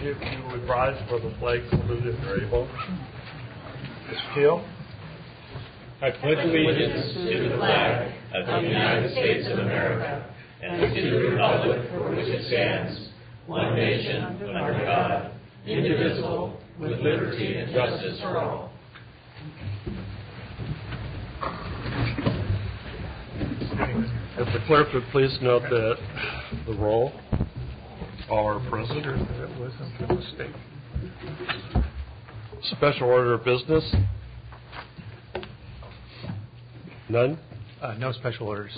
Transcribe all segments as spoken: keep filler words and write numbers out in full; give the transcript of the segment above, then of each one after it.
If you would rise for the flag salute if you're able. Mister Keel. I pledge allegiance to the flag of the United States of America and to the republic for which it stands, one nation, under God, indivisible, with liberty and justice for all. If the clerk would please note that the roll are present. That wasn't a mistake. Special order of business? None? Uh, no special orders.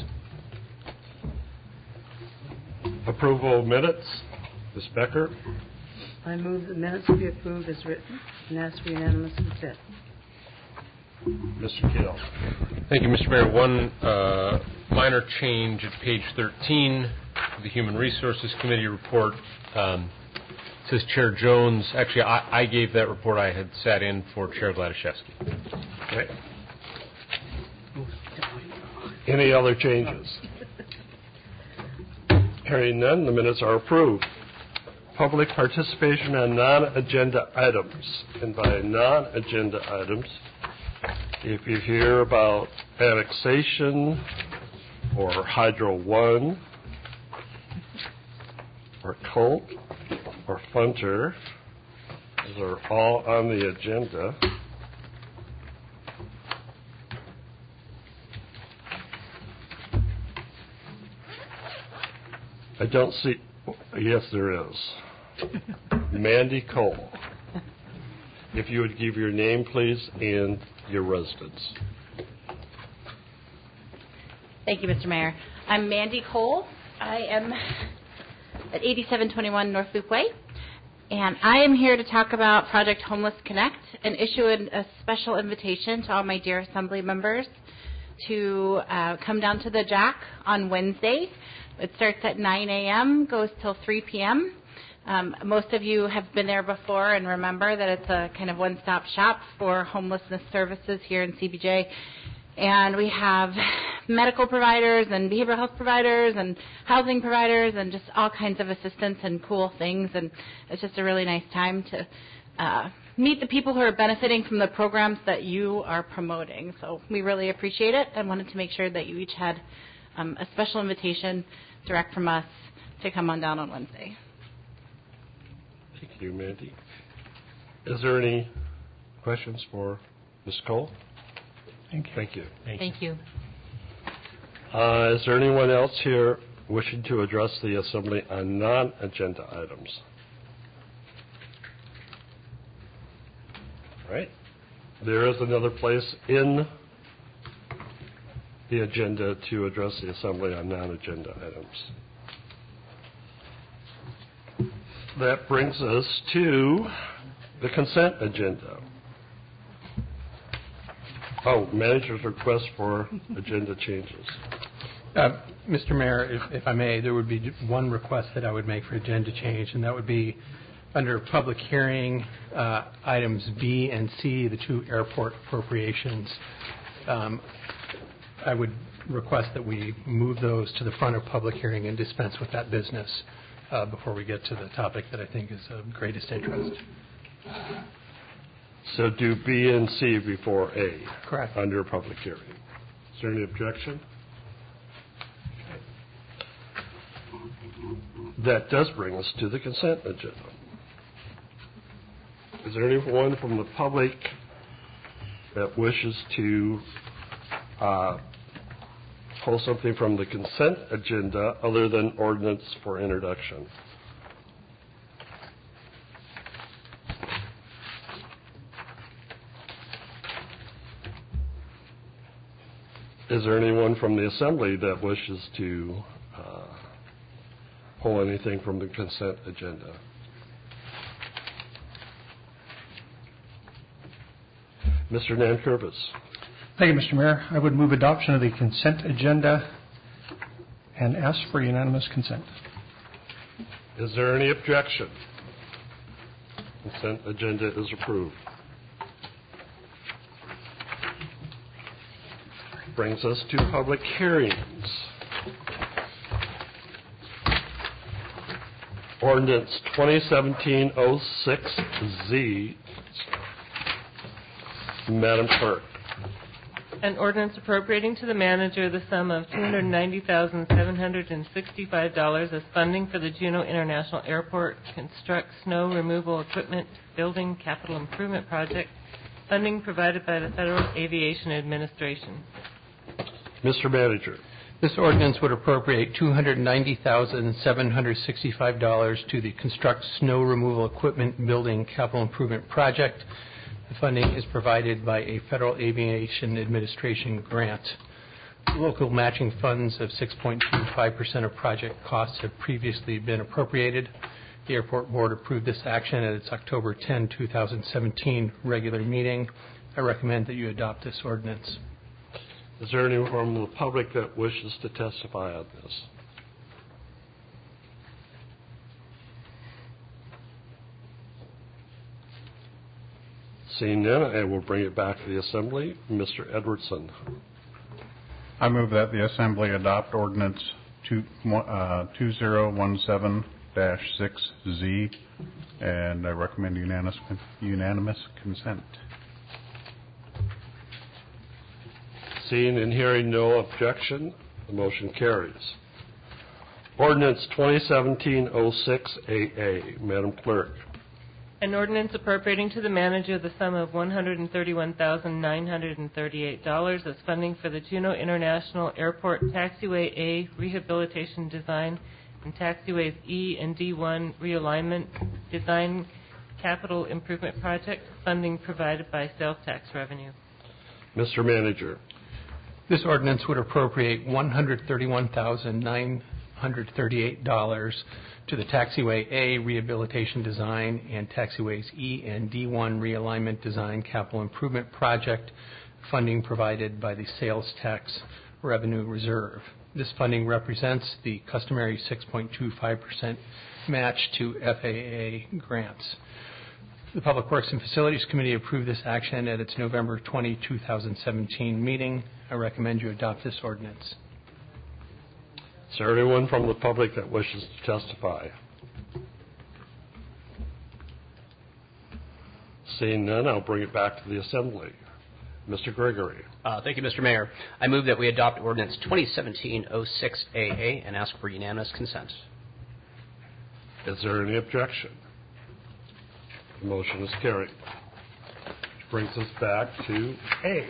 Approval of minutes? Miz Becker? I move the minutes be approved as written and ask for unanimous consent. Mister Keel. Thank you, Mister Mayor. One uh, minor change at page thirteen of the Human Resources Committee report. Um, it says Chair Jones. Actually, I, I gave that report. I had sat in for Chair Gladaszewski. Okay. Any other changes? Hearing none, the minutes are approved. Public participation on non-agenda items. And by non-agenda items, if you hear about annexation or Hydro One or Colt or Funter, those are all on the agenda. I don't see, yes there is. Mandy Cole. If you would give your name, please, and your residence. Thank you, Mister Mayor. I'm Mandy Cole. I am at eighty-seven twenty-one North Loop Way, and I am here to talk about Project Homeless Connect and issue an, a special invitation to all my dear Assembly members to uh, come down to the Jack on Wednesday. It starts at nine a.m., goes till three p.m. Um, most of you have been there before and remember that it's a kind of one-stop shop for homelessness services here in C B J. And we have medical providers and behavioral health providers and housing providers and just all kinds of assistance and cool things. And it's just a really nice time to uh, meet the people who are benefiting from the programs that you are promoting. So we really appreciate it and wanted to make sure that you each had um, a special invitation direct from us to come on down on Wednesday. Thank you, Mandy. Is there any questions for Miz Cole? Thank you. Thank you. Thank, Thank you. Uh, is there anyone else here wishing to address the Assembly on non-agenda items? All right. There is another place in the agenda to address the Assembly on non-agenda items. That brings us to the consent agenda. Oh, manager's request for agenda changes. Uh, Mister Mayor, if, if I may, there would be one request that I would make for agenda change, and that would be under public hearing uh, items B and C, the two airport appropriations. Um, I would request that we move those to the front of public hearing and dispense with that business uh, before we get to the topic that I think is of greatest interest. So do B and C before A. Correct. Under public hearing. Is there any objection? That does bring us to the consent agenda. Is there anyone from the public that wishes to uh, pull something from the consent agenda other than ordinance for introduction? Is there anyone from the Assembly that wishes to uh, pull anything from the consent agenda? Mister Nankervis. Thank you, Mister Mayor. I would move adoption of the consent agenda and ask for unanimous consent. Is there any objection? Consent agenda is approved. Brings us to public hearings. Ordinance twenty seventeen oh six Z. Madam Clerk. An ordinance appropriating to the manager the sum of two hundred ninety thousand seven hundred sixty-five dollars as funding for the Juneau International Airport Construct Snow Removal Equipment Building Capital Improvement Project, funding provided by the Federal Aviation Administration. Mister Manager. This ordinance would appropriate two hundred ninety thousand seven hundred sixty-five dollars to the Construct Snow Removal Equipment Building Capital Improvement Project. The funding is provided by a Federal Aviation Administration grant. Local matching funds of six point two five percent of project costs have previously been appropriated. The Airport Board approved this action at its October tenth, two thousand seventeen regular meeting. I recommend that you adopt this ordinance. Is there anyone from the public that wishes to testify on this? Seeing none, I will bring it back to the Assembly. Mister Edwardson. I move that the Assembly adopt Ordinance two, uh, two thousand seventeen dash six Z, and I recommend unanimous, unanimous consent. Seeing and hearing no objection, the motion carries. Ordinance twenty seventeen oh six A A. Madam Clerk. An ordinance appropriating to the manager the sum of one hundred thirty-one thousand nine hundred thirty-eight dollars as funding for the Juneau International Airport Taxiway A Rehabilitation Design and Taxiways E and D one Realignment Design Capital Improvement Project, funding provided by sales tax revenue. Mister Manager. This ordinance would appropriate one hundred thirty-one thousand nine hundred thirty-eight dollars to the Taxiway A Rehabilitation Design and Taxiways E and D one Realignment Design Capital Improvement Project, funding provided by the Sales Tax Revenue Reserve. This funding represents the customary six point two five percent match to F A A grants. The Public Works and Facilities Committee approved this action at its November twentieth, two thousand seventeen meeting. I recommend you adopt this ordinance. Is there anyone from the public that wishes to testify? Seeing none, I'll bring it back to the Assembly. Mister Gregory. Uh, thank you, Mister Mayor. I move that we adopt Ordinance twenty seventeen oh six A A and ask for unanimous consent. Is there any objection? The motion is carried. Which brings us back to A.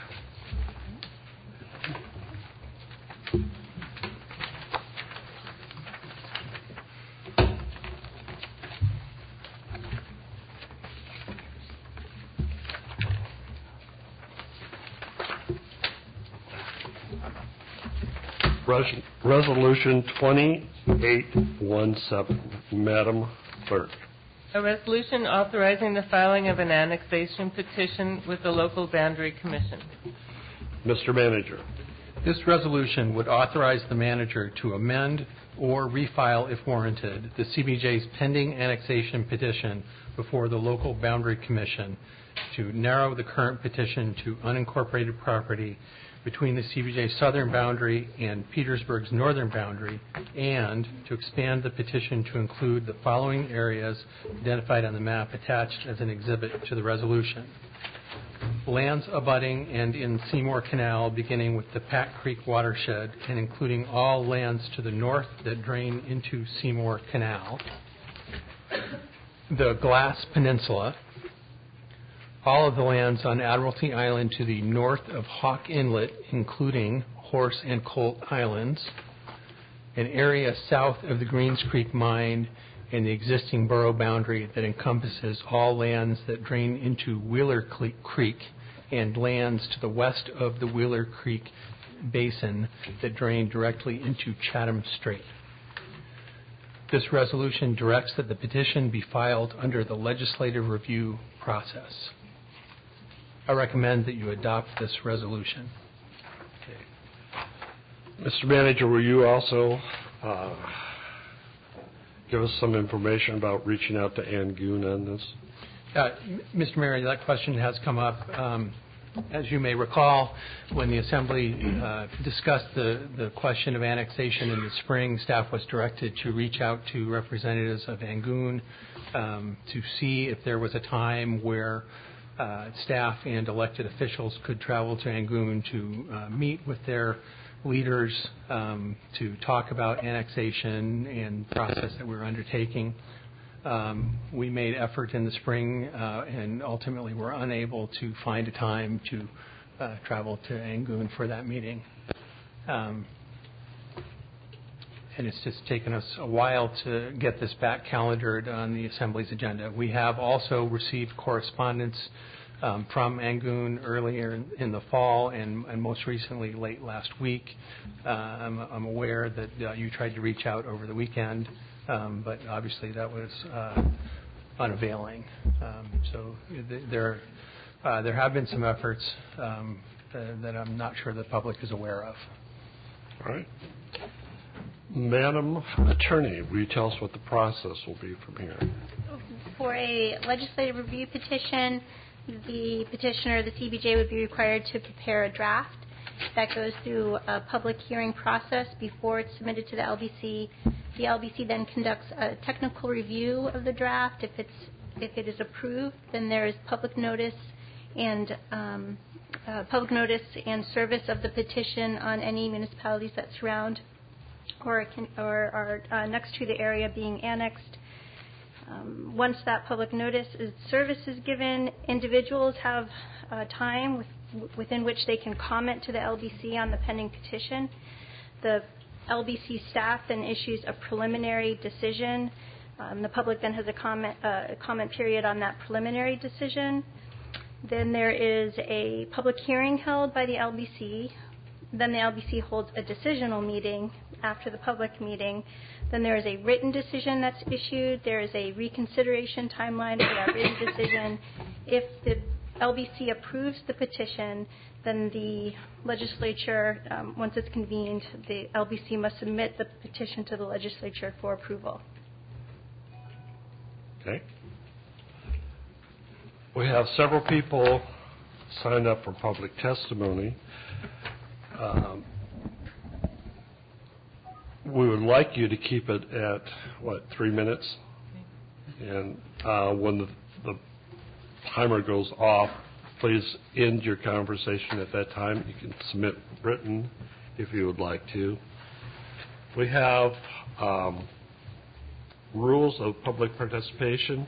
Res- Resolution twenty-eight seventeen. Madam Clerk. A resolution authorizing the filing of an annexation petition with the Local Boundary Commission. Mister Manager. This resolution would authorize the manager to amend or refile, if warranted, the C B J's pending annexation petition before the Local Boundary Commission to narrow the current petition to unincorporated property between the C B J's southern boundary and Petersburg's northern boundary, and to expand the petition to include the following areas identified on the map attached as an exhibit to the resolution. Lands abutting and in Seymour Canal, beginning with the Pack Creek watershed and including all lands to the north that drain into Seymour Canal. The Glass Peninsula. All of the lands on Admiralty Island to the north of Hawk Inlet, including Horse and Colt Islands. An area south of the Greens Creek mine and the existing borough boundary that encompasses all lands that drain into Wheeler Creek and lands to the west of the Wheeler Creek basin that drain directly into Chatham Strait. This resolution directs that the petition be filed under the legislative review process. I recommend that you adopt this resolution. Okay. Mister Manager, will you also uh, give us some information about reaching out to Ann Goon on this? Uh, Mister Mayor, that question has come up. Um, As you may recall, when the Assembly uh, discussed the, the question of annexation in the spring, staff was directed to reach out to representatives of Angoon um, to see if there was a time where uh, staff and elected officials could travel to Angoon to uh, meet with their leaders um, to talk about annexation and the process that we're undertaking. Um, we made effort in the spring uh, and ultimately were unable to find a time to uh, travel to Angoon for that meeting. Um, and it's just taken us a while to get this back calendared on the Assembly's agenda. We have also received correspondence um, from Angoon earlier in, in the fall and, and most recently late last week. Uh, I'm, I'm aware that uh, you tried to reach out over the weekend. Um, but obviously that was uh, unavailing. Um, so th- there, uh, there have been some efforts um, th- that I'm not sure the public is aware of. All right. Madam Attorney, will you tell us what the process will be from here? For a legislative review petition, the petitioner, the C B J, would be required to prepare a draft. That goes through a public hearing process before it's submitted to the L B C. The L B C then conducts a technical review of the draft. If it's if it is approved, then there is public notice and um, uh, public notice and service of the petition on any municipalities that surround or can, or are uh, next to the area being annexed. Um, once that public notice is service is given, individuals have uh, time with, within which they can comment to the L B C on the pending petition. The L B C staff then issues a preliminary decision. Um, the public then has a comment, uh, a comment period on that preliminary decision. Then there is a public hearing held by the L B C. Then the L B C holds a decisional meeting after the public meeting. Then there is a written decision that's issued. There is a reconsideration timeline for that written decision. If the L B C approves the petition, then the legislature, um, once it's convened, the L B C must submit the petition to the legislature for approval. Okay. We have several people signed up for public testimony. Um, we would like you to keep it at, what, three minutes? And uh, when the, the timer goes off, please end your conversation at that time. You can submit written if you would like to. We have um, rules of public participation,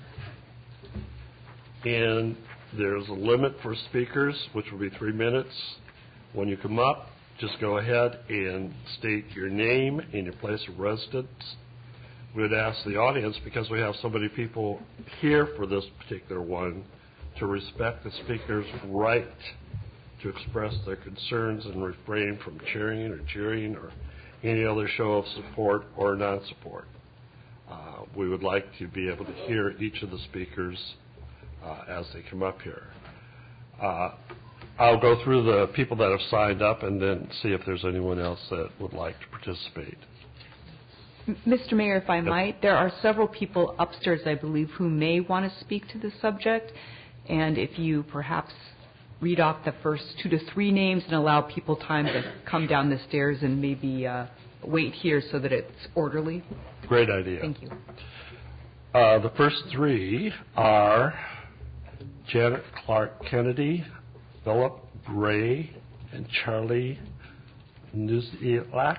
and there's a limit for speakers, which will be three minutes. When you come up, just go ahead and state your name and your place of residence. We would ask the audience, because we have so many people here for this particular one, to respect the speaker's right to express their concerns and refrain from cheering or jeering or any other show of support or non-support. Uh, we would like to be able to hear each of the speakers uh, as they come up here. Uh, I'll go through the people that have signed up and then see if there's anyone else that would like to participate. Mister Mayor, if I might, there are several people upstairs, I believe, who may want to speak to the subject. And if you perhaps read off the first two to three names and allow people time to come down the stairs and maybe uh, wait here so that it's orderly. Great idea. Thank you. Uh, the first three are Janet Clark Kennedy, Philip Gray, and Charlie Nuzilak.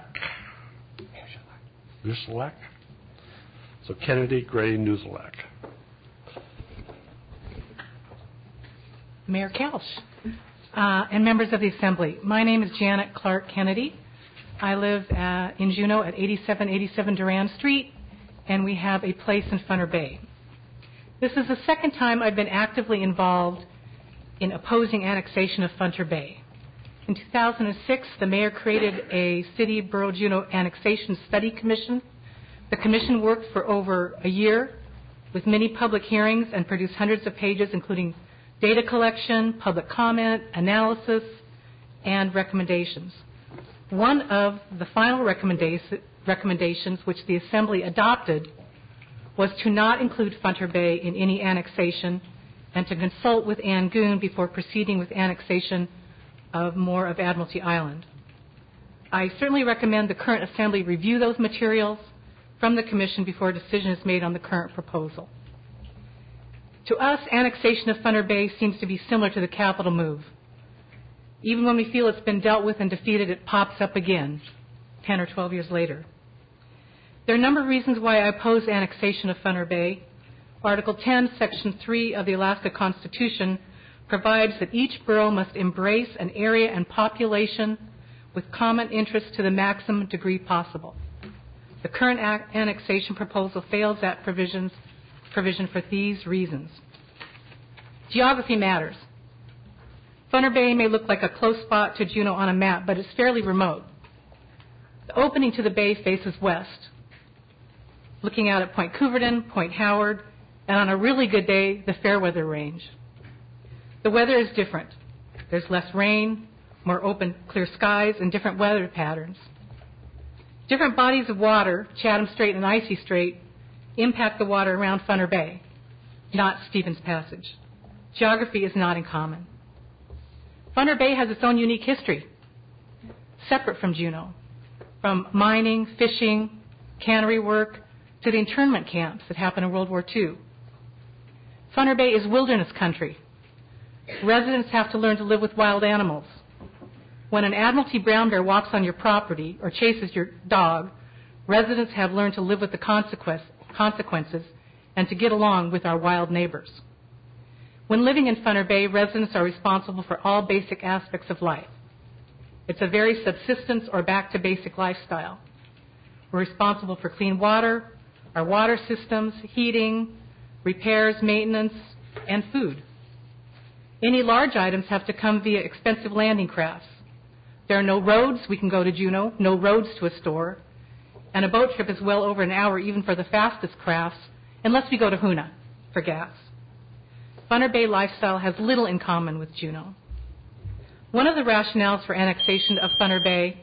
Nuzilak. So Kennedy, Gray, Nuzilak. Mayor Kelsch uh, and members of the Assembly. My name is Janet Clark Kennedy. I live uh, in Juneau at eighty-seven eighty-seven Durand Street, and we have a place in Funner Bay. This is the second time I've been actively involved in opposing annexation of Funner Bay. In two thousand six, the mayor created a City Borough Juneau Annexation Study Commission. The commission worked for over a year with many public hearings and produced hundreds of pages, including data collection, public comment, analysis, and recommendations. One of the final recommenda- recommendations which the Assembly adopted was to not include Funner Bay in any annexation and to consult with Angoon before proceeding with annexation of more of Admiralty Island. I certainly recommend the current Assembly review those materials from the Commission before a decision is made on the current proposal. To us, annexation of Thunder Bay seems to be similar to the capital move. Even when we feel it's been dealt with and defeated, it pops up again, ten or twelve years later. There are a number of reasons why I oppose annexation of Thunder Bay. Article ten, Section three of the Alaska Constitution provides that each borough must embrace an area and population with common interests to the maximum degree possible. The current annexation proposal fails that provisions, provision for these reasons. Geography matters. Thunder Bay may look like a close spot to Juneau on a map, but it's fairly remote. The opening to the bay faces west, looking out at Point Couverton, Point Howard, and on a really good day, the Fairweather Range. The weather is different. There's less rain, more open, clear skies, and different weather patterns. Different bodies of water, Chatham Strait and Icy Strait, impact the water around Thunder Bay, not Stevens Passage. Geography is not in common. Thunder Bay has its own unique history, separate from Juneau, from mining, fishing, cannery work, to the internment camps that happened in World War Two. Thunder Bay is wilderness country. Residents have to learn to live with wild animals. When an Admiralty brown bear walks on your property or chases your dog, residents have learned to live with the consequence, consequences and to get along with our wild neighbors. When living in Thunder Bay, residents are responsible for all basic aspects of life. It's a very subsistence or back-to-basic lifestyle. We're responsible for clean water, our water systems, heating, repairs, maintenance, and food. Any large items have to come via expensive landing crafts. There are no roads. We can go to Juneau, no roads to a store, and a boat trip is well over an hour even for the fastest crafts, unless we go to Hoonah for gas. Thunder Bay lifestyle has little in common with Juneau. One of the rationales for annexation of Thunder Bay.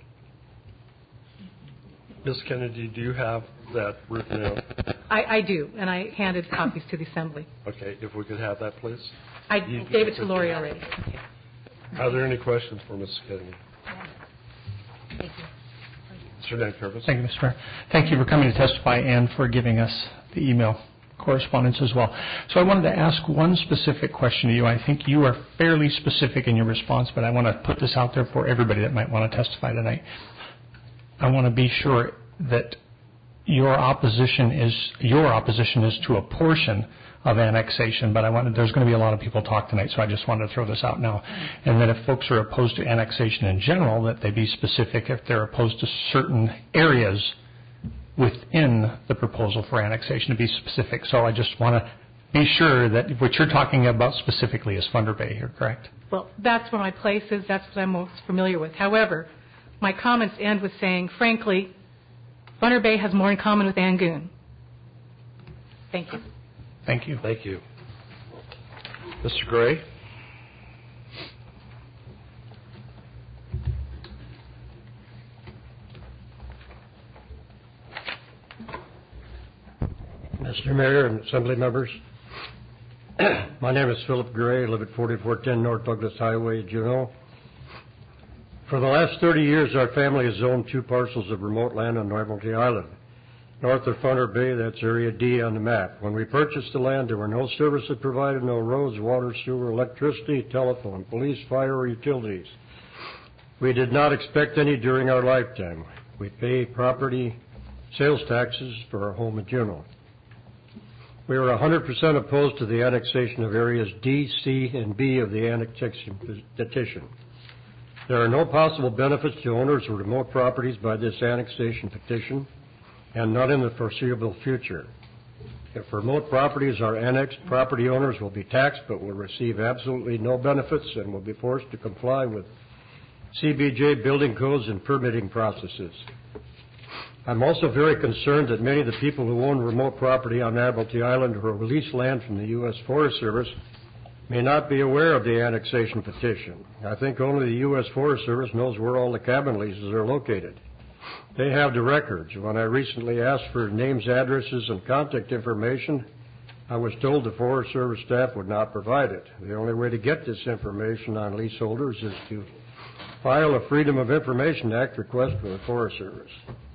Miz Kennedy, do you have that written out? I, I do, and I handed copies to the Assembly. Okay, if we could have that, please. I You- gave it to Lori already. Are there any questions for Miz Kennedy? Thank you. Mister Nankervis? Thank you, Mister Mayor. Thank you for coming to testify and for giving us the email correspondence as well. So I wanted to ask one specific question to you. I think you are fairly specific in your response, but I want to put this out there for everybody that might want to testify tonight. I want to be sure that your opposition is your opposition is to a portion of annexation, but I wanted, there's going to be a lot of people talk tonight, so I just wanted to throw this out now. And that if folks are opposed to annexation in general, that they be specific if they're opposed to certain areas within the proposal for annexation, to be specific. So I just want to be sure that what you're talking about specifically is Thunder Bay here, correct? Well, that's where my place is. That's what I'm most familiar with. However, my comments end with saying, frankly, Thunder Bay has more in common with Angoon. Thank you. Thank you. Thank you. Mister Gray? Mister Mayor and Assembly members, my name is Philip Gray. I live at forty-four ten North Douglas Highway, Juneau. For the last thirty years, our family has owned two parcels of remote land on Admiralty Island. North of Thunder Bay, that's Area D on the map. When we purchased the land, there were no services provided, no roads, water, sewer, electricity, telephone, police, fire, or utilities. We did not expect any during our lifetime. We pay property sales taxes for our home in Juneau. We were one hundred percent opposed to the annexation of areas D, C, and B of the annexation petition. There are no possible benefits to owners of remote properties by this annexation petition, and not in the foreseeable future. If remote properties are annexed, property owners will be taxed but will receive absolutely no benefits and will be forced to comply with C B J building codes and permitting processes. I'm also very concerned that many of the people who own remote property on Admiralty Island or lease land from the U S Forest Service may not be aware of the annexation petition. I think only the U S Forest Service knows where all the cabin leases are located. They have the records. When I recently asked for names, addresses, and contact information I was told the Forest Service staff would not provide it. The only way to get this information on leaseholders is to file a Freedom of Information Act request with the Forest Service.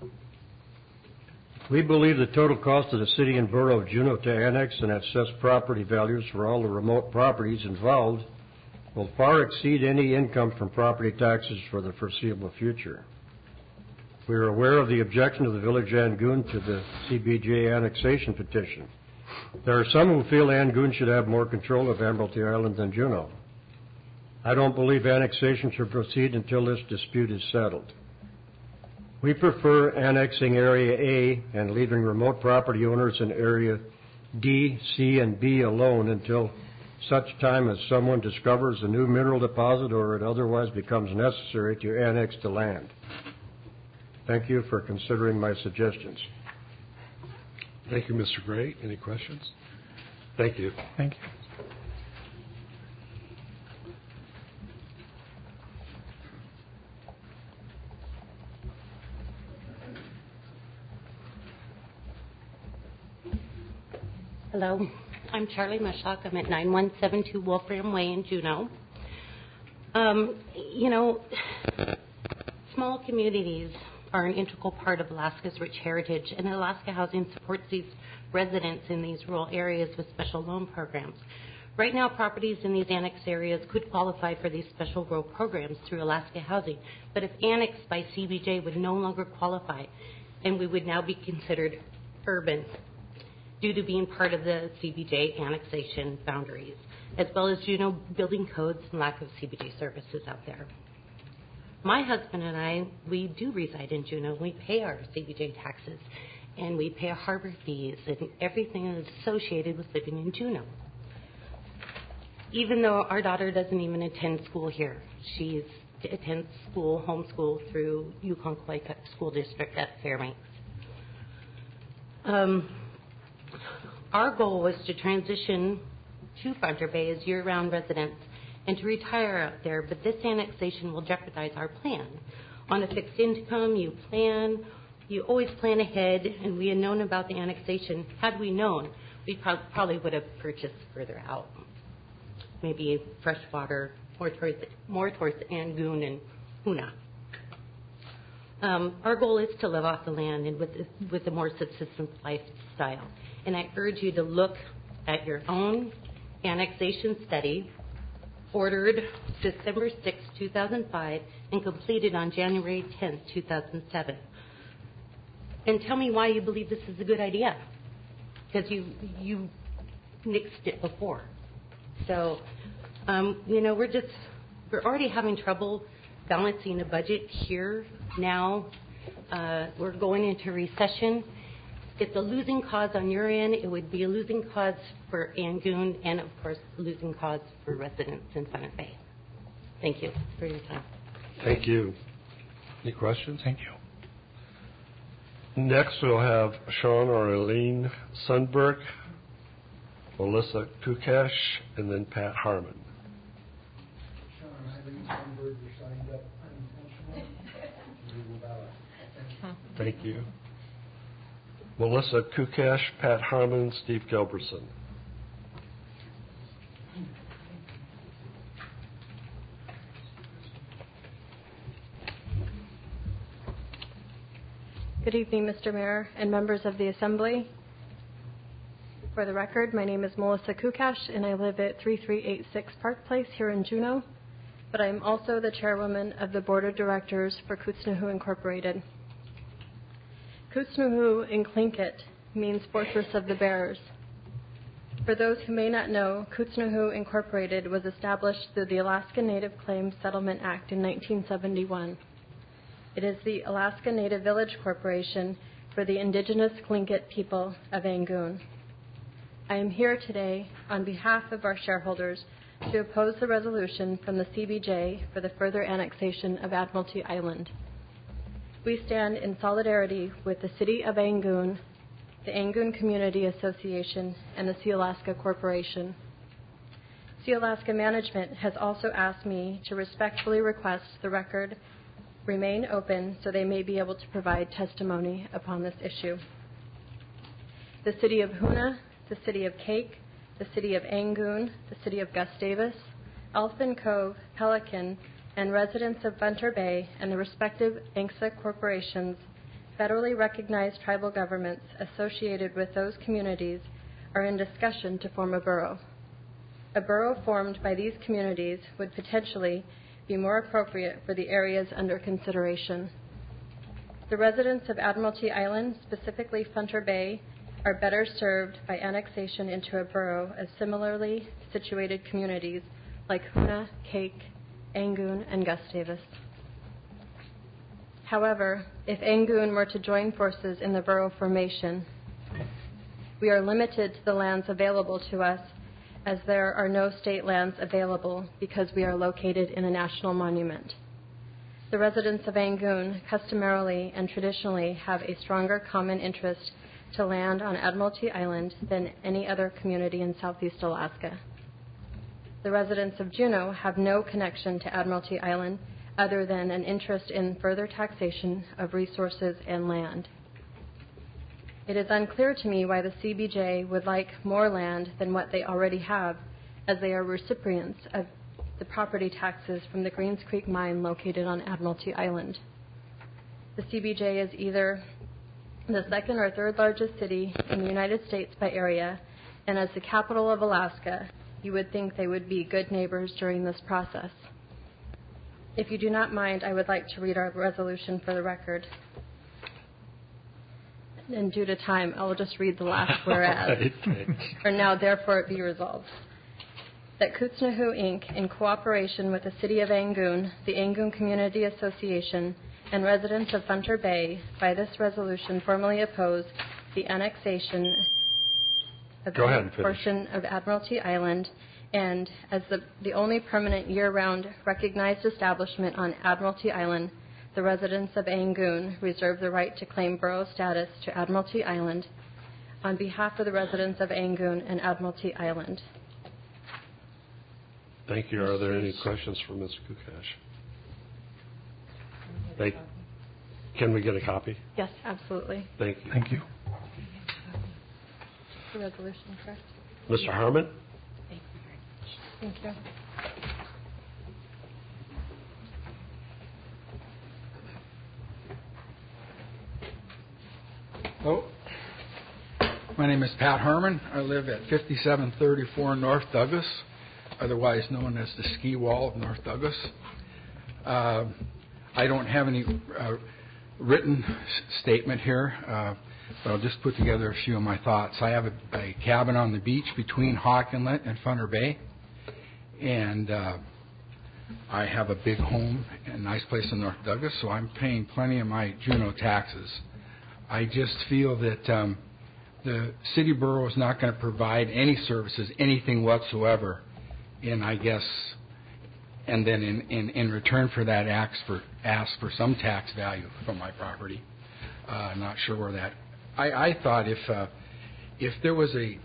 We believe the total cost of the city and borough of Juneau to annex and assess property values for all the remote properties involved will far exceed any income from property taxes for the foreseeable future. We are aware of the objection of the Village of Angoon to the C B J annexation petition. There are some who feel Angoon should have more control of Admiralty Island than Juneau. I don't believe annexation should proceed until this dispute is settled. We prefer annexing Area A and leaving remote property owners in Area D, C, and B alone until such time as someone discovers a new mineral deposit or it otherwise becomes necessary to annex the land. Thank you for considering my suggestions. Thank you, Mister Gray. Any questions? Thank you. Thank you. Hello, I'm Charlie Mushlock. I'm at nine one seven two Wolfram Way in Juneau. Um, you know, small communities are an integral part of Alaska's rich heritage, and Alaska Housing supports these residents in these rural areas with special loan programs. Right now, properties in these annexed areas could qualify for these special rural programs through Alaska Housing, but if annexed by C B J would no longer qualify, and we would now be considered urban due to being part of the C B J annexation boundaries, as well as Juneau building codes and lack of C B J services out there. My husband and I, we do reside in Juneau. We pay our C B J taxes, and we pay our harbor fees, and everything is associated with living in Juneau. Even though our daughter doesn't even attend school here, she attends school, homeschool through Yukon-Kauai School District at Fairbanks. Um, our goal was to transition to Thunder Bay as year-round residents and to retire out there, but this annexation will jeopardize our plan. On a fixed income, you plan, you always plan ahead, and we had known about the annexation. Had we known, we pro- probably would have purchased further out. Maybe freshwater, more towards, more towards Angoon and Hoonah. Um, our goal is to live off the land and with, with a more subsistence lifestyle. And I urge you to look at your own annexation study, ordered December sixth, two thousand five, and completed on January tenth, two thousand seven. And tell me why you believe this is a good idea, because you you nixed it before. So, um, you know, we're just, we're already having trouble balancing a budget here now. Uh, we're going into recession. It's a losing cause on your end. It would be a losing cause for Angoon and, of course, a losing cause for residents in Thunder Bay. Thank you for your time. Thank you. Any questions? Thank you. Next, we'll have Sean or Eileen Sundberg, Melissa Kukash, and then Pat Harmon. Sean and Eileen Sundberg are signed up unintentionally. Thank you. Melissa Kukash, Pat Harmon, Steve Gelberson. Good evening, Mister Mayor and members of the Assembly. For the record, my name is Melissa Kukash, and I live at three three eight six Park Place here in Juneau, but I am also the chairwoman of the Board of Directors for Kootznohu Incorporated. Kootznohu in Tlingit means Fortress of the Bears. For those who may not know, Kootznohu Incorporated was established through the Alaska Native Claims Settlement Act in nineteen seventy-one. It is the Alaska Native Village Corporation for the indigenous Tlingit people of Angoon. I am here today on behalf of our shareholders to oppose the resolution from the C B J for the further annexation of Admiralty Island. We stand in solidarity with the City of Angoon, the Angoon Community Association, and the Sealaska Corporation. Sealaska Management has also asked me to respectfully request the record remain open so they may be able to provide testimony upon this issue. The City of Hoonah, the City of Cake, the City of Angoon, the City of Gustavus, Elfin Cove, Pelican, and residents of Bunter Bay and the respective A N C S A corporations, federally recognized tribal governments associated with those communities are in discussion to form a borough. A borough formed by these communities would potentially be more appropriate for the areas under consideration. The residents of Admiralty Island, specifically Funter Bay, are better served by annexation into a borough of similarly situated communities like Hoonah, Cake, Angoon, and Gustavus. However, if Angoon were to join forces in the borough formation, we are limited to the lands available to us, as there are no state lands available because we are located in a national monument. The residents of Angoon customarily and traditionally have a stronger common interest to land on Admiralty Island than any other community in Southeast Alaska. The residents of Juneau have no connection to Admiralty Island other than an interest in further taxation of resources and land. It is unclear to me why the C B J would like more land than what they already have, as they are recipients of the property taxes from the Greens Creek mine located on Admiralty Island. The C B J is either the second or third largest city in the United States by area, and as the capital of Alaska, you would think they would be good neighbors during this process. If you do not mind, I would like to read our resolution for the record. And due to time, I will just read the last whereas. Or now, therefore, it be resolved that Kootznohu, Incorporated, in cooperation with the City of Angoon, the Angoon Community Association, and residents of Funter Bay, by this resolution formally oppose the annexation of Go ahead and the finish. portion of Admiralty Island, and as the, the only permanent year-round recognized establishment on Admiralty Island, the residents of Angoon reserve the right to claim borough status to Admiralty Island on behalf of the residents of Angoon and Admiralty Island. Thank you. Are there any questions for Miz Kukash? Thank, can we get a copy? Yes, absolutely. Thank you. Thank you. The resolution, correct? Mister Harmon? Thank you. Hello. My name is Pat Harmon. I live at fifty-seven thirty-four North Douglas, otherwise known as the ski wall of North Douglas. Uh, I don't have any uh, written s- statement here, uh, but I'll just put together a few of my thoughts. I have a, a cabin on the beach between Hawk Inlet and Funter Bay, and uh, I have a big home, a nice place in North Douglas, so I'm paying plenty of my Juneau taxes. I just feel that um, the city borough is not going to provide any services, anything whatsoever, and I guess, and then in, in, in return for that, ask for ask for some tax value from my property. Uh, not sure where that. I, I thought if uh, if there was a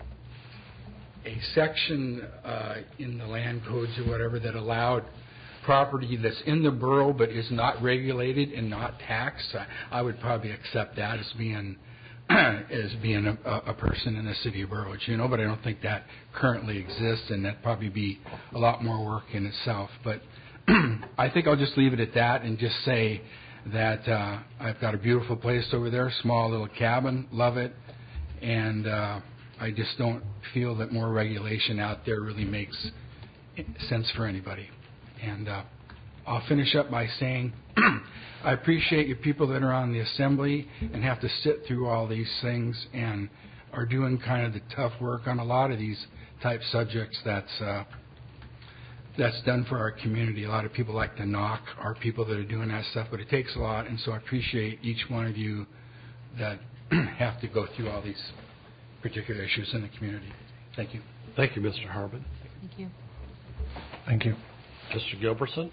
a section uh, in the land codes or whatever that allowed property that's in the borough but is not regulated and not taxed, I, I would probably accept that as being as being a, a person in the city of Burwood, you know, but I don't think that currently exists, and that'd probably be a lot more work in itself. But I think I'll just leave it at that and just say that uh, I've got a beautiful place over there, small little cabin, love it, and uh, I just don't feel that more regulation out there really makes sense for anybody. And uh, I'll finish up by saying I appreciate you people that are on the assembly and have to sit through all these things and are doing kind of the tough work on a lot of these type subjects that's uh, that's done for our community. A lot of people like to knock our people that are doing that stuff, but it takes a lot, and so I appreciate each one of you that have to go through all these particular issues in the community. Thank you. Thank you, Mister Harbin. Thank you. Thank you. Mister Gilbertson?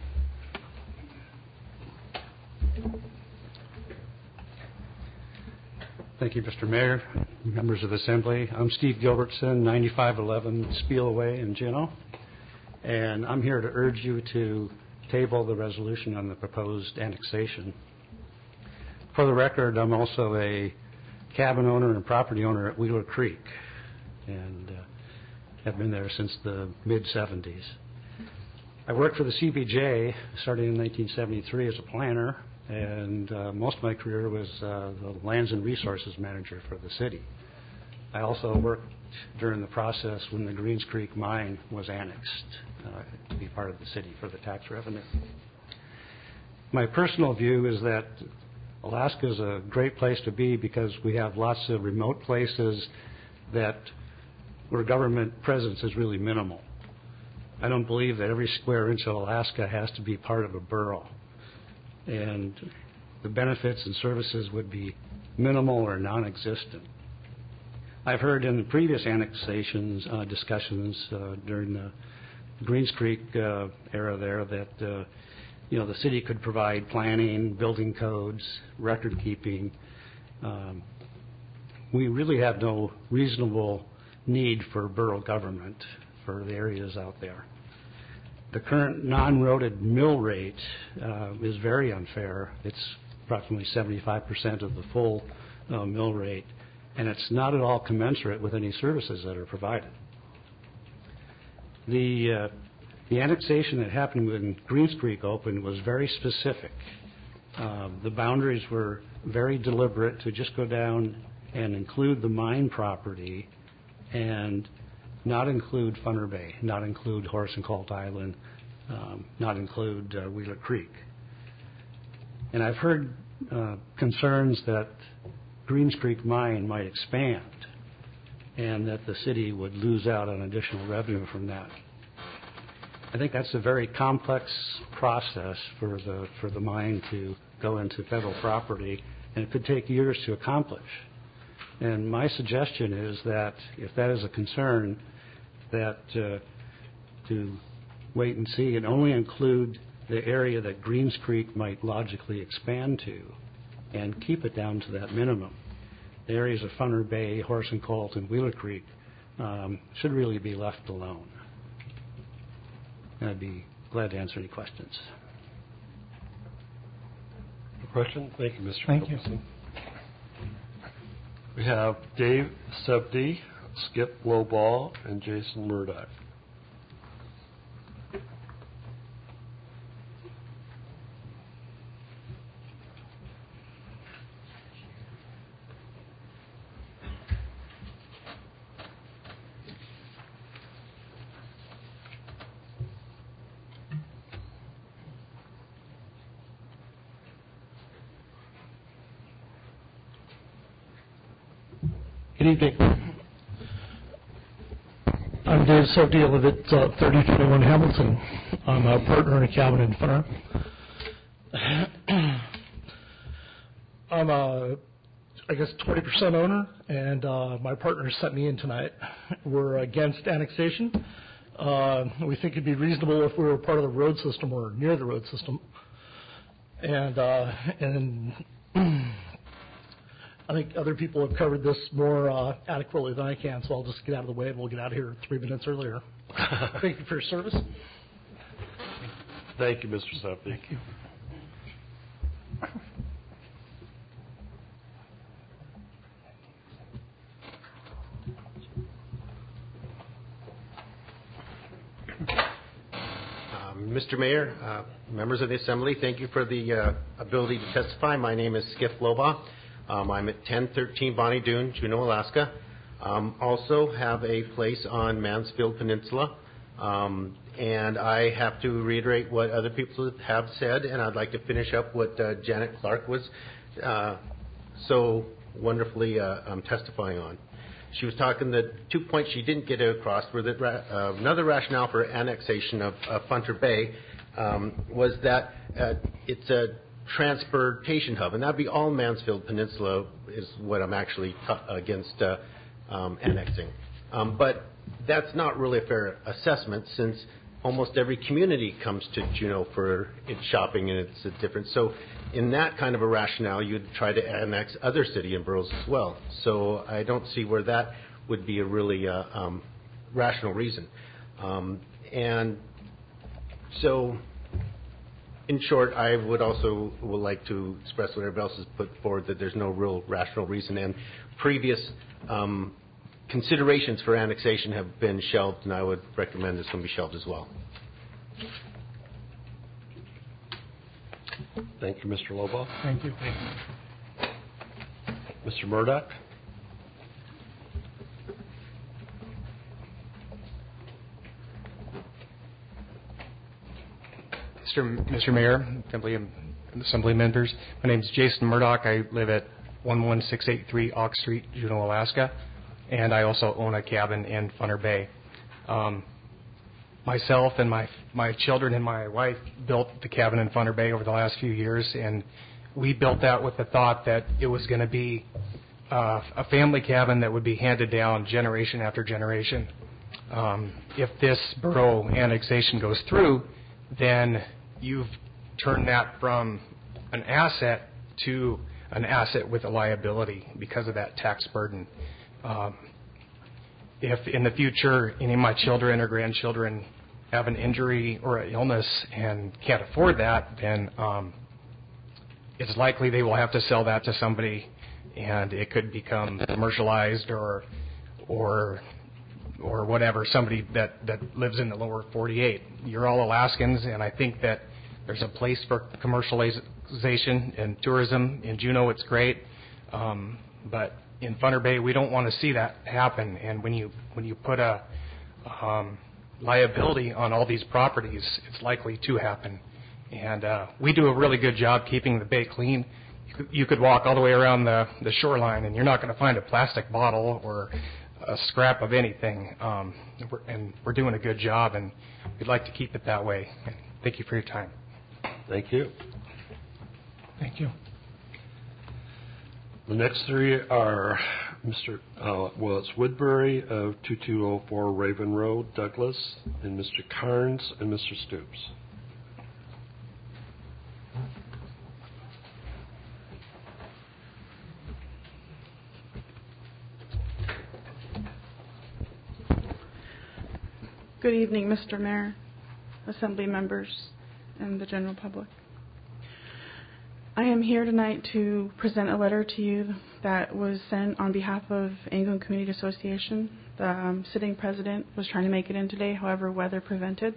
Thank you, Mister Mayor, members of the Assembly. I'm Steve Gilbertson, ninety-five eleven Spielway in Juneau, and I'm here to urge you to table the resolution on the proposed annexation. For the record, I'm also a cabin owner and property owner at Wheeler Creek, and uh, have been there since the mid-seventies. I worked for the C B J starting in nineteen seventy-three as a planner, and uh, most of my career was uh, the Lands and Resources Manager for the city. I also worked during the process when the Greens Creek mine was annexed uh, to be part of the city for the tax revenue. My personal view is that Alaska is a great place to be because we have lots of remote places that where government presence is really minimal. I don't believe that every square inch of Alaska has to be part of a borough, and the benefits and services would be minimal or non-existent. I've heard in the previous annexations uh, discussions uh, during the Greens Creek uh, era there that uh, you know the city could provide planning, building codes, record keeping. Um, we really have no reasonable need for borough government for the areas out there. The current non-roaded mill rate uh, is very unfair. It's approximately seventy-five percent of the full uh, mill rate, and it's not at all commensurate with any services that are provided. The, uh, the annexation that happened when Greens Creek opened was very specific. Uh, the boundaries were very deliberate to just go down and include the mine property and not include Funner Bay, not include Horace and Colt Island, um, not include uh, Wheeler Creek. And I've heard uh, concerns that Greens Creek mine might expand and that the city would lose out on additional revenue from that. I think that's a very complex process for the for the mine to go into federal property, and it could take years to accomplish. And my suggestion is that if that is a concern, that uh, to wait and see and only include the area that Greens Creek might logically expand to and keep it down to that minimum. The areas of Funner Bay, Horace and Colt, and Wheeler Creek um, should really be left alone. And I'd be glad to answer any questions. A question? Thank you, Mister Thank you. Wilson. We have Dave Sebdy, Skip Lowball, and Jason Murdoch. Good evening. I'm Dave Sebdy. I live at uh, thirty twenty-one Hamilton. I'm a partner in a cabin in Funner. I'm a, I guess, twenty percent owner, and uh, my partner sent me in tonight. We're against annexation. Uh, we think it'd be reasonable if we were part of the road system or near the road system. And uh, and I think other people have covered this more uh, adequately than I can, so I'll just get out of the way and we'll get out of here three minutes earlier. Thank you for your service. Thank you, Mister Sebdy. Thank you. Um, Mister Mayor, uh, members of the Assembly, thank you for the uh, ability to testify. My name is Skip Loba. Um, I'm at ten thirteen Bonnie Doon, Juneau, Alaska. Um, also have a place on Mansfield Peninsula. Um, and I have to reiterate what other people have said, and I'd like to finish up what uh, Janet Clark was uh, so wonderfully uh, um, testifying on. She was talking, the two points she didn't get across were that ra- uh, another rationale for annexation of uh, Funner Bay um, was that uh, it's a transportation hub, and that'd be all Mansfield Peninsula is what I'm actually t- against uh, um, annexing. Um, but that's not really a fair assessment since almost every community comes to Juneau for its shopping and it's a different. So in that kind of a rationale, you'd try to annex other city and boroughs as well. So I don't see where that would be a really uh, um, rational reason. Um, and so in short, I would also would like to express what everybody else has put forward, that there's no real rational reason. And previous um, considerations for annexation have been shelved, and I would recommend this one be shelved as well. Thank you, Mister Loba. Thank you. Mister Murdoch? Mister Mister Mayor, Assembly, Assembly members, my name is Jason Murdoch. I live at one one six eight three Oak Street, Juneau, Alaska, and I also own a cabin in Funner Bay. Um, myself and my my children and my wife built the cabin in Funner Bay over the last few years, and we built that with the thought that it was going to be uh, a family cabin that would be handed down generation after generation. Um, if this borough annexation goes through, then you've turned that from an asset to an asset with a liability because of that tax burden. Um, if in the future any of my children or grandchildren have an injury or an illness and can't afford that, then um, it's likely they will have to sell that to somebody, and it could become commercialized or or or whatever, somebody that, that lives in the lower forty-eight. You're all Alaskans, and I think that there's a place for commercialization and tourism. In Juneau, it's great, um, but in Funner Bay, we don't want to see that happen. And when you when you put a um, liability on all these properties, it's likely to happen. And uh, we do a really good job keeping the bay clean. You could, you could walk all the way around the, the shoreline, and you're not going to find a plastic bottle or a scrap of anything. Um, we're, and we're doing a good job, and we'd like to keep it that way. And thank you for your time. Thank you. Thank you. The next three are Mister Uh, well, it's Woodbury of two two zero four Raven Road, Douglas, and Mister Carnes and Mister Stoops. Good evening, Mister Mayor, Assembly members, and the general public. I am here tonight to present a letter to you that was sent on behalf of Angone Community Association. The um, sitting president was trying to make it in today, however, weather prevented.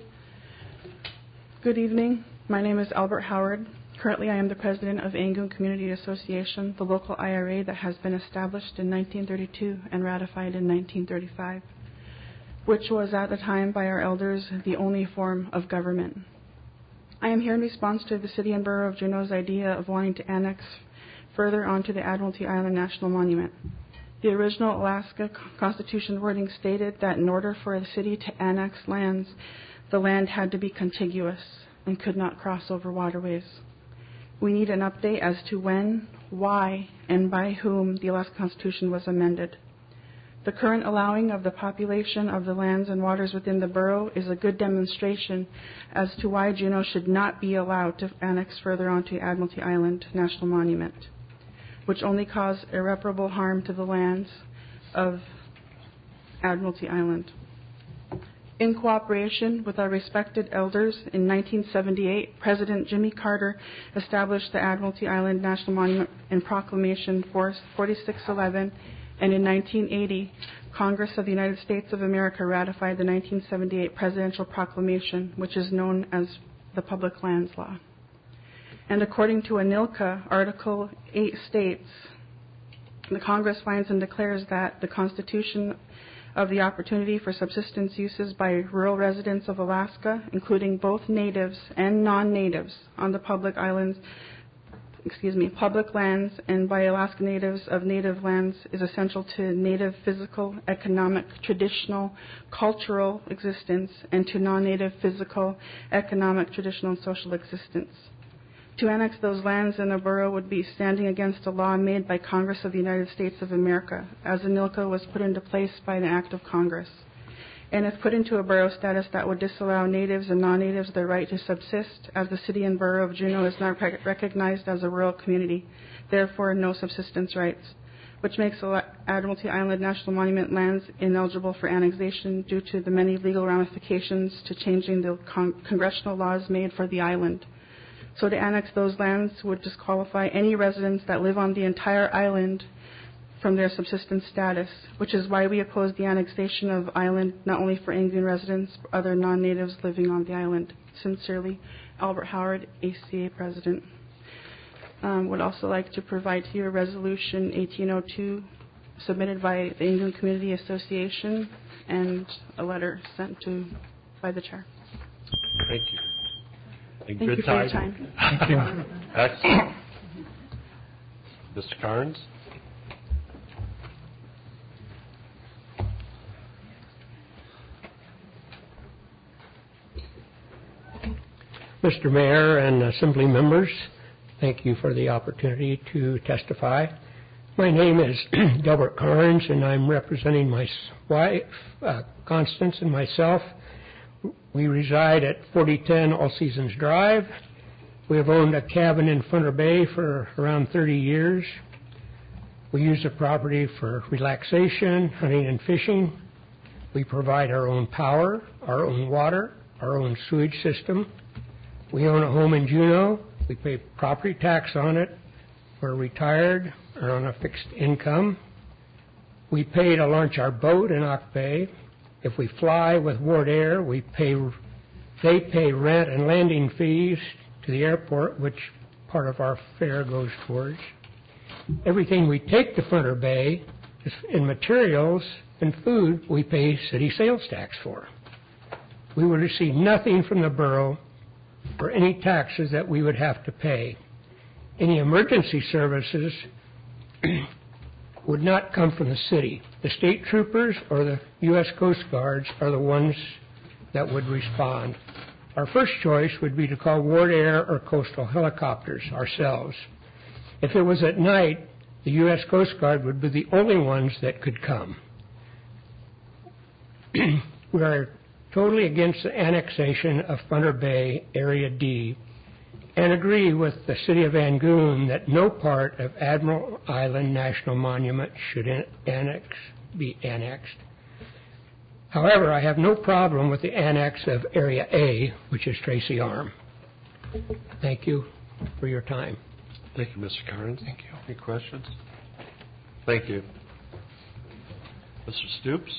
Good evening. My name is Albert Howard. Currently, I am the president of Angone Community Association, the local I R A that has been established in nineteen thirty-two and ratified in nineteen thirty-five, which was at the time by our elders the only form of government. I am here in response to the City and Borough of Juneau's idea of wanting to annex further onto the Admiralty Island National Monument. The original Alaska Constitution wording stated that in order for the city to annex lands, the land had to be contiguous and could not cross over waterways. We need an update as to when, why, and by whom the Alaska Constitution was amended. The current allowing of the population of the lands and waters within the borough is a good demonstration as to why Juneau should not be allowed to annex further onto Admiralty Island National Monument, which only cause irreparable harm to the lands of Admiralty Island. In cooperation with our respected elders, in nineteen seventy-eight, President Jimmy Carter established the Admiralty Island National Monument in Proclamation forty-six eleven, and in nineteen eighty, Congress of the United States of America ratified the nineteen seventy-eight Presidential Proclamation, which is known as the Public Lands Law. And according to ANILCA, Article eight states, the Congress finds and declares that the Constitution of the opportunity for subsistence uses by rural residents of Alaska, including both natives and non-natives on the public islands, excuse me, public lands, and by Alaska natives of native lands is essential to native physical, economic, traditional, cultural existence, and to non-native physical, economic, traditional, and social existence. To annex those lands in a borough would be standing against a law made by Congress of the United States of America, as ANILCA was put into place by an act of Congress. And if put into a borough status, that would disallow natives and non-natives their right to subsist, as the city and borough of Juneau is not recognized as a rural community, therefore no subsistence rights, which makes Admiralty Island National Monument lands ineligible for annexation due to the many legal ramifications to changing the con- congressional laws made for the island. So to annex those lands would disqualify any residents that live on the entire island from their subsistence status, which is why we oppose the annexation of the island, not only for Angoon residents, but other non-natives living on the island. Sincerely, Albert Howard, A C A President. Um, would also like to provide to you a resolution eighteen oh two submitted by the Angoon Community Association and a letter sent to by the chair. Thank you. And Thank good you for your time. time. Thank you. Excellent. Mister Carnes? Mister Mayor and Assembly members, thank you for the opportunity to testify. My name is Delbert Carnes, and I'm representing my wife, uh, Constance, and myself. We reside at forty ten All Seasons Drive. We have owned a cabin in Thunder Bay for around thirty years. We use the property for relaxation, hunting, and fishing. We provide our own power, our own water, our own sewage system. We own a home in Juneau. We pay property tax on it. We're retired or on a fixed income. We pay to launch our boat in Ock Bay. If we fly with Ward Air, we pay, they pay rent and landing fees to the airport, which part of our fare goes towards. Everything we take to Thunder Bay is in materials and food we pay city sales tax for. We would receive nothing from the borough for any taxes that we would have to pay. Any emergency services would not come from the city. The state troopers or the U S Coast Guards are the ones that would respond. Our first choice would be to call Ward Air or Coastal Helicopters ourselves. If it was at night, the U S Coast Guard would be the only ones that could come. We are totally against the annexation of Thunder Bay Area D and agree with the City of Angoon that no part of Admiral Island National Monument should annex, be annexed. However, I have no problem with the annex of Area A, which is Tracy Arm. Thank you for your time. Thank you, Mister Carnes. Thank you. Any questions? Thank you. Mister Stoops?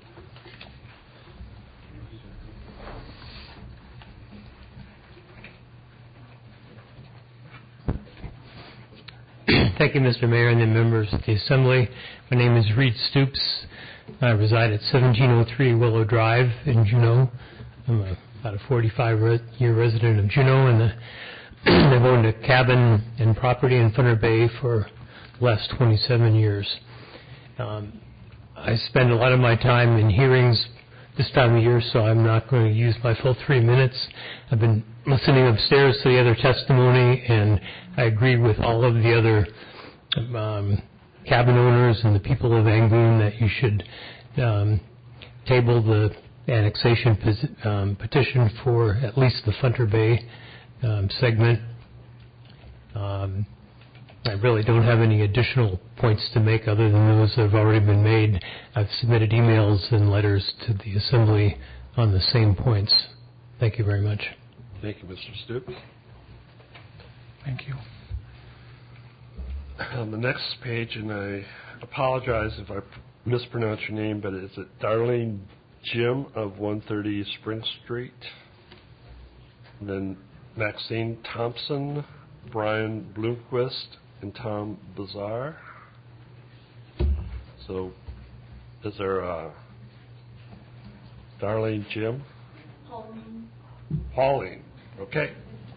Thank you, Mister Mayor, and the members of the Assembly. My name is Reed Stoops. I reside at seventeen oh three Willow Drive in Juneau. I'm a, about a forty-five-year resident of Juneau, and uh, I've owned a cabin and property in Thunder Bay for the last twenty-seven years. Um, I spend a lot of my time in hearings this time of year, so I'm not going to use my full three minutes. I've been listening upstairs to the other testimony, and I agree with all of the other um, cabin owners and the people of Angoon that you should um, table the annexation pos- um, petition for at least the Thunder Bay um, segment. Um, I really don't have any additional points to make other than those that have already been made. I've submitted emails and letters to the Assembly on the same points. Thank you very much. Thank you, Mister Stoops. Thank you. On the next page, and I apologize if I mispronounce your name, but is it Darlene Jim of one thirty Spring Street? And then Maxine Thompson, Brian Bloomquist, and Tom Bazar. So, is there a Darlene Jim? Pauline. Pauline. Okay.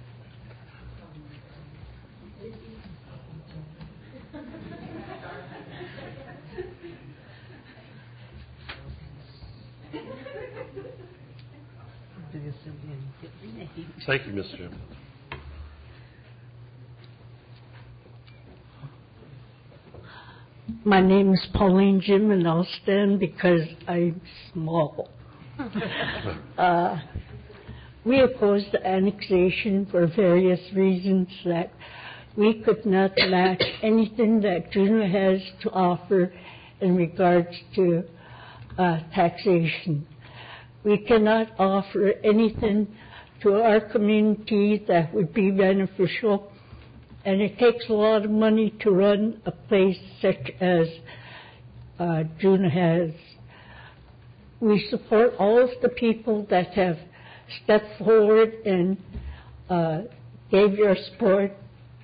Thank you, Mister Jim. My name is Pauline Jim, and I'll stand because I'm small. uh, we oppose the annexation for various reasons that we could not match anything that Juneau has to offer in regards to uh, taxation. We cannot offer anything to our community that would be beneficial and it takes a lot of money to run a place such as uh, Juneau has. We support all of the people that have stepped forward and uh, gave your support.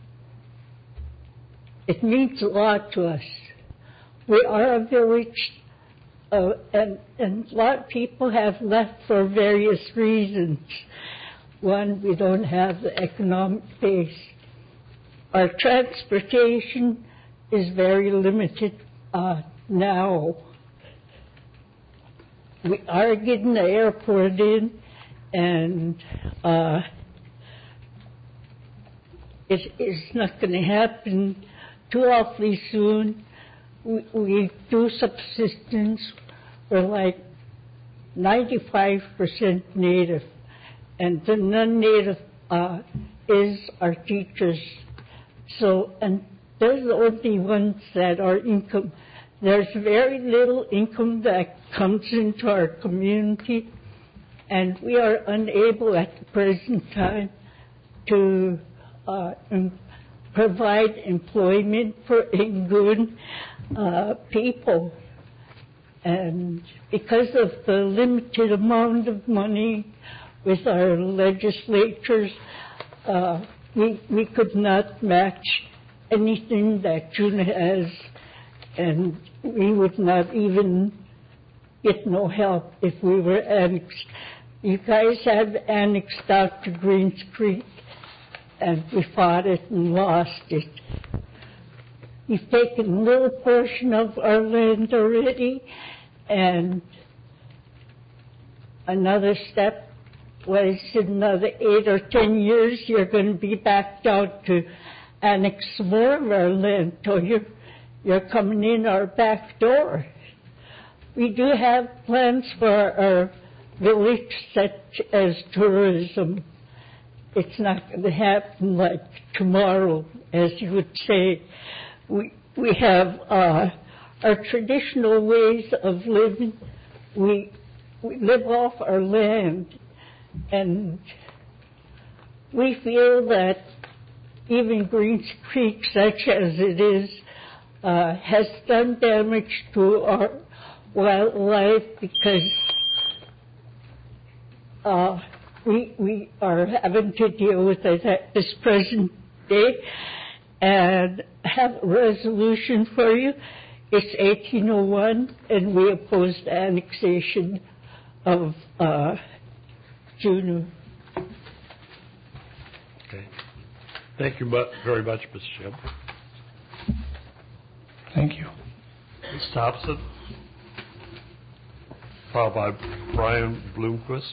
It means a lot to us. We are a village, uh, and, and a lot of people have left for various reasons. One, we don't have the economic base. Our transportation is very limited uh, now. We are getting the airport in, and uh, it, it's not going to happen too awfully soon. We, we do subsistence. We're like ninety-five percent native, and the non-native uh, is our teachers. So, and they're the only ones that are income. There's very little income that comes into our community, and we are unable at the present time to uh, em- provide employment for Angoon uh, people. And because of the limited amount of money with our legislatures, uh, we, we could not match anything that Juneau has, and we would not even get no help if we were annexed. You guys have annexed out to Greens Creek, and we fought it and lost it. You've taken a little portion of our land already, and another step was in another eight or ten years, you're going to be back down to annex more of our land, so you're, you're coming in our back door. We do have plans for our village, such as tourism. It's not going to happen like tomorrow, as you would say. We, we have uh, our traditional ways of living. We, we live off our land, and we feel that even Greens Creek, such as it is, uh, has done damage to our wildlife because uh, we, we are having to deal with it at this present day, and have a resolution for you. It's eighteen oh one, and we oppose the annexation of uh, Juneau. Okay. Thank you mu- very much, Miz Ship. Thank you. Miz Thompson, followed by Brian Bloomquist.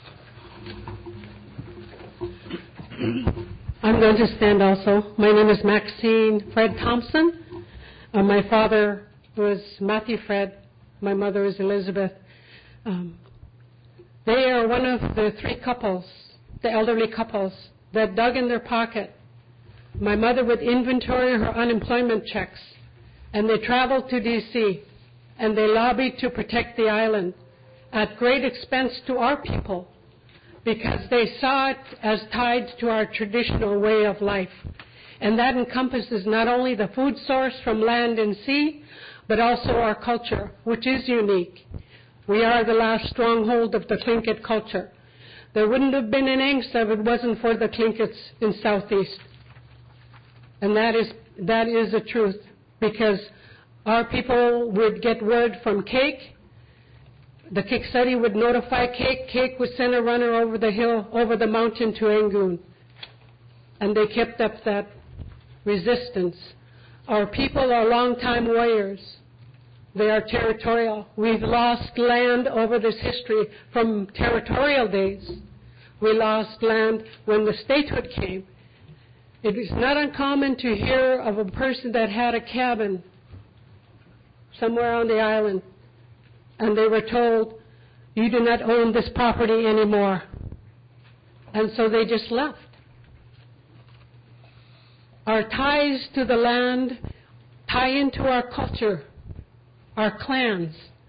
I'm going to stand also. My name is Maxine Fred Thompson. Uh, my father was Matthew Fred. My mother is Elizabeth. Um, they are one of the three couples, the elderly couples, that dug in their pocket. My mother would inventory her unemployment checks, and they traveled to D C, and they lobbied to protect the island at great expense to our people, because they saw it as tied to our traditional way of life. And that encompasses not only the food source from land and sea, but also our culture, which is unique. We are the last stronghold of the Tlingit culture. There wouldn't have been an Angst if it wasn't for the Tlinkits in Southeast. And that is, that is the truth, because our people would get word from Cake. The Kikseti would notify Cake. Cake would send a runner over the hill, over the mountain to Angoon. And they kept up that resistance. Our people are longtime warriors. They are territorial. We've lost land over this history from territorial days. We lost land when the statehood came. It is not uncommon to hear of a person that had a cabin somewhere on the island, and they were told, you do not own this property anymore. And so they just left. Our ties to the land tie into our culture, our clans.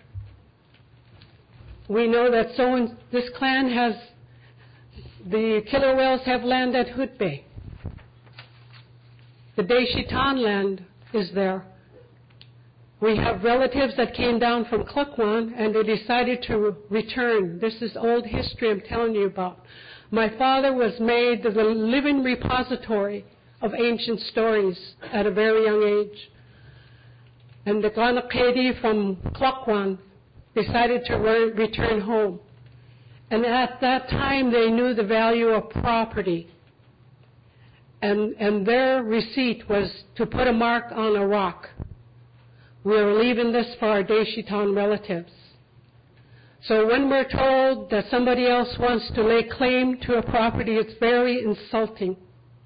We know that so and this clan has, the Killer Whales have land at Hoot Bay. The Deshitan land is there. We have relatives that came down from Klukwan and they decided to return. This is old history I'm telling you about. My father was made the living repository of ancient stories at a very young age. And the Glanakedi from Klukwan decided to re- return home. And at that time, they knew the value of property. And, and their receipt was to put a mark on a rock. We are leaving this for our Deshitan relatives. So when we're told that somebody else wants to lay claim to a property, it's very insulting.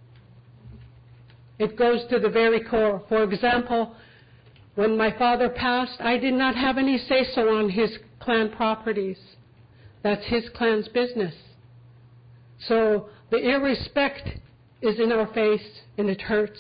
It goes to the very core. For example, when my father passed, I did not have any say-so on his clan properties. That's his clan's business. So the irrespect is in our face, and it hurts.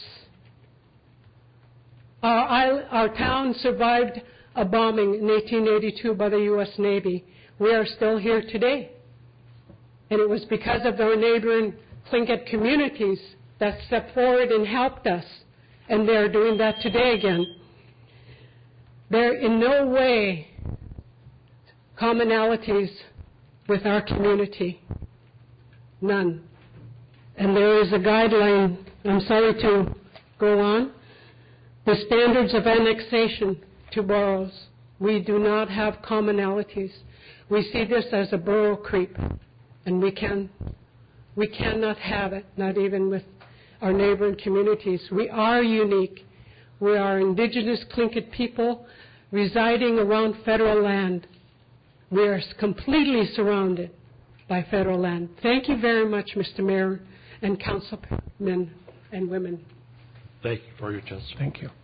Our, our town survived a bombing in eighteen eighty-two by the U S Navy. We are still here today. And it was because of our neighboring Tlingit communities that stepped forward and helped us. And they are doing that today again. There are in no way commonalities with our community. None. And there is a guideline, I'm sorry to go on, the standards of annexation to boroughs. We do not have commonalities. We see this as a borough creep, and we can, we cannot have it, not even with our neighboring communities. We are unique. We are indigenous Tlingit people residing around federal land. We are completely surrounded by federal land. Thank you very much, Mister Mayor and councilmen and women. Thank you for your testimony. Thank you.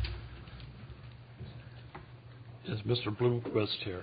Is Mister Bloomquist here?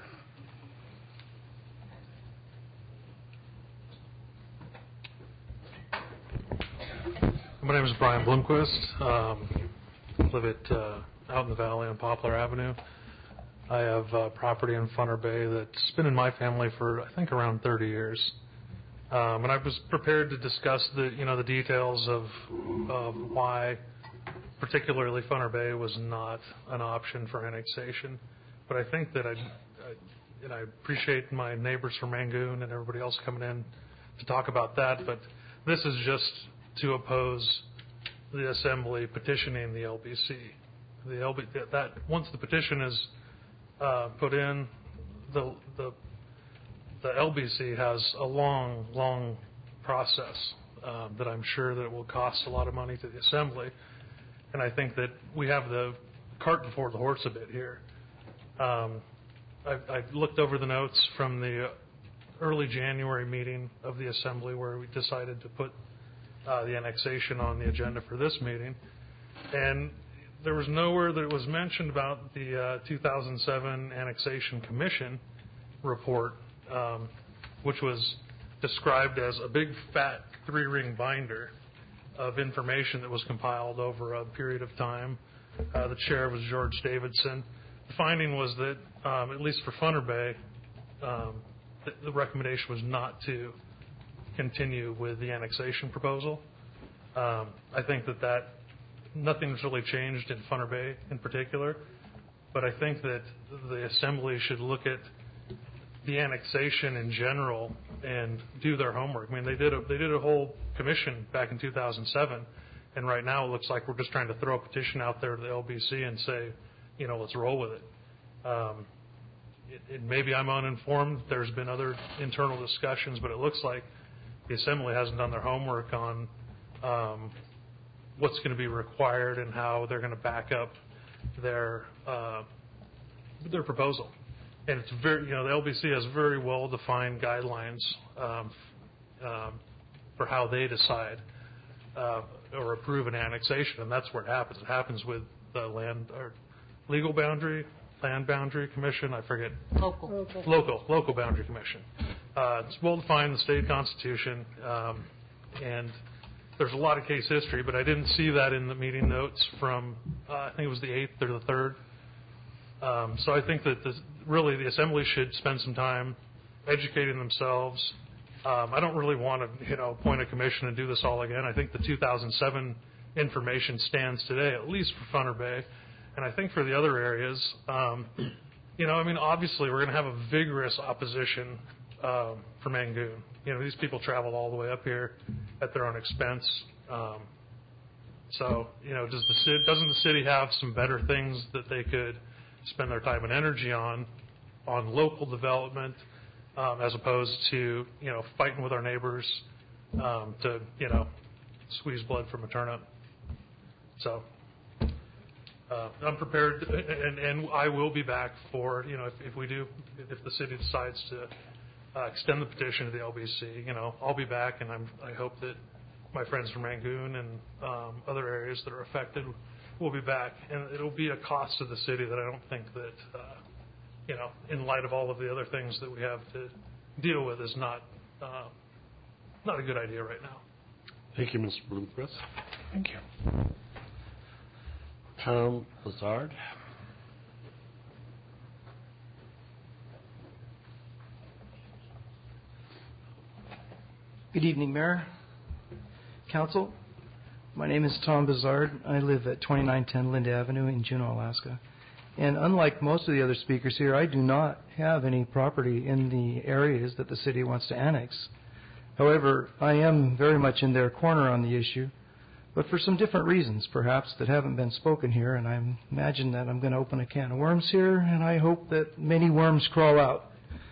My name is Brian Bloomquist. Um, live at uh, out in the valley on Poplar Avenue. I have uh, property in Funner Bay that's been in my family for I think around thirty years. Um, and I was prepared to discuss the you know the details of of why particularly Funner Bay was not an option for annexation. But I think that I, I and I appreciate my neighbors from Rangoon and everybody else coming in to talk about that. But this is just to oppose the Assembly petitioning the L B C. The L B that once the petition is uh, put in, the the the L B C has a long, long process uh, that I'm sure that will cost a lot of money to the Assembly. And I think that we have the cart before the horse a bit here. Um, I've, I've looked over the notes from the early January meeting of the Assembly where we decided to put uh, the annexation on the agenda for this meeting. And there was nowhere that it was mentioned about the uh, two thousand seven Annexation Commission report, um, which was described as a big fat three-ring binder of information that was compiled over a period of time. Uh, the chair was George Davidson. The finding was that, um, at least for Funner Bay, um, the, the recommendation was not to continue with the annexation proposal. Um, I think that, that nothing's really changed in Funner Bay in particular, but I think that the Assembly should look at the annexation in general and do their homework. I mean, they did a, they did a whole commission back in two thousand seven, and right now it looks like we're just trying to throw a petition out there to the L B C and say, you know, let's roll with it. Um, it, it maybe I'm uninformed. There's been other internal discussions, but it looks like the Assembly hasn't done their homework on um, what's going to be required and how they're going to back up their uh, their proposal. And it's very, you know, the L B C has very well-defined guidelines um, um, for how they decide uh, or approve an annexation, and that's where it happens. It happens with the land or legal boundary, land boundary commission. I forget. Local. Local. Local, local boundary commission. Uh, it's well-defined in the state constitution, um, and there's a lot of case history, but I didn't see that in the meeting notes from, uh, I think it was the eighth or the third. Um, so I think that this, really the Assembly should spend some time educating themselves. Um, I don't really want to, you know, appoint a commission and do this all again. I think the two thousand seven information stands today, at least for Thunder Bay. And I think for the other areas, um, you know, I mean, obviously we're going to have a vigorous opposition um, for Mangoon. You know, these people traveled all the way up here at their own expense. Um, so, you know, does the city, doesn't the city have some better things that they could spend their time and energy on, on local development, um, as opposed to, you know, fighting with our neighbors um, to, you know, squeeze blood from a turnip? So uh, I'm prepared, to, and, and I will be back for, you know, if, if we do, if the city decides to uh, extend the petition to the L B C, you know, I'll be back, and I'm, I hope that my friends from Rangoon and um, other areas that are affected will be back. And it'll be a cost to the city that I don't think that, uh, you know, in light of all of the other things that we have to deal with, is not uh, not a good idea right now. Thank you, Mister Bloomquist. Thank you. Tom Lazard. Good evening, Mayor, Council. My name is Tom Bazard. I live at twenty-nine ten Linda Avenue in Juneau, Alaska. And unlike most of the other speakers here, I do not have any property in the areas that the city wants to annex. However, I am very much in their corner on the issue, but for some different reasons, perhaps, that haven't been spoken here, and I imagine that I'm going to open a can of worms here, and I hope that many worms crawl out.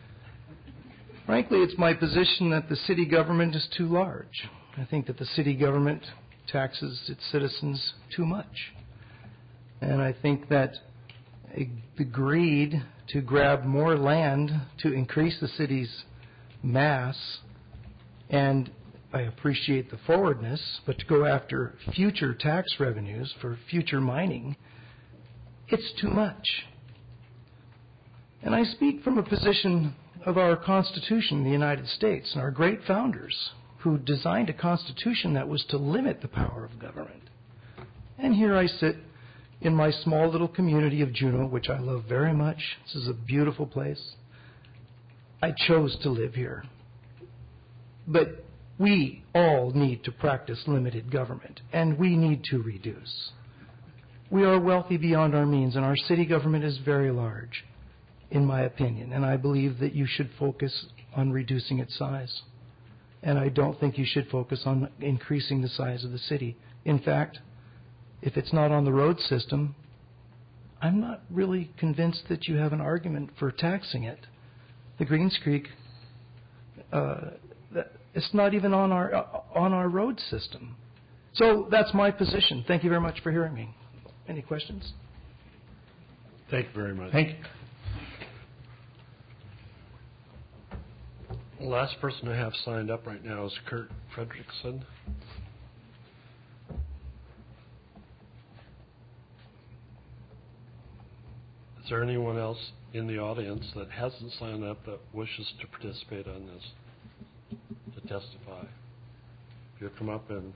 Frankly, it's my position that the city government is too large. I think that the city government taxes its citizens too much. And I think that the greed to grab more land to increase the city's mass, and I appreciate the forwardness, but to go after future tax revenues for future mining, it's too much. And I speak from a position of our Constitution, the United States, and our great founders who designed a Constitution that was to limit the power of government. And here I sit in my small little community of Juneau, which I love very much. This is a beautiful place. I chose to live here. But we all need to practice limited government, and we need to reduce. We are wealthy beyond our means, and our city government is very large, in my opinion, and I believe that you should focus on reducing its size. And I don't think you should focus on increasing the size of the city. In fact, if it's not on the road system, I'm not really convinced that you have an argument for taxing it. The Greens Creek, uh, it's not even on our uh, on our road system. So that's my position. Thank you very much for hearing me. Any questions? Thank you very much. Thank you. The last person I have signed up right now is Kurt Fredrickson. Is there anyone else in the audience that hasn't signed up that wishes to participate on this, to testify? If you'll come up and...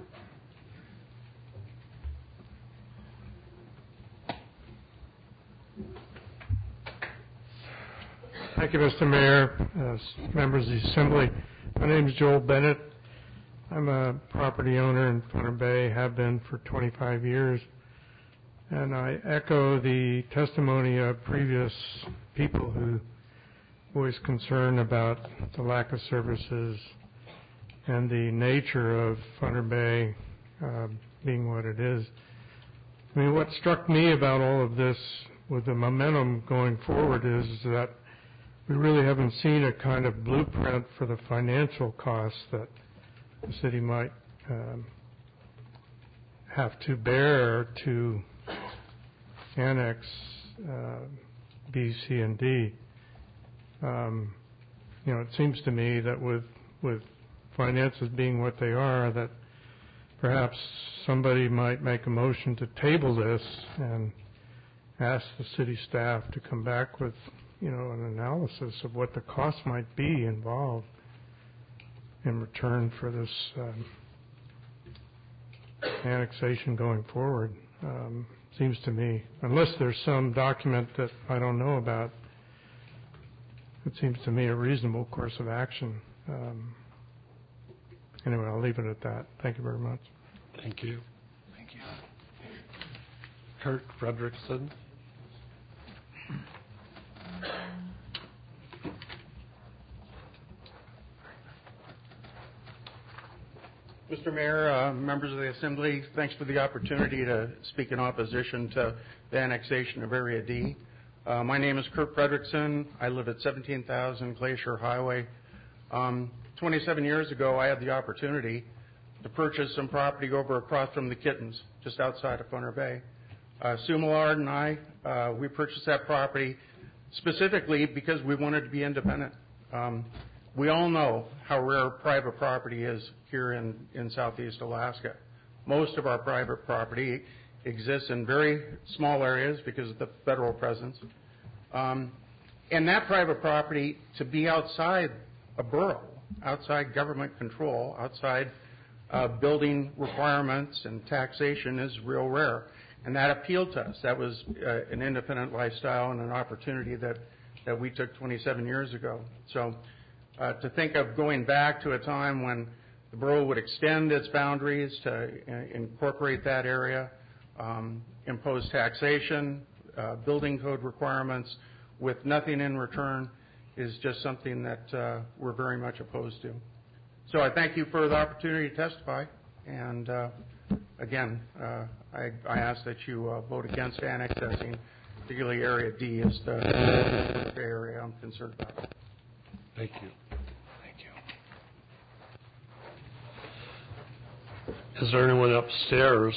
Thank you, Mister Mayor, uh, members of the Assembly. My name is Joel Bennett. I'm a property owner in Thunder Bay, have been for twenty-five years. And I echo the testimony of previous people who voiced concern about the lack of services and the nature of Thunder Bay uh, being what it is. I mean, what struck me about all of this with the momentum going forward is that we really haven't seen a kind of blueprint for the financial costs that the city might um, have to bear to annex uh, B, C, and D. Um, you know, it seems to me that with with finances being what they are, that perhaps somebody might make a motion to table this and ask the city staff to come back with, you know, an analysis of what the cost might be involved in return for this um, annexation going forward. Um, seems to me, unless there's some document that I don't know about, it seems to me a reasonable course of action. Um, anyway, I'll leave it at that. Thank you very much. Thank you. Kirk Frederickson. Mister Mayor, uh, members of the Assembly, thanks for the opportunity to speak in opposition to the annexation of Area D. Uh, my name is Kirk Frederickson. I live at seventeen thousand Glacier Highway. Um, twenty-seven years ago, I had the opportunity to purchase some property over across from the Kittens, just outside of Funner Bay. Uh, Sue Millard and I, uh, we purchased that property specifically because we wanted to be independent. Um, we all know how rare private property is here in, in Southeast Alaska. Most of our private property exists in very small areas because of the federal presence. Um, and that private property, to be outside a borough, outside government control, outside uh, building requirements and taxation is real rare. And that appealed to us. That was uh, an independent lifestyle and an opportunity that, that we took twenty-seven years ago. So uh, to think of going back to a time when the borough would extend its boundaries to uh, incorporate that area, um, impose taxation, uh, building code requirements with nothing in return is just something that uh, we're very much opposed to. So I thank you for the opportunity to testify. And uh, again, uh, I, I ask that you uh, vote against annexing, particularly Area D is the area I'm concerned about. Thank you. Thank you. Is there anyone upstairs?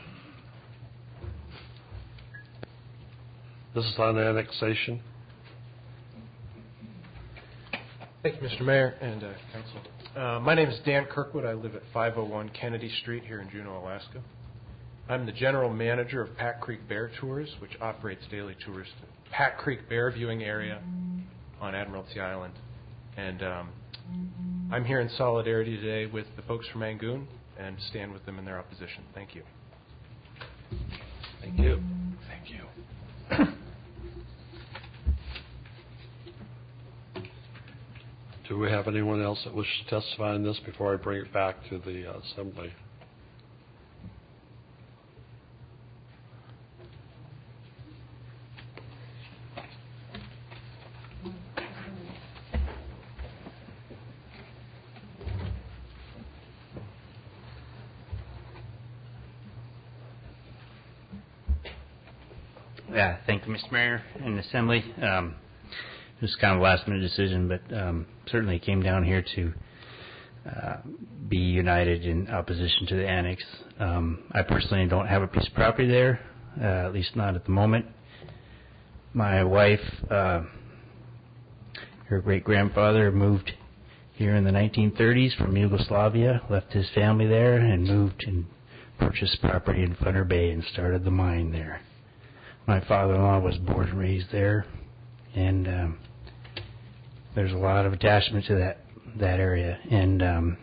This is on annexation. Thank you, Mister Mayor and uh, Council. Uh, my name is Dan Kirkwood. I live at five oh one Kennedy Street here in Juneau, Alaska. I'm the general manager of Pack Creek Bear Tours, which operates daily tours to Pack Creek Bear Viewing Area on Admiralty Island. And um, I'm here in solidarity today with the folks from Angoon and stand with them in their opposition. Thank you. Thank you. Thank you. Do we have anyone else that wishes to testify on this before I bring it back to the uh, Assembly? Yeah, thank you, Mister Mayor and Assembly. Um, It was kind of a last-minute decision, but um, certainly came down here to uh, be united in opposition to the annex. Um, I personally don't have a piece of property there, uh, at least not at the moment. My wife, uh, her great-grandfather moved here in the nineteen thirties from Yugoslavia, left his family there, and moved and purchased property in Funner Bay and started the mine there. My father-in-law was born and raised there, and um, there's a lot of attachment to that that area. And um,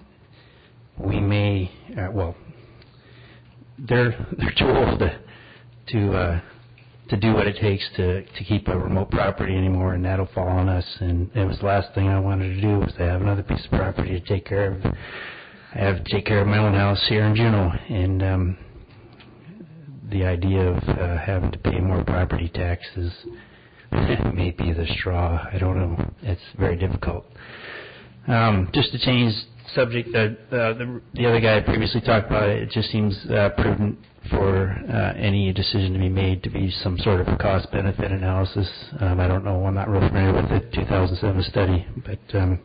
we may, uh, well, they're they're too old to to, uh, to do what it takes to to keep a remote property anymore, and that'll fall on us. And it was the last thing I wanted to do was to have another piece of property to take care of. I have to take care of my own house here in Juneau, and um, the idea of uh, having to pay more property taxes may be the straw. I don't know. It's very difficult. Um, just to change subject, uh, uh, the, the other guy previously talked about it. It just seems uh, prudent for uh, any decision to be made to be some sort of a cost-benefit analysis. Um, I don't know. I'm not real familiar with the two thousand seven study, but um,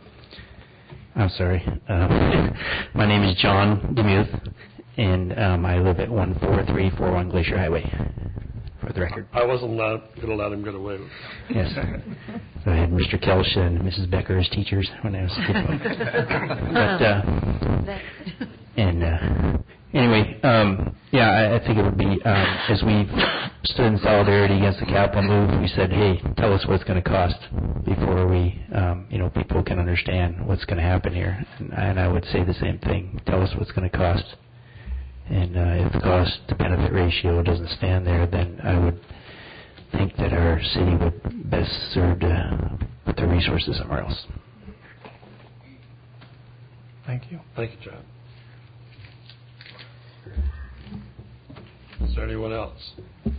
I'm sorry. Um, my name is John DeMuth, and um, I live at one four three four one Glacier Highway, for the record. I wasn't going to let him get away with it. Yes. I had Mister Kelsch and Missus Becker as teachers when I was a kid. But, uh, and uh, anyway, um, yeah, I, I think it would be, um, as we stood in solidarity against the capital move, we said, hey, tell us what it's going to cost before we, um, you know, people can understand what's going to happen here. And, and I would say the same thing. Tell us what's going to cost. And uh, if the cost-to-benefit ratio doesn't stand there, then I would think that our city would best serve to put their resources somewhere else. Thank you. Thank you, John. Is there anyone else?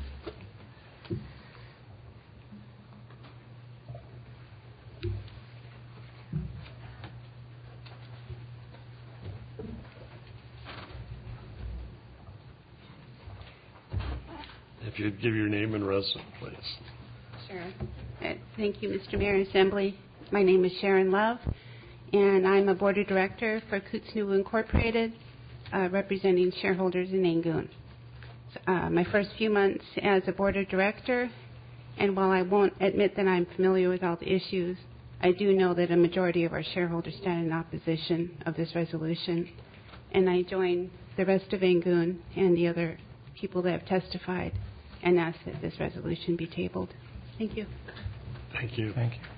If you'd give your name and residence, please. Sure. Uh, Thank you, Mister Mayor and Assembly. My name is Sharon Love, and I'm a board of director for Kootznoe Incorporated, uh, representing shareholders in Angoon. Uh, my first few months as a board of director, and while I won't admit that I'm familiar with all the issues, I do know that a majority of our shareholders stand in opposition of this resolution, and I join the rest of Angoon and the other people that have testified and ask that this resolution be tabled. Thank you. Thank you. Thank you.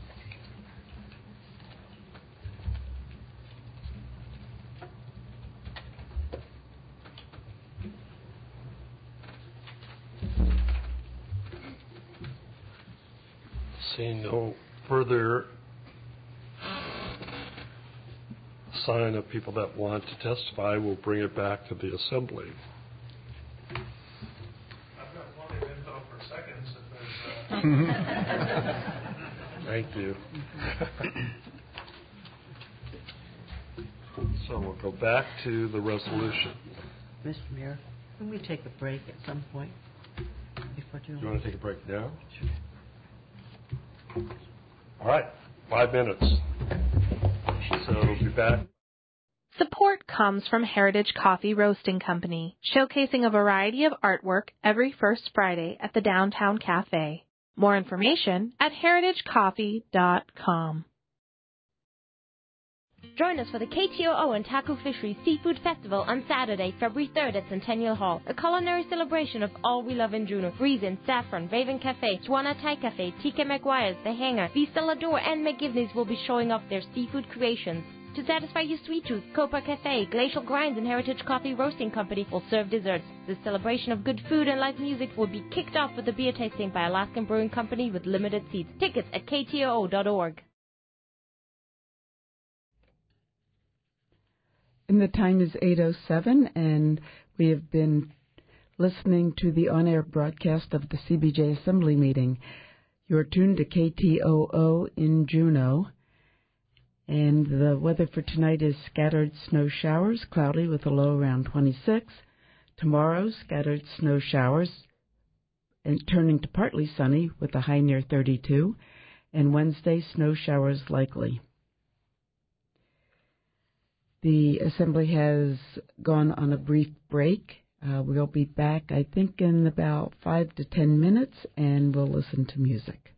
Seeing no further sign of people that want to testify, we'll bring it back to the Assembly. Thank you. So we'll go back to the resolution. Mister Mayor, can we take a break at some point? Before Do you want to take a break now? Sure. All right, five minutes. So we'll be back. Support comes from Heritage Coffee Roasting Company, showcasing a variety of artwork every first Friday at the Downtown Cafe. More information at heritage coffee dot com. Join us for the K T O O and Taku Fisheries Seafood Festival on Saturday, February third at Centennial Hall. A culinary celebration of all we love in Juneau. Reason, Saffron, Raven Cafe, Juana Thai Cafe, T K McGuire's, The Hanger, Vista Lador, and McGivney's will be showing off their seafood creations. To satisfy your sweet tooth, Copa Cafe, Glacial Grinds, and Heritage Coffee Roasting Company will serve desserts. This celebration of good food and live music will be kicked off with a beer tasting by Alaskan Brewing Company with limited seats. Tickets at K T O O dot org. And the time is eight oh seven, and we have been listening to the on-air broadcast of the C B J Assembly meeting. You're tuned to K T O O in Juneau. And the weather for tonight is scattered snow showers, cloudy with a low around twenty-six. Tomorrow, scattered snow showers and turning to partly sunny with a high near thirty-two. And Wednesday, snow showers likely. The Assembly has gone on a brief break. Uh, we'll be back, I think, in about five to ten minutes, and we'll listen to music.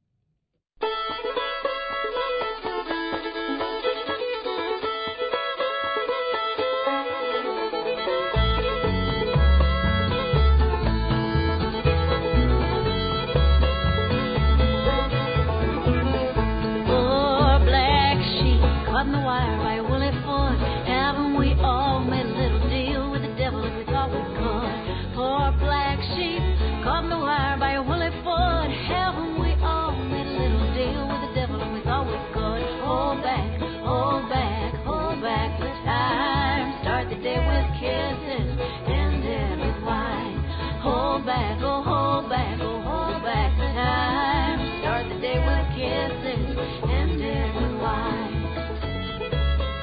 On the wire by Willie Ford. Haven't we all made a little deal with the devil if we thought we could? Poor black sheep caught in the wire by Willie Ford. Haven't we all made a little deal with the devil if we thought we could? Hold back, hold back, hold back the time. Start the day with kisses, end it with wine. Hold back, oh hold back, oh hold back the time. Start the day with kisses, end it with wine.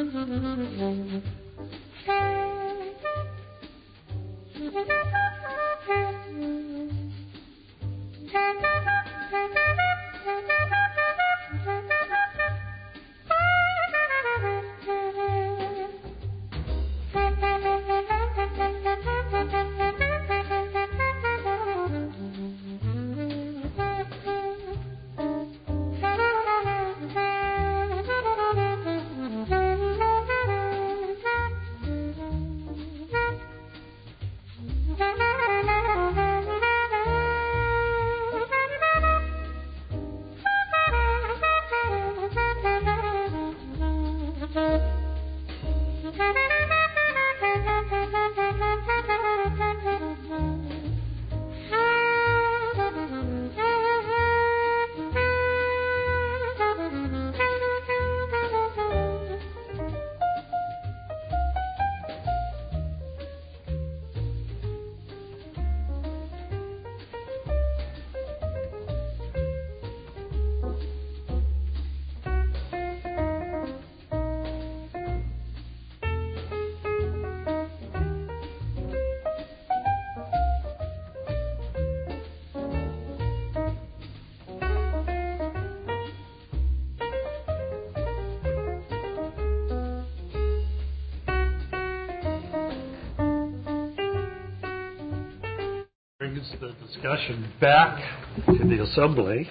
Brings the discussion back to the Assembly.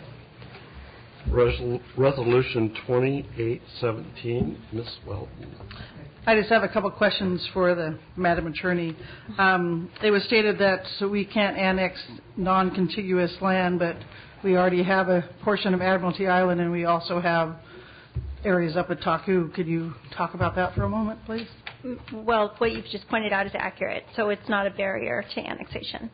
Resol- Resolution twenty-eight seventeen, Miz Welton. I just have a couple questions for the Madam Attorney. Um, it was stated that so we can't annex non-contiguous land, but we already have a portion of Admiralty Island, and we also have areas up at Taku. Could you talk about that for a moment, please? Well, what you've just pointed out is accurate, so it's not a barrier to annexation.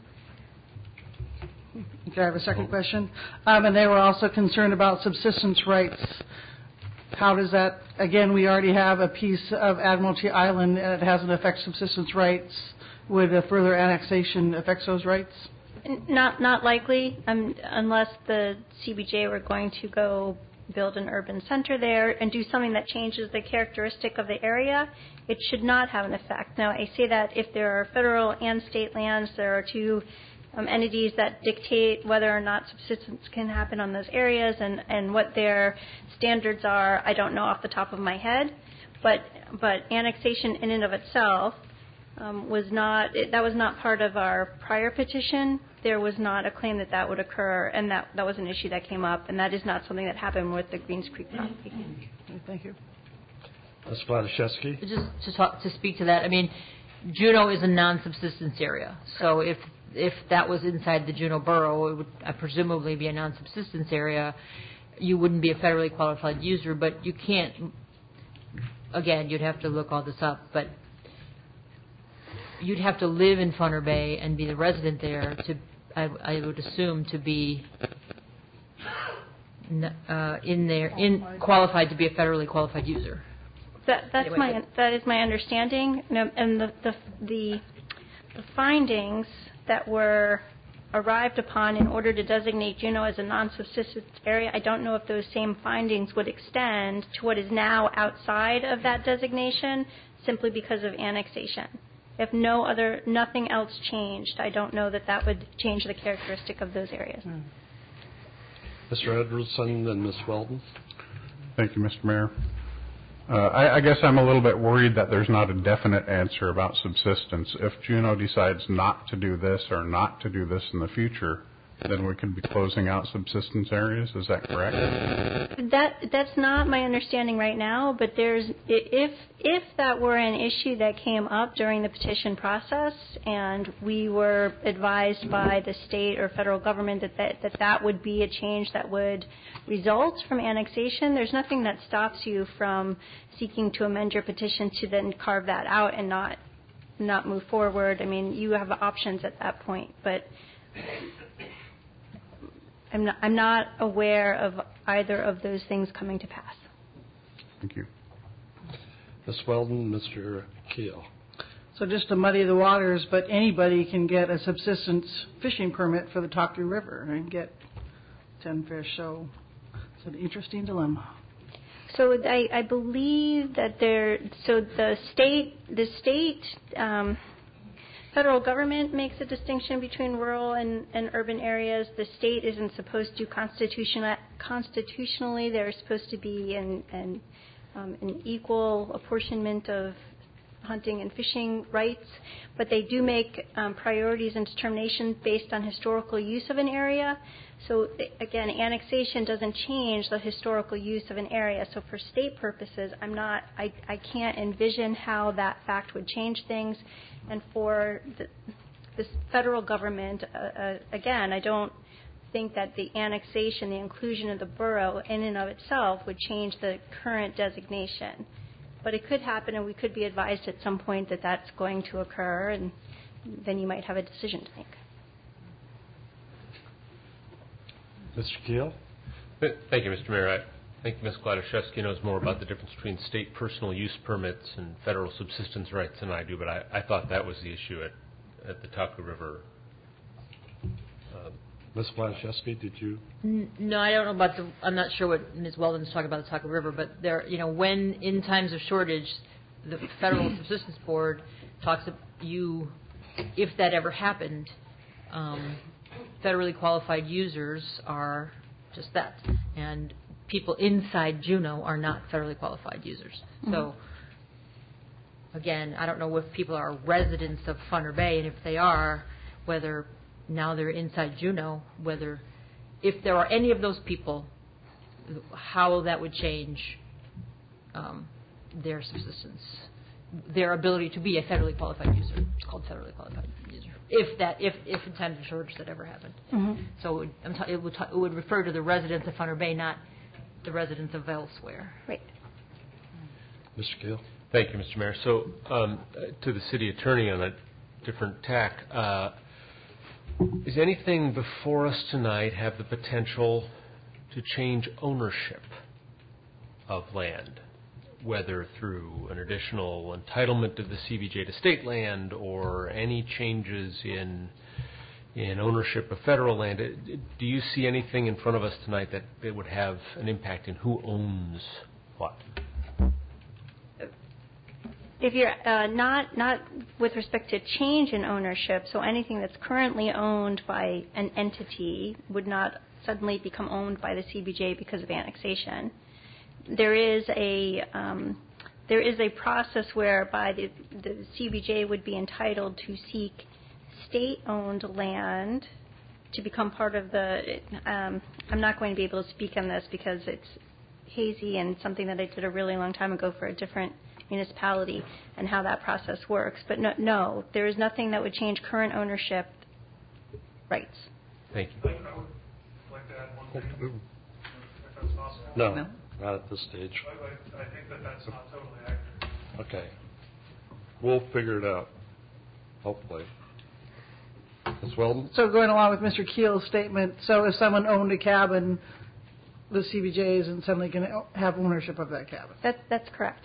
Okay, I have a second question. Um, and they were also concerned about subsistence rights. How does that, again, we already have a piece of Admiralty Island and it hasn't affected subsistence rights. Would a further annexation affect those rights? Not not likely, um, unless the C B J were going to go build an urban center there and do something that changes the characteristic of the area. It should not have an effect. Now, I say that if there are federal and state lands, there are two Um, entities that dictate whether or not subsistence can happen on those areas and, and what their standards are. I don't know off the top of my head, but but annexation in and of itself um, was not it, that was not part of our prior petition. There was not a claim that that would occur, and that, that was an issue that came up, and that is not something that happened with the Greens Creek property. Thank you. Miz Wladaszewski. Just to talk, to speak to that, I mean, Juneau is a non-subsistence area, so if if that was inside the Juneau borough, it would uh, presumably be a non-subsistence area. You wouldn't be a federally qualified user, but you can't, again, you'd have to look all this up, but you'd have to live in Funner Bay and be the resident there to, I, I would assume, to be uh, in there, in qualified to be a federally qualified user. That, that's anyway, my that is my understanding, and the the the, the findings that were arrived upon in order to designate Juneau as a non-subsistence area, I don't know if those same findings would extend to what is now outside of that designation simply because of annexation. If no other, nothing else changed, I don't know that that would change the characteristic of those areas. Hmm. Mister Edwardson and Miz Weldon. Thank you, Mister Mayor. Uh, I, I guess I'm a little bit worried that there's not a definite answer about subsistence. If Juneau decides not to do this or not to do this in the future, then we could be closing out subsistence areas. Is that correct? That that's not my understanding right now. But there's if if that were an issue that came up during the petition process, and we were advised by the state or federal government that that that, that would be a change that would result from annexation, there's nothing that stops you from seeking to amend your petition to then carve that out and not not move forward. I mean, you have options at that point, but I'm not, I'm not aware of either of those things coming to pass. Thank you. Miz Weldon, Mister Keel. So just to muddy the waters, but anybody can get a subsistence fishing permit for the Taku River and get ten fish. So it's an interesting dilemma. So I, I believe that there. So the state, the state, um, federal government makes a distinction between rural and, and urban areas. The state isn't supposed to constitution, constitutionally. They're supposed to be an, an, um, an equal apportionment of hunting and fishing rights, but they do make um, priorities and determinations based on historical use of an area. So again, annexation doesn't change the historical use of an area. So for state purposes, I'm not, I, I can't envision how that fact would change things. And for the, the federal government, uh, uh, again, I don't think that the annexation, the inclusion of the borough in and of itself would change the current designation. But it could happen, and we could be advised at some point that that's going to occur, and then you might have a decision to make. Mister Keel? Thank you, Mister Mayor. I think Miz Gladaszewski knows more about the difference between state personal use permits and federal subsistence rights than I do, but I, I thought that was the issue at, at the Taku River. Uh, Miz Gladaszewski, did you? No, I don't know about the. I'm not sure what Miz Weldon's talking about the Taku River, but there, you know, when in times of shortage, the Federal Subsistence Board talks about you, if that ever happened, um, federally qualified users are just that, and people inside Juneau are not federally qualified users. Mm-hmm. So, again, I don't know if people are residents of Thunder Bay, and if they are, whether now they're inside Juneau, whether, if there are any of those people, how that would change um, their subsistence, their ability to be a federally qualified user. It's called federally qualified user. If that, if, if in times of shortage that ever happened. Mm-hmm. So it would, I'm t- it, would t- it would refer to the residents of Thunder Bay, not the residents of elsewhere. Right. Mister Gill. Thank you, Mister Mayor. So um, to the city attorney on a different tack, uh, is anything before us tonight have the potential to change ownership of land, whether through an additional entitlement of the C B J to state land or any changes in in ownership of federal land? Do you see anything in front of us tonight that, that would have an impact in who owns what? If you're uh, not not with respect to change in ownership, so anything that's currently owned by an entity would not suddenly become owned by the C B J because of annexation. There is a um, there is a process whereby the, the C B J would be entitled to seek state-owned land to become part of the. Um, I'm not going to be able to speak on this because it's hazy and something that I did a really long time ago for a different municipality and how that process works. But no, no, there is nothing that would change current ownership rights. Thank you. I would like to add one thing, if that's possible. No, no, not at this stage. I, I think that that's not totally accurate. Okay. We'll figure it out, hopefully. Miz Weldon? So going along with Mister Keel's statement, so if someone owned a cabin, the C B J isn't suddenly going to have ownership of that cabin? That, that's correct.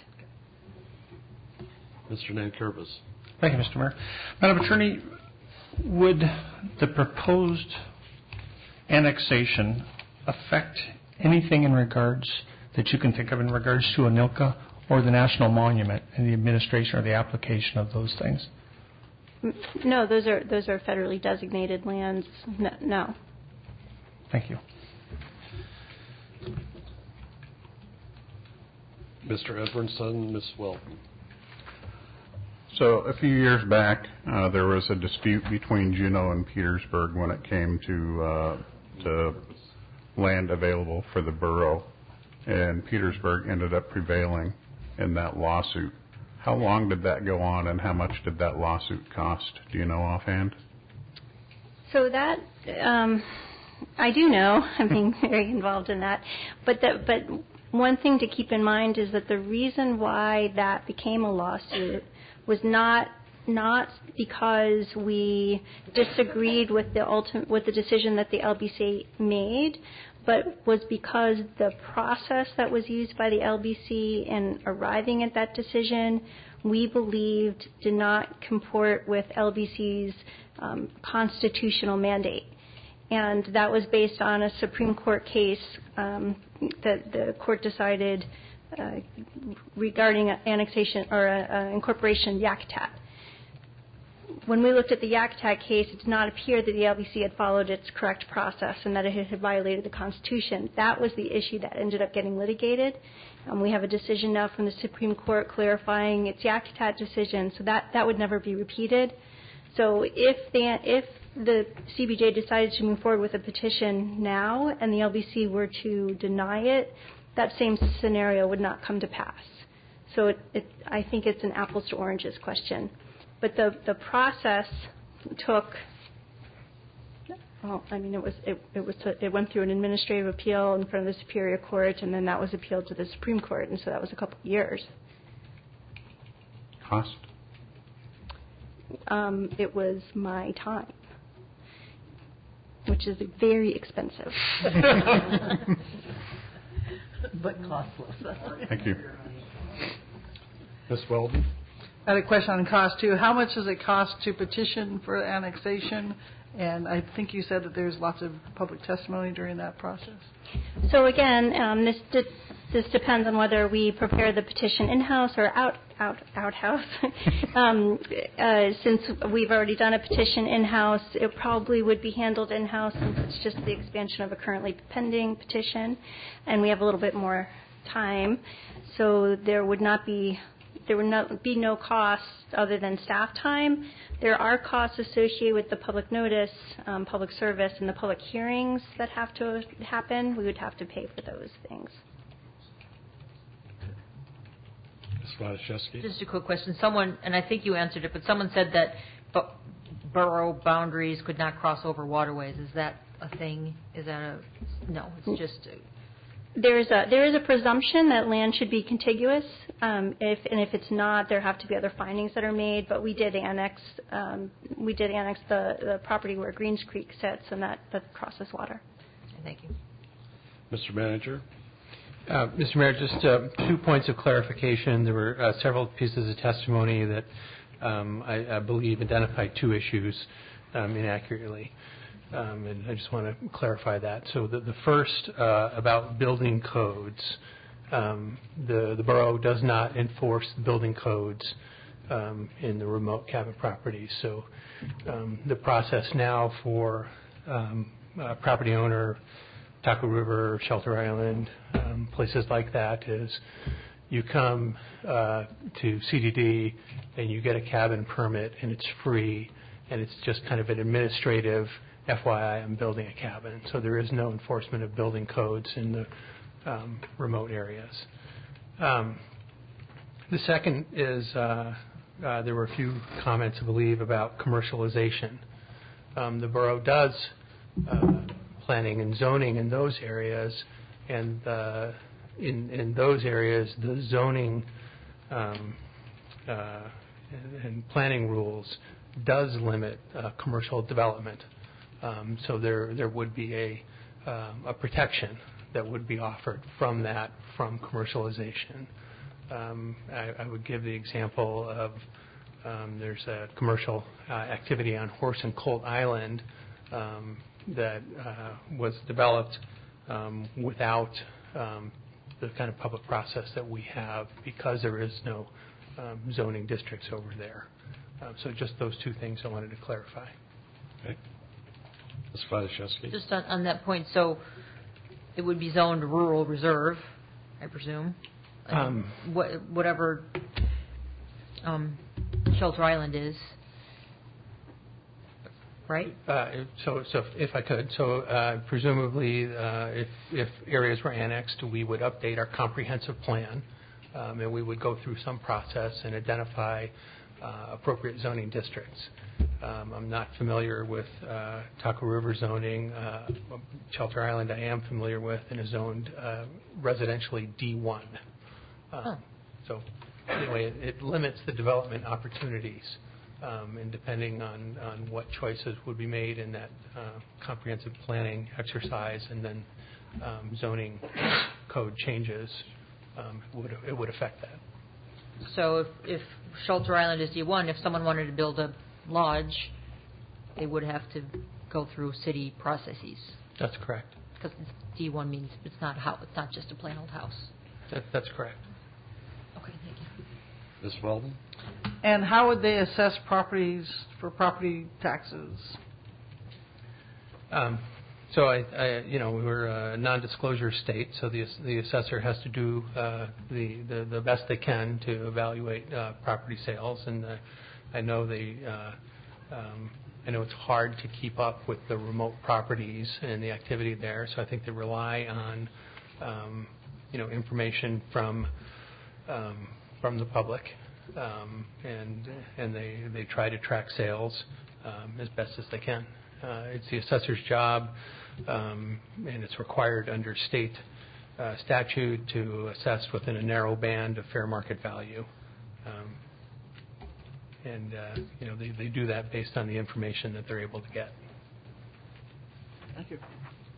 Mister Nankervis. Thank you, Mister Mayor. Madam Attorney, would the proposed annexation affect anything in regards that you can think of in regards to ANILCA or the National Monument and the administration or the application of those things? No, those are those are federally designated lands. No. no. Thank you. Mister Edwardson, Miz Weldon. So a few years back, uh, there was a dispute between Juneau and Petersburg when it came to uh, to land available for the borough, and Petersburg ended up prevailing in that lawsuit. How long did that go on, and how much did that lawsuit cost? Do you know offhand? So that um, I do know. I'm being very involved in that, but that but one thing to keep in mind is that the reason why that became a lawsuit was not not because we disagreed with the ultimate with the decision that the L B C made, but was because the process that was used by the L B C in arriving at that decision, we believed did not comport with L B C's um, constitutional mandate. And that was based on a Supreme Court case um, that the court decided uh, regarding annexation or uh, uh, incorporation of Yakutat. When we looked at the Yakutat case, it did not appear that the L B C had followed its correct process and that it had violated the Constitution. That was the issue that ended up getting litigated. Um, we have a decision now from the Supreme Court clarifying its Yakutat decision, so that, that would never be repeated. So if the, if the C B J decided to move forward with a petition now and the L B C were to deny it, that same scenario would not come to pass. So it, it, I think it's an apples to oranges question. But the, the process took, well, I mean, it was it, it was it went through an administrative appeal in front of the Superior Court, and then that was appealed to the Supreme Court, and so that was a couple of years. Cost? Um, it was my time, which is very expensive. But costless. Thank you. Miz Weldon? I had a question on cost, too. How much does it cost to petition for annexation? And I think you said that there's lots of public testimony during that process. So again, um, this de- this depends on whether we prepare the petition in-house or out out outhouse. um, uh, since we've already done a petition in-house, it probably would be handled in-house since it's just the expansion of a currently pending petition, and we have a little bit more time. So there would not be there would not be no costs other than staff time. There are costs associated with the public notice, um, public service, and the public hearings that have to happen. We would have to pay for those things. Miz Wojciechowski? Just a quick question. Someone, and I think you answered it, but someone said that bu- borough boundaries could not cross over waterways. Is that a thing? Is that a no? It's just. A, There's a there is a presumption that land should be contiguous. Um, if and if it's not, there have to be other findings that are made. But we did annex um, we did annex the, the property where Greens Creek sits, and that, that crosses water. Thank you, Mister Manager. Uh, Mister Mayor, just uh, two points of clarification. There were uh, several pieces of testimony that um, I, I believe identified two issues um, inaccurately. Um, and I just want to clarify that. So the, the first uh, about building codes, um, the, the borough does not enforce the building codes um, in the remote cabin properties. So um, the process now for um, a property owner, Taco River, Shelter Island, um, places like that is you come uh, to C D D and you get a cabin permit and it's free and it's just kind of an administrative F Y I, I'm building a cabin. So there is no enforcement of building codes in the um, remote areas. Um, the second is uh, uh, there were a few comments, I believe, about commercialization. Um, the borough does uh, planning and zoning in those areas, and uh, in, in those areas, the zoning um, uh, and, and planning rules does limit uh, commercial development. Um, so there there would be a um, a protection that would be offered from that, from commercialization. Um, I, I would give the example of um, there's a commercial uh, activity on Horse and Colt Island um, that uh, was developed um, without um, the kind of public process that we have because there is no um, zoning districts over there. Um, so just those two things I wanted to clarify. Okay. Miz Wojciechowski. just on, on that point, so it would be zoned rural reserve, I presume. Um, what, whatever um, Shelter Island is, right? Uh, so, so if I could, so uh, presumably, uh, if if areas were annexed, we would update our comprehensive plan, um, and we would go through some process and identify uh, appropriate zoning districts. Um, I'm not familiar with uh, Taco River zoning. Uh, Shelter Island I am familiar with and is zoned uh, residentially D one. Uh, huh. So anyway, it, it limits the development opportunities, um, and depending on, on what choices would be made in that uh, comprehensive planning exercise and then um, zoning code changes, um, it would, it would affect that. So if, if Shelter Island is D one, if someone wanted to build a lodge, they would have to go through city processes. That's correct. Because D one means it's not a house, it's not just a plain old house. That, that's correct. Okay, thank you. Miz Weldon? And how would they assess properties for property taxes? Um, so I, I, you know, we're a non-disclosure state, so the the assessor has to do uh, the, the the best they can to evaluate uh, property sales, and uh, I know they, uh, um, I know it's hard to keep up with the remote properties and the activity there, so I think they rely on, um, you know, information from um, from the public, um, and and they they try to track sales um, as best as they can. Uh, it's the assessor's job, um, and it's required under state uh, statute to assess within a narrow band of fair market value. Um, and, uh, you know, they, they do that based on the information that they're able to get. Thank you.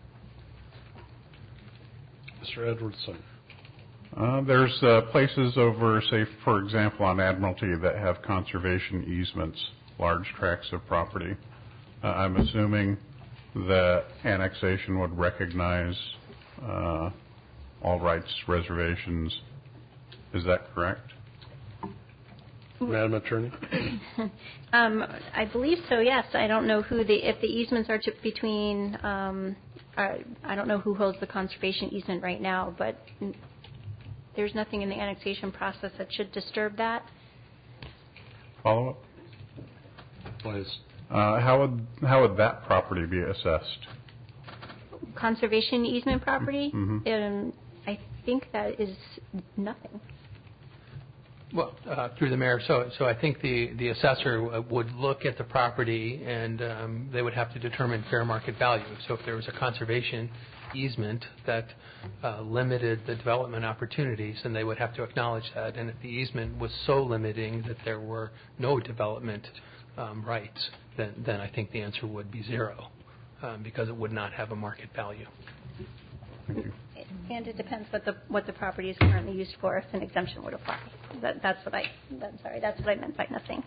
Mister Edwardson. Uh, there's uh, places over, say, for example, on Admiralty that have conservation easements, large tracts of property. Uh, I'm assuming that annexation would recognize uh, all rights reservations. Is that correct? Madam Attorney? um, I believe so, yes. I don't know who the, if the easements are to, between, um, I, I don't know who holds the conservation easement right now, but there's nothing in the annexation process that should disturb that. Follow up? Please. Uh, how would how would that property be assessed? Conservation easement property? Mm-hmm. Um, I think that is nothing. Well, uh, through the mayor, so so I think the, the assessor would look at the property and um, they would have to determine fair market value. So if there was a conservation easement that uh, limited the development opportunities, then they would have to acknowledge that. And if the easement was so limiting that there were no development um, rights, then, then I think the answer would be zero um, because it would not have a market value. Thank you. And it depends what the what the property is currently used for. If an exemption would apply, that, that's what I. That, sorry, that's what I meant by nothing.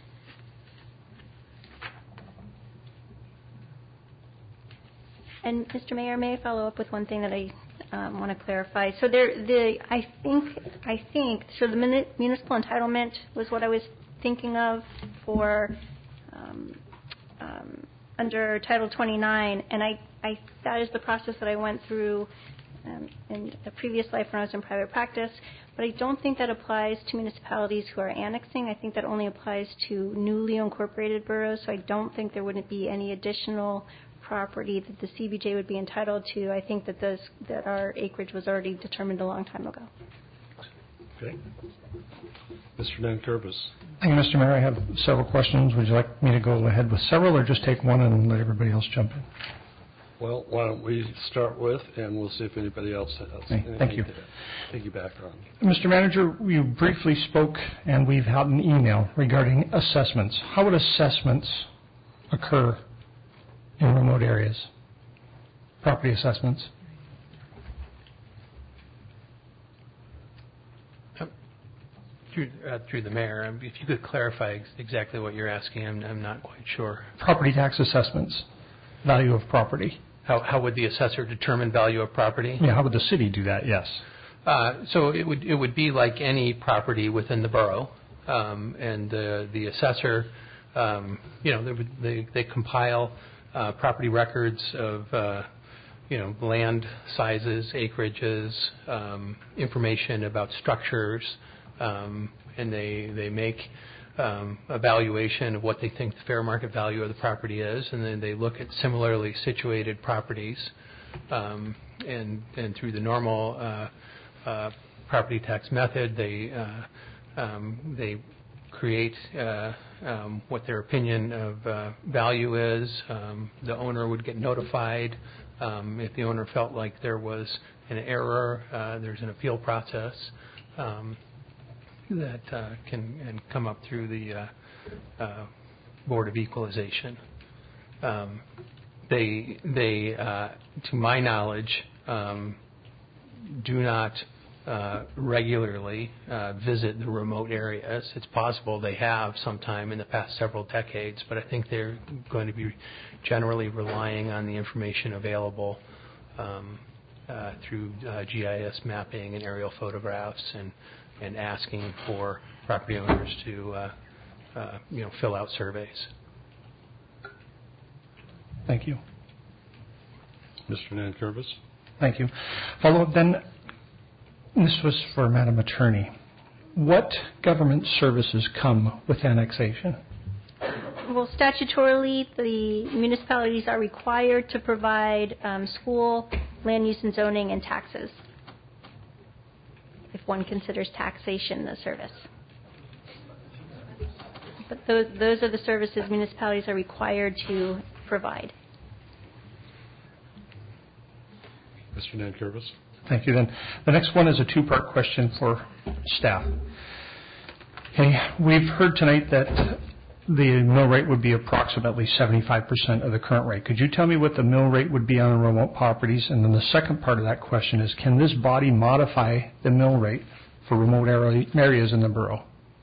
And Mister Mayor, may I follow up with one thing that I um, want to clarify? So there, the I think I think so. The municipal entitlement was what I was thinking of for um, um, under Title twenty-nine, and I, I that is the process that I went through. Um, in a previous life when I was in private practice, but I don't think that applies to municipalities who are annexing. I think that only applies to newly incorporated boroughs, so I don't think there wouldn't be any additional property that the C B J would be entitled to. I think that those, that our acreage was already determined a long time ago. Okay. Mister Nankervis. Thank you, Mister Mayor. I have several questions. Would you like me to go ahead with several or just take one and let everybody else jump in? Well, why don't we start with, and we'll see if anybody else has okay, anything thank you. to piggyback on. Mister Manager, you briefly spoke, and we've had an email regarding assessments. How would assessments occur in remote areas? Property assessments? Um, through, uh, through the mayor, um, if you could clarify ex- exactly what you're asking, I'm, I'm not quite sure. Property tax assessments, value of property. How, how would the assessor determine value of property? Yeah, how would the city do that? Yes. Uh, so it would it would be like any property within the borough, um, and uh, the assessor, um, you know, they, would, they, they compile uh, property records of, uh, you know, land sizes, acreages, um, information about structures, um, and they they make Um, evaluation of what they think the fair market value of the property is, and then they look at similarly situated properties, um, and and through the normal uh, uh, property tax method, they uh, um, they create uh, um, what their opinion of uh, value is. Um, the owner would get notified um, if the owner felt like there was an error. Uh, there's an appeal process. Um, that uh, can and come up through the uh, uh, Board of Equalization. Um, they, they, uh, to my knowledge, um, do not uh, regularly uh, visit the remote areas. It's possible they have sometime in the past several decades, but I think they're going to be generally relying on the information available um, uh, through uh, G I S mapping and aerial photographs and, and asking for property owners to uh, uh, you know, fill out surveys. Thank you. Mister Nankervis? Thank you. Follow-up then, this was for Madam Attorney. What government services come with annexation? Well, statutorily, the municipalities are required to provide um, school, land use and zoning, and taxes, if one considers taxation a service. But those, those are the services municipalities are required to provide. Mister Nankervis? Thank you. Then the next one is a two-part question for staff. Okay, we've heard tonight that the mill rate would be approximately seventy-five percent of the current rate. Could you tell me what the mill rate would be on remote properties? And then the second part of that question is, can this body modify the mill rate for remote areas in the borough?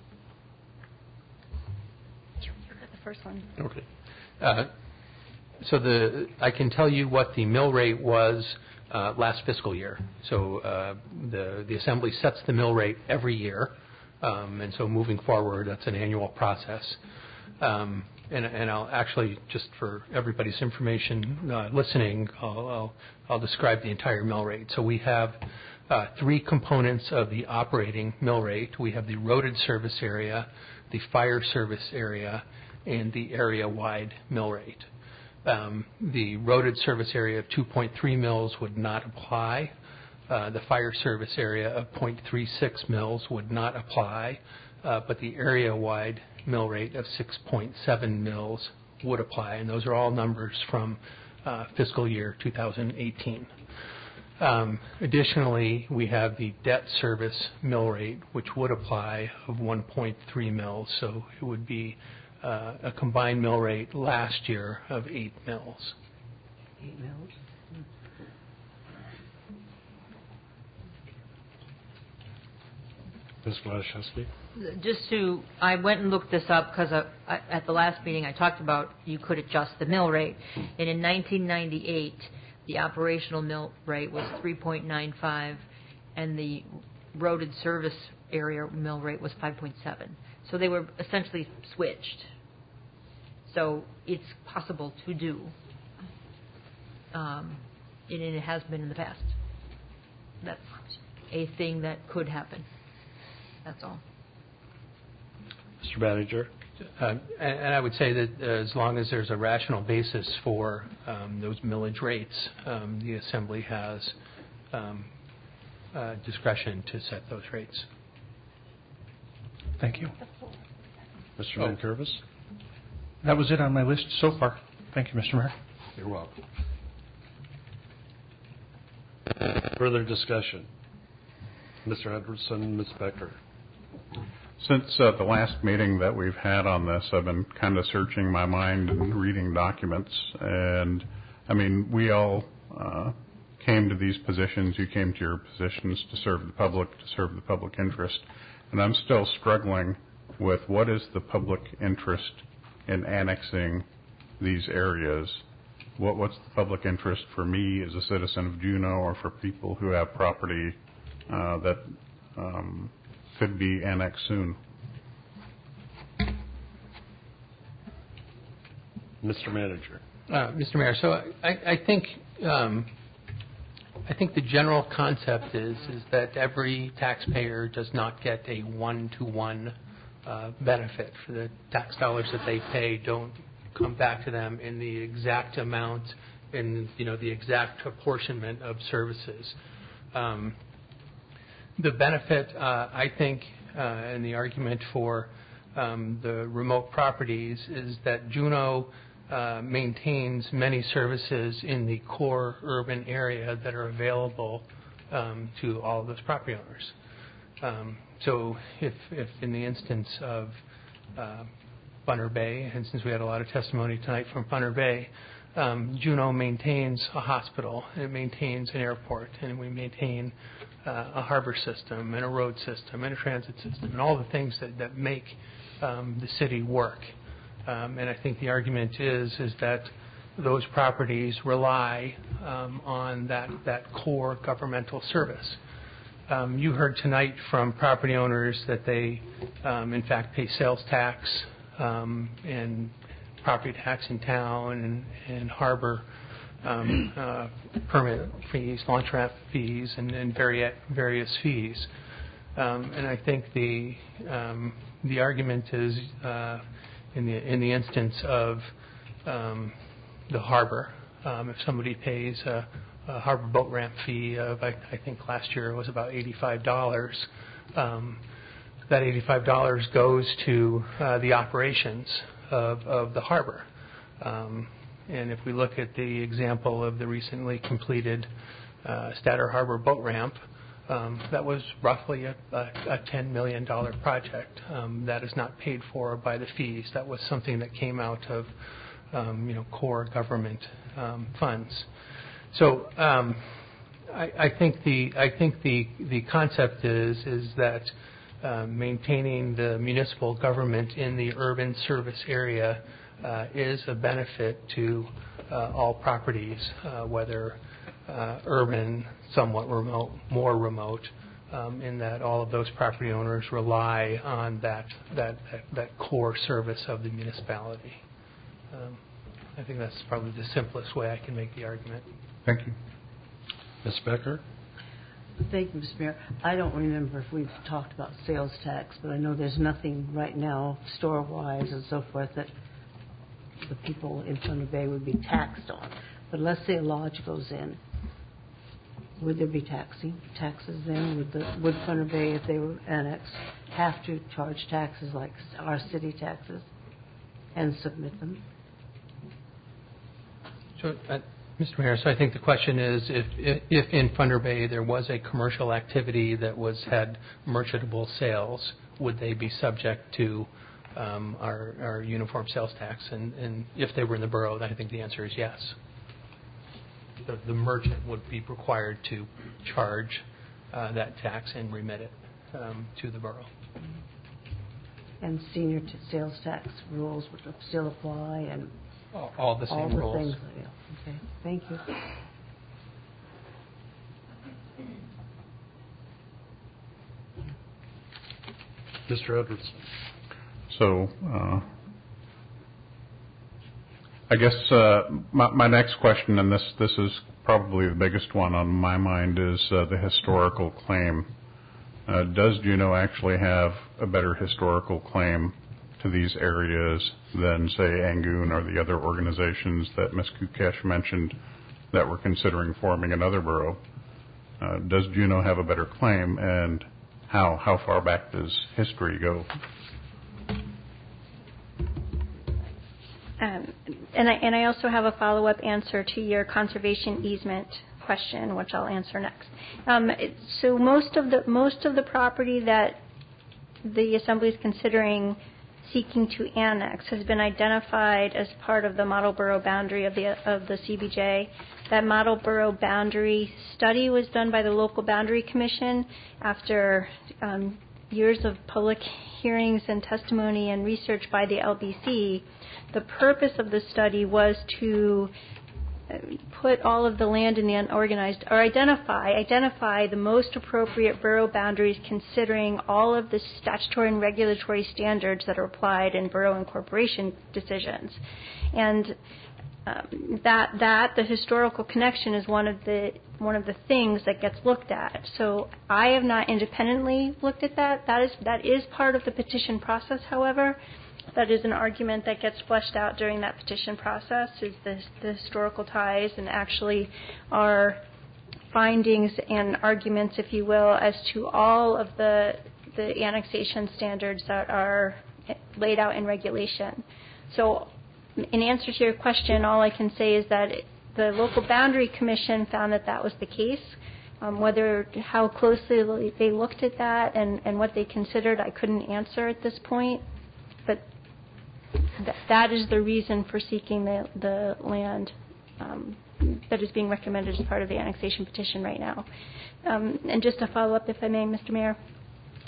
The first one. Okay. Uh, so the I can tell you what the mill rate was uh, last fiscal year. So uh, the the Assembly sets the mill rate every year, um, and so moving forward, that's an annual process. Um, and, and I'll actually, just for everybody's information uh, listening, I'll, I'll, I'll describe the entire mill rate. So we have uh, three components of the operating mill rate. We have the roaded service area, the fire service area, and the area-wide mill rate. Um, the roaded service area of two point three mils would not apply. Uh, the fire service area of zero point three six mils would not apply, uh, but the area-wide mill rate of six point seven mils would apply, and those are all numbers from uh, fiscal year two thousand eighteen. Um, additionally, we have the debt service mill rate, which would apply, of one point three mils, so it would be uh, a combined mill rate last year of eight mils. Eight mils? Miz Wlaszewski? Just to, I went and looked this up because at the last meeting I talked about you could adjust the mill rate. And in nineteen ninety-eight, the operational mill rate was three point nine five, and the roaded service area mill rate was five point seven. So they were essentially switched. So it's possible to do, um, and it has been in the past. That's a thing that could happen. That's all. Mister Manager? Uh, and, and I would say that uh, as long as there's a rational basis for um, those millage rates, um, the Assembly has um, uh, discretion to set those rates. Thank you. Mister Oh. Nankervis? That was it on my list so far. Thank you, Mister Mayor. You're welcome. Further discussion? Mister Edwardson, Miz Becker. Since uh, the last meeting that we've had on this, I've been kind of searching my mind and reading documents. And, I mean, we all uh, came to these positions. You came to your positions to serve the public, to serve the public interest. And I'm still struggling with what is the public interest in annexing these areas. What, what's the public interest for me as a citizen of Juneau, or for people who have property uh, that um, could be annexed soon? Mister Manager. Uh, Mister Mayor, so I, I think um, I think the general concept is is that every taxpayer does not get a one-to-one uh, benefit for the tax dollars that they pay. Don't come back to them in the exact amount, in you know the exact apportionment of services. Um, the benefit, uh, I think, uh, and the argument for um, the remote properties is that Juneau uh, maintains many services in the core urban area that are available um, to all of those property owners. Um, so if, if in the instance of uh, Bunner Bay, and since we had a lot of testimony tonight from Bunner Bay, um, Juneau maintains a hospital, and it maintains an airport, and we maintain uh, a harbor system, and a road system, and a transit system, and all the things that, that make um, the city work. Um, and I think the argument is is that those properties rely um, on that, that core governmental service. Um, you heard tonight from property owners that they, um, in fact, pay sales tax um, and property tax in town and, and harbor um, uh, permit fees, launch ramp fees, and, and vari- various fees. Um, and I think the um, the argument is uh, in the in the instance of um, the harbor, um, if somebody pays a, a harbor boat ramp fee of I, I think last year it was about eighty-five dollars. Um, that eighty-five dollars goes to uh, the operations of, of the harbor. Um, and if we look at the example of the recently completed uh, Statter Harbor boat ramp, um, that was roughly a, a, a ten million dollars project. Um, that is not paid for by the fees. That was something that came out of um, you know, core government um, funds. So um, I, I think the I think the the concept is is that uh, maintaining the municipal government in the urban service area uh, is a benefit to uh, all properties, uh, whether uh, urban, somewhat remote, more remote, um, in that all of those property owners rely on that that that, that core service of the municipality. Um, I think that's probably the simplest way I can make the argument. Thank you. Miz Becker? Thank you, Mister Mayor. I don't remember if we've talked about sales tax, but I know there's nothing right now, store-wise and so forth, that the people in Thunder Bay would be taxed on. But let's say a lodge goes in. Would there be taxing taxes then? Would, the, would Thunder Bay, if they were annexed, have to charge taxes like our city taxes and submit them? So, uh, Mister Mayor, so I think the question is if, if, if in Thunder Bay there was a commercial activity that was had merchantable sales, would they be subject to um, our, our uniform sales tax? And, and if they were in the borough, then I think the answer is yes. The, the merchant would be required to charge uh, that tax and remit it um, to the borough. And senior t- sales tax rules would still apply, and all, all the same all the rules. Things, yeah. Okay, thank you. Mister Edwards. So, uh, I guess uh, my, my next question, and this, this is probably the biggest one on my mind, is uh, the historical claim. Uh, does Juneau actually have a better historical claim to these areas than, say, Angoon or the other organizations that Miz Kukesh mentioned that were considering forming another borough? Uh, does Juneau have a better claim, and how how far back does history go? Um, and I and I also have a follow-up answer to your conservation easement question, which I'll answer next. Um, it, so most of the most of the property that the Assembly is considering seeking to annex has been identified as part of the model borough boundary of the of the C B J. That model borough boundary study was done by the Local Boundary Commission after um, years of public hearings and testimony and research by the L B C. The purpose of the study was to put all of the land in the unorganized, or identify identify the most appropriate borough boundaries considering all of the statutory and regulatory standards that are applied in borough incorporation decisions. And um, that that the historical connection is one of the one of the things that gets looked at. So I have not independently looked at that. That is that is part of the petition process, however. That is an argument that gets fleshed out during that petition process, is the, the historical ties and actually our findings and arguments, if you will, as to all of the, the annexation standards that are laid out in regulation. So in answer to your question, all I can say is that the Local Boundary Commission found that that was the case. Um, whether, how closely they looked at that and, and what they considered, I couldn't answer at this point. But th- that is the reason for seeking the, the land um, that is being recommended as part of the annexation petition right now. Um, and just to follow up, if I may, Mister Mayor,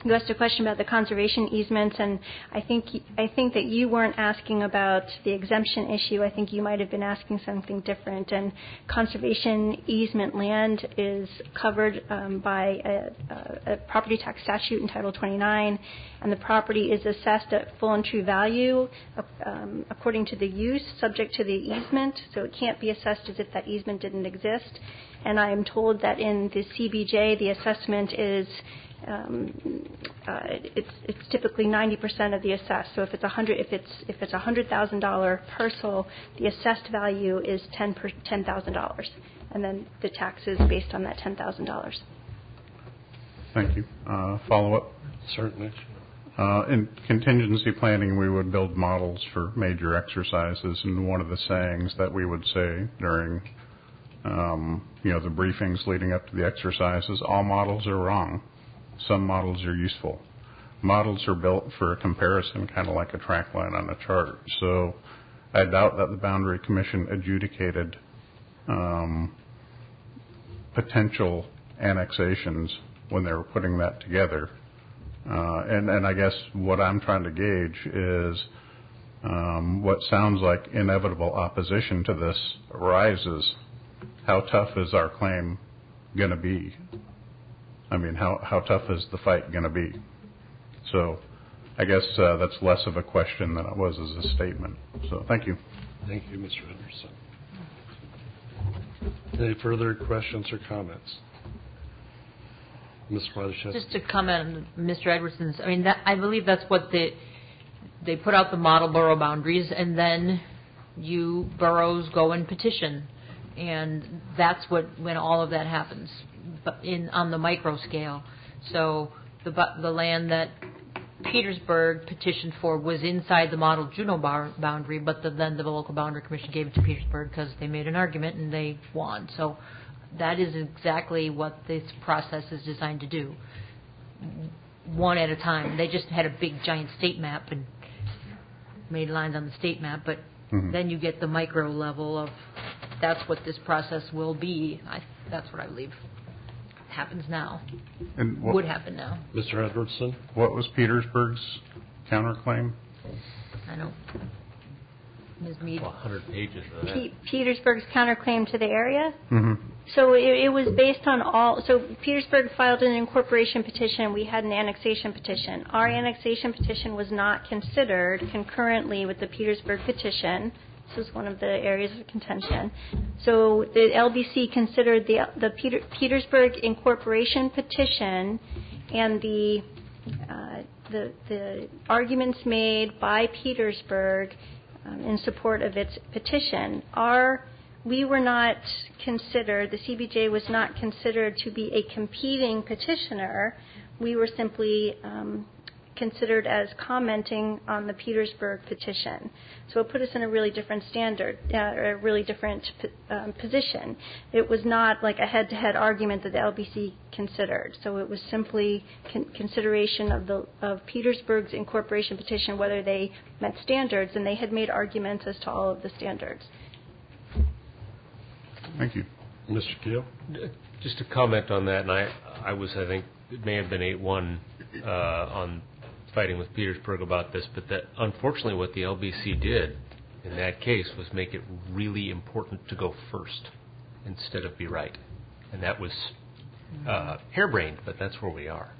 you asked a question about the conservation easements, and I think I think that you weren't asking about the exemption issue. I think you might have been asking something different. And conservation easement land is covered um, by a, a, a property tax statute in Title twenty-nine, and the property is assessed at full and true value um, according to the use, subject to the easement. So it can't be assessed as if that easement didn't exist. And I am told that in the C B J, the assessment is Um, uh, it's it's typically ninety percent of the assessed. So if it's a hundred, if it's if it's a hundred thousand dollar parcel, the assessed value is ten per ten thousand dollars, and then the tax is based on that ten thousand dollars. Thank you. Uh, follow up. Certainly. Uh, in contingency planning, we would build models for major exercises, and one of the sayings that we would say during, um, you know, the briefings leading up to the exercises, all models are wrong. Some models are useful. Models are built for a comparison, kind of like a track line on a chart. So I doubt that the Boundary Commission adjudicated um, potential annexations when they were putting that together. Uh, and, and I guess what I'm trying to gauge is um, what sounds like inevitable opposition to this arises. How tough is our claim going to be? I mean, how, how tough is the fight going to be? So I guess uh, that's less of a question than it was as a statement. So thank you. Thank you, Mister Anderson. Any further questions or comments? Miz Wladaszewski? Just to comment on Mister Edwardson's, I mean, that, I believe that's what the, they put out the model borough boundaries, and then you boroughs go and petition. And that's what, when all of that happens, but in on the micro scale. So the the land that Petersburg petitioned for was inside the model Juneau bar, boundary, but the, then the local boundary commission gave it to Petersburg because they made an argument and they won. So that is exactly what this process is designed to do, one at a time. They just had a big giant state map and made lines on the state map, but mm-hmm. then you get the micro level of that's what this process will be. I, that's what I believe happens now. And what, would happen now. Mister Edwardson? What was Petersburg's counterclaim? I don't. Miz Mead. Well, one hundred pages of that. P- Petersburg's counterclaim to the area? Mm-hmm. So it, it was based on all. So Petersburg filed an incorporation petition. We had an annexation petition. Our annexation petition was not considered concurrently with the Petersburg petition. This was one of the areas of contention. So the L B C considered the the Peter, Petersburg incorporation petition and the, uh, the the arguments made by Petersburg um, in support of its petition. Our we were not considered. The C B J was not considered to be a competing petitioner. We were simply um, considered as commenting on the Petersburg petition. So it put us in a really different standard, uh, a really different um, position. It was not like a head-to-head argument that the L B C considered. So it was simply con- consideration of the of Petersburg's incorporation petition, whether they met standards, and they had made arguments as to all of the standards. Thank you. Mister Keel? Just to comment on that, and I, I was, I think, it may have been eight one uh, on fighting with Petersburg about this, but that unfortunately what the L B C did in that case was make it really important to go first instead of be right. And that was uh, harebrained, but that's where we are.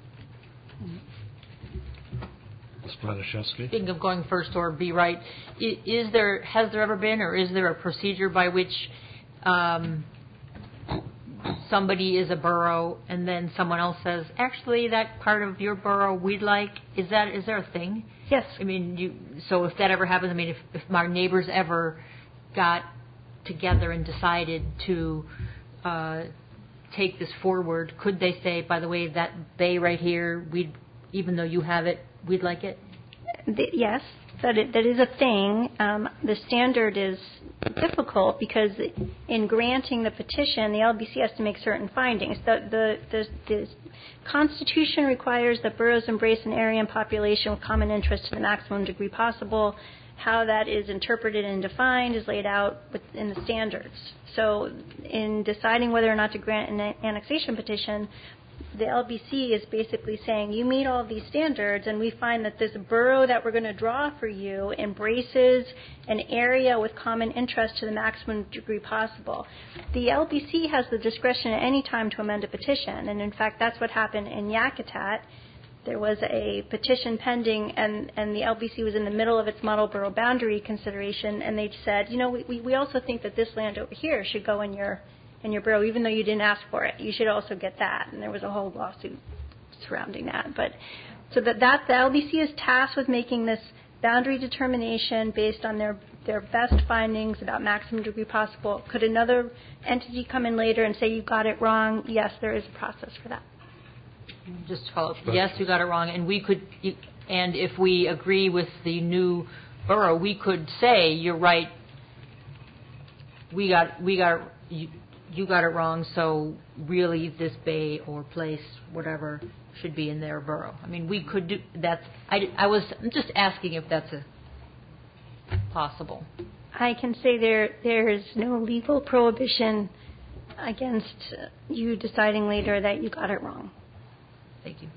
Miz Wladaszewski? Speaking of going first or be right, is there, has there ever been or is there a procedure by which um, somebody is a borough and then someone else says, actually, that part of your borough we'd like, is that is there a thing? Yes. I mean, you, so if that ever happens, I mean, if, if our neighbors ever got together and decided to uh, take this forward, could they say, by the way, that bay right here, we'd, even though you have it, we'd like it? The, yes, that it, that is a thing. Um, the standard is difficult because in granting the petition, the L B C has to make certain findings. The, the, the, the Constitution requires that boroughs embrace an area and population with common interest to the maximum degree possible. How that is interpreted and defined is laid out in the standards. So in deciding whether or not to grant an annexation petition, the L B C is basically saying, you meet all these standards, and we find that this borough that we're going to draw for you embraces an area with common interest to the maximum degree possible. The L B C has the discretion at any time to amend a petition, and in fact, that's what happened in Yakutat. There was a petition pending, and, and the L B C was in the middle of its model borough boundary consideration, and they said, you know, we, we also think that this land over here should go in your in your borough, even though you didn't ask for it. You should also get that. And there was a whole lawsuit surrounding that. But so that, that the L B C is tasked with making this boundary determination based on their, their best findings about maximum degree possible. Could another entity come in later and say you got it wrong? Yes, there is a process for that. Just to follow up. Yes, you got it wrong, and we could, and if we agree with the new borough, we could say you're right. We got, we got, you, you got it wrong. So really, this bay or place, whatever, should be in their borough. I mean, we could do that. I, I was I'm just asking if that's a possible. I can say there there is no legal prohibition against you deciding later that you got it wrong. Thank you.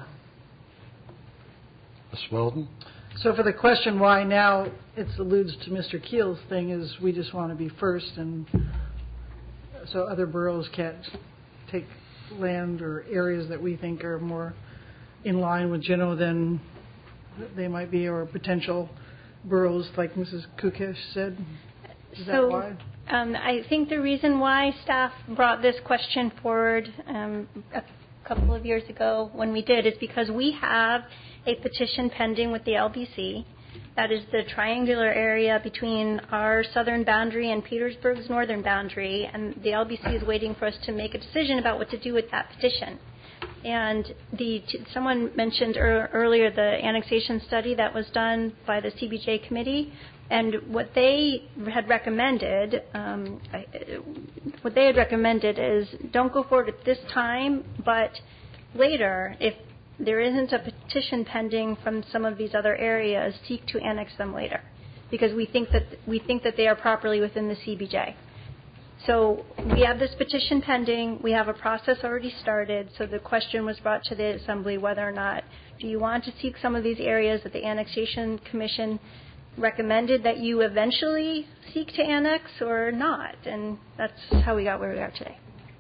Miz Weldon? So for the question why now, it alludes to Mister Keel's thing is we just want to be first, and so other boroughs can't take land or areas that we think are more in line with Juneau than they might be, or potential boroughs like Missus Kukesh said. Is that so, why? Um, I think the reason why staff brought this question forward um, a couple of years ago when we did is because we have a petition pending with the L B C. That is the triangular area between our southern boundary and Petersburg's northern boundary, and the L B C is waiting for us to make a decision about what to do with that petition. And the someone mentioned er, earlier the annexation study that was done by the C B J committee, and what they had recommended, um, what they had recommended is don't go forward at this time, but later, if there isn't a petition pending from some of these other areas, seek to annex them later, because we think that we think that they are properly within the C B J. So we have this petition pending. We have a process already started. So the question was brought to the Assembly whether or not do you want to seek some of these areas that the Annexation Commission recommended that you eventually seek to annex or not, and that's how we got where we are today.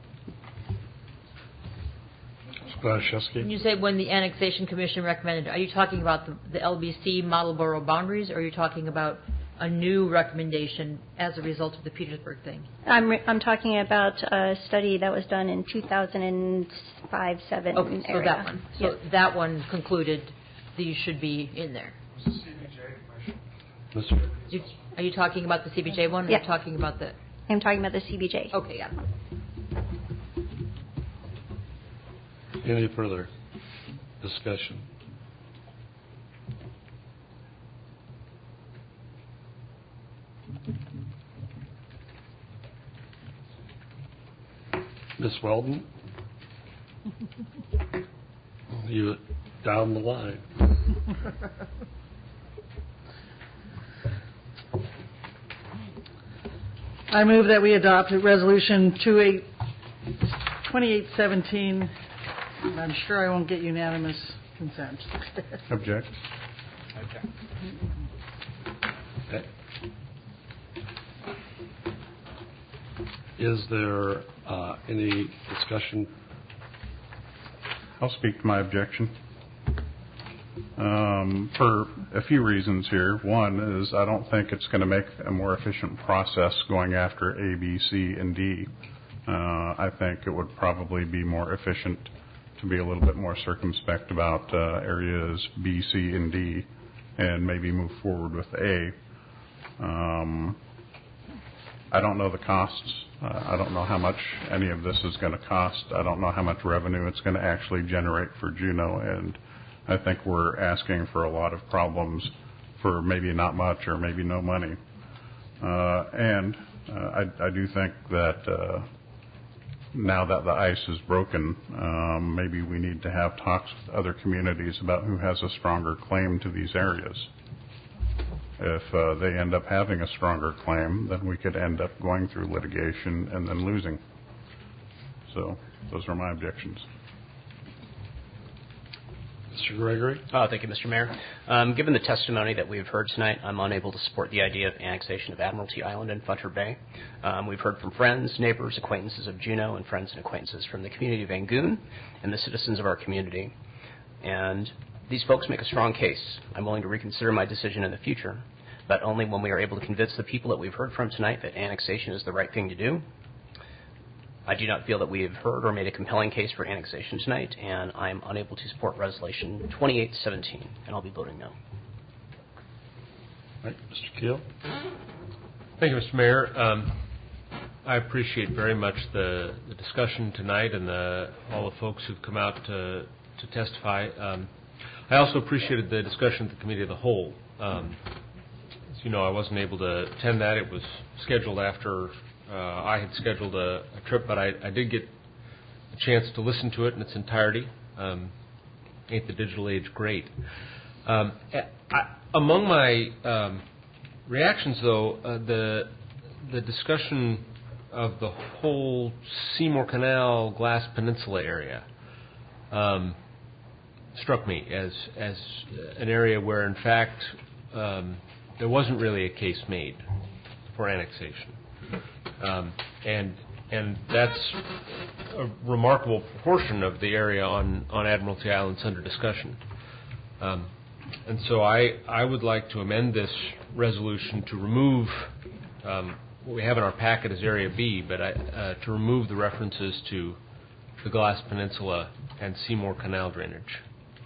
When you say when the Annexation Commission recommended, are you talking about the, the L B C model borough boundaries, or are you talking about a new recommendation as a result of the Petersburg thing? I'm re- I'm talking about a study that was done in two thousand five seven Okay, so area. that one. So Yes. that one concluded that you should be in there. You, are you talking about the C B J one, or Yeah. are you talking about the... I'm talking about the C B J. Okay, yeah. Any further discussion? Miz Weldon? You down the line. I move that we adopt Resolution twenty-eight seventeen, and I'm sure I won't get unanimous consent. Object. Okay. Is there uh, any discussion? I'll speak to my objection. Um, for a few reasons here. One is I don't think it's going to make a more efficient process going after A, B, C, and D. Uh, I think it would probably be more efficient to be a little bit more circumspect about uh, areas B, C, and D, and maybe move forward with A. Um, I don't know the costs. Uh, I don't know how much any of this is going to cost. I don't know how much revenue it's going to actually generate for Juneau, and I think we're asking for a lot of problems for maybe not much or maybe no money. Uh, and uh, I, I do think that uh, now that the ice is broken, um, maybe we need to have talks with other communities about who has a stronger claim to these areas. If uh, they end up having a stronger claim, then we could end up going through litigation and then losing. So those are my objections. Mister Gregory? Oh, thank you, Mister Mayor. Um, given the testimony that we've heard tonight, I'm unable to support the idea of annexation of Admiralty Island and Funter Bay. Um, we've heard from friends, neighbors, acquaintances of Juneau, and friends and acquaintances from the community of Angoon and the citizens of our community. And these folks make a strong case. I'm willing to reconsider my decision in the future, but only when we are able to convince the people that we've heard from tonight that annexation is the right thing to do. I do not feel that we have heard or made a compelling case for annexation tonight, and I am unable to support Resolution twenty-eight seventeen, and I'll be voting no. All right, Mister Keel? Thank you, Mister Mayor. Um, I appreciate very much the, the discussion tonight and the, all the folks who've come out to, to testify. Um, I also appreciated the discussion at the Committee of the Whole. Um, as you know, I wasn't able to attend that. It was scheduled after Uh, I had scheduled a, a trip, but I, I did get a chance to listen to it in its entirety. Um, ain't the digital age great? Um, I, among my um, reactions, though, uh, the the discussion of the whole Seymour Canal, Glass Peninsula area um, struck me as as an area where, in fact, um, there wasn't really a case made for annexation. Um, and and that's a remarkable portion of the area on, on Admiralty Islands under discussion. Um, and so I, I would like to amend this resolution to remove um, what we have in our packet as Area B, but I, uh, to remove the references to the Glass Peninsula and Seymour Canal drainage.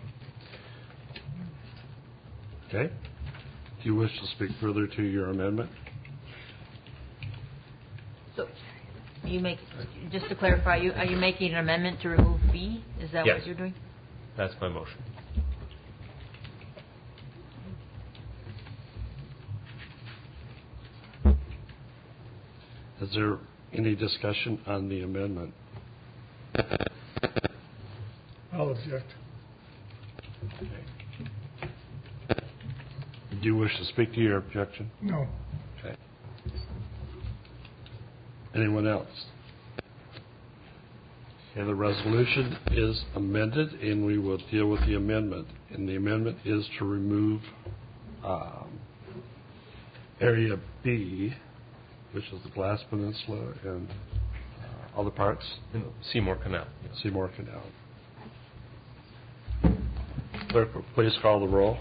Okay. Do you wish to speak further to your amendment? So, you make, just to clarify, you, are you making an amendment to remove B? Is that Yes. what you're doing? That's my motion. Is there any discussion on the amendment? I'll object. Okay. Do you wish to speak to your objection? No. Okay. Anyone else? Okay, the resolution is amended, and we will deal with the amendment. And the amendment is to remove um, Area B, which is the Glass Peninsula and uh, other parts. In Seymour Canal. Seymour Canal. Clerk, please call the roll.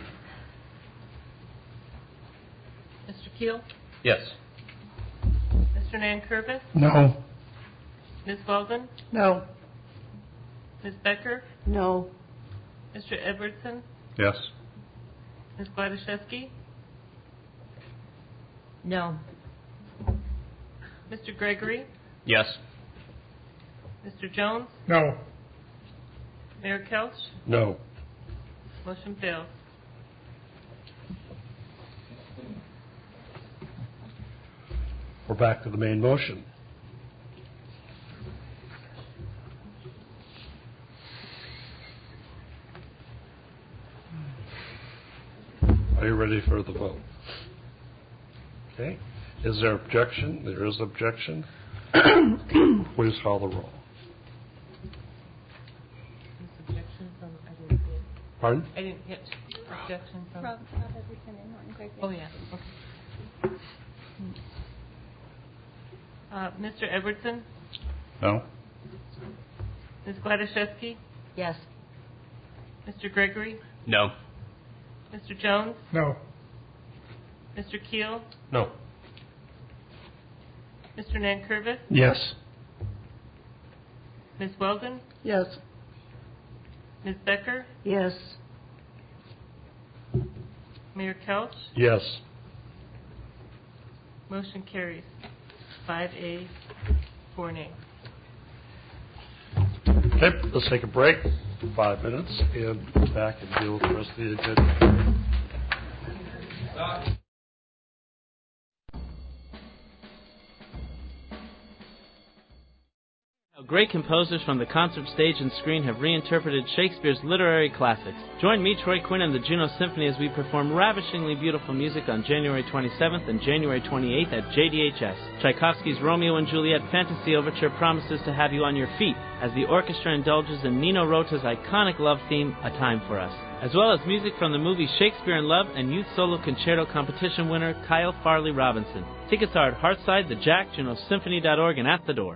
Mister Keel? Yes. Mister Nankervis? No. Miz Weldon? No. Miz Becker? No. Mister Edwardson? Yes. Miz Gladaszewski? No. Mister Gregory? Yes. Mister Jones? No. Mayor Kelch? No. Motion fails. We're back to the main motion. Are you ready for the vote? Okay. Is there objection? There is objection. Please call the roll. Objection from, I didn't see it. Pardon? I didn't get objection from. Rob, Rob Edwardson and Norton Gregory. Oh, yeah, okay. Uh, Mister Edwardson? No. Miz Gladaszewski? Yes. Mister Gregory? No. Mister Jones? No. Mister Keel? No. Mister Nankervis? Yes. Miz Weldon? Yes. Miz Becker? Yes. Mayor Kelch? Yes. Motion carries. Five A, four nay. Okay, let's take a break, five minutes, and go back and deal with the rest of the agenda. great composers from the concert stage and screen have reinterpreted Shakespeare's literary classics. Join me, Troy Quinn, and the Juneau Symphony as we perform ravishingly beautiful music on January twenty-seventh and January twenty-eighth at J D H S. Tchaikovsky's Romeo and Juliet Fantasy Overture promises to have you on your feet as the orchestra indulges in Nino Rota's iconic love theme, A Time for Us, as well as music from the movie Shakespeare in Love and Youth Solo Concerto competition winner Kyle Farley Robinson. Tickets are at Heartside, the Jack, Juneau Symphony dot org, and at the door.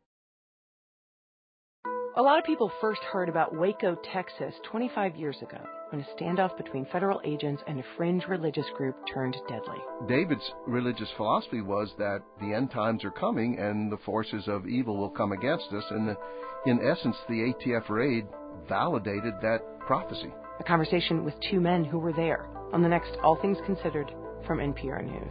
A lot of people first heard about Waco, Texas, twenty-five years ago, when a standoff between federal agents and a fringe religious group turned deadly. David's religious philosophy was that the end times are coming and the forces of evil will come against us, and in essence, the A T F raid validated that prophecy. A conversation with two men who were there on the next All Things Considered from N P R News.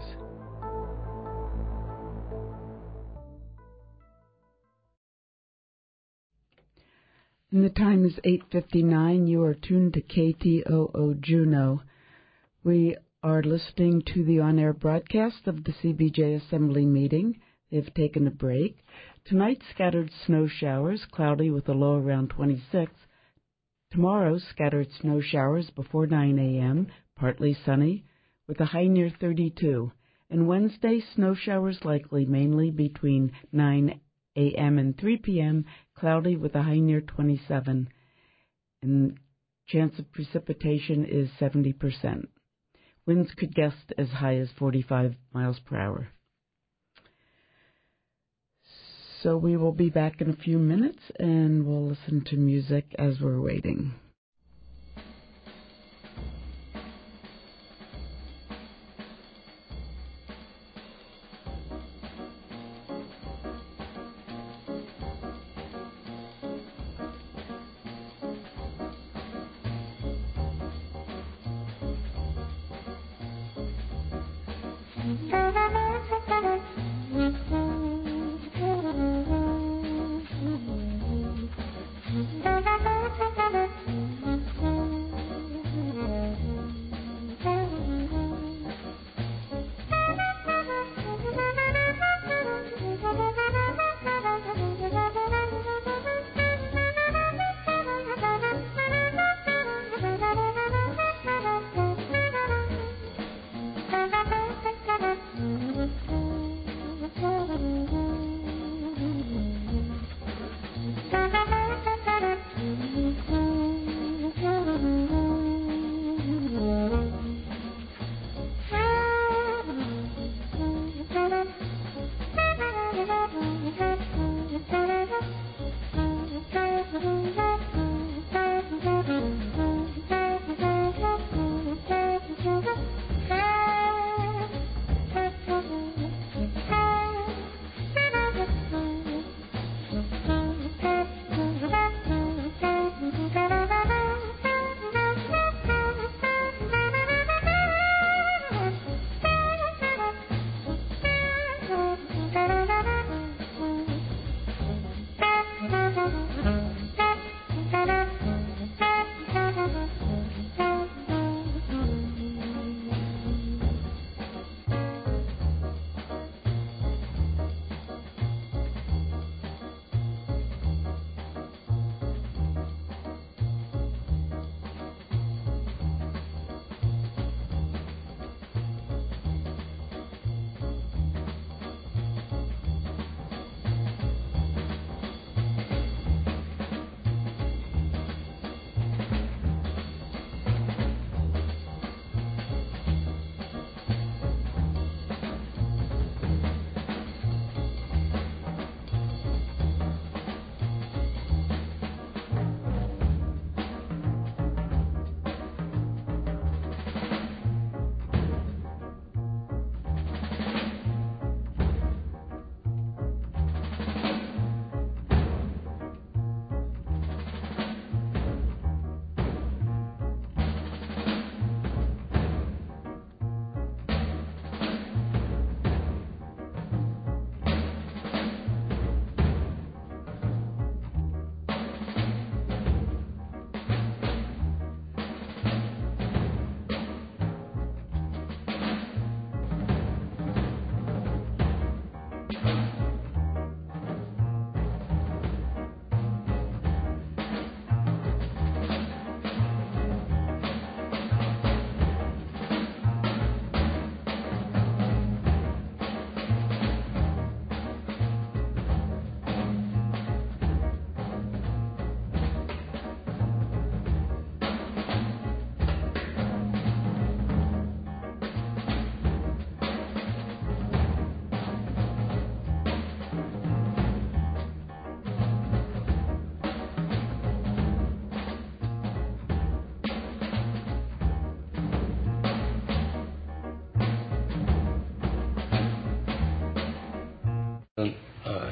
And the time is eight fifty-nine. You are tuned to K T O O Juneau. We are listening to the on-air broadcast of the C B J Assembly meeting. They've taken a break. Tonight, scattered snow showers, cloudy with a low around twenty-six. Tomorrow, scattered snow showers before nine a.m., partly sunny, with a high near thirty-two. And Wednesday, snow showers likely mainly between nine a.m. and three p.m., cloudy with a high near twenty-seven. And chance of precipitation is seventy percent. Winds could gust as high as forty-five miles per hour. So we will be back in a few minutes, and we'll listen to music as we're waiting. Mm-hmm.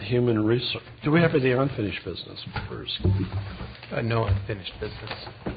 human resource. Do we have any unfinished business first? Uh, no unfinished business.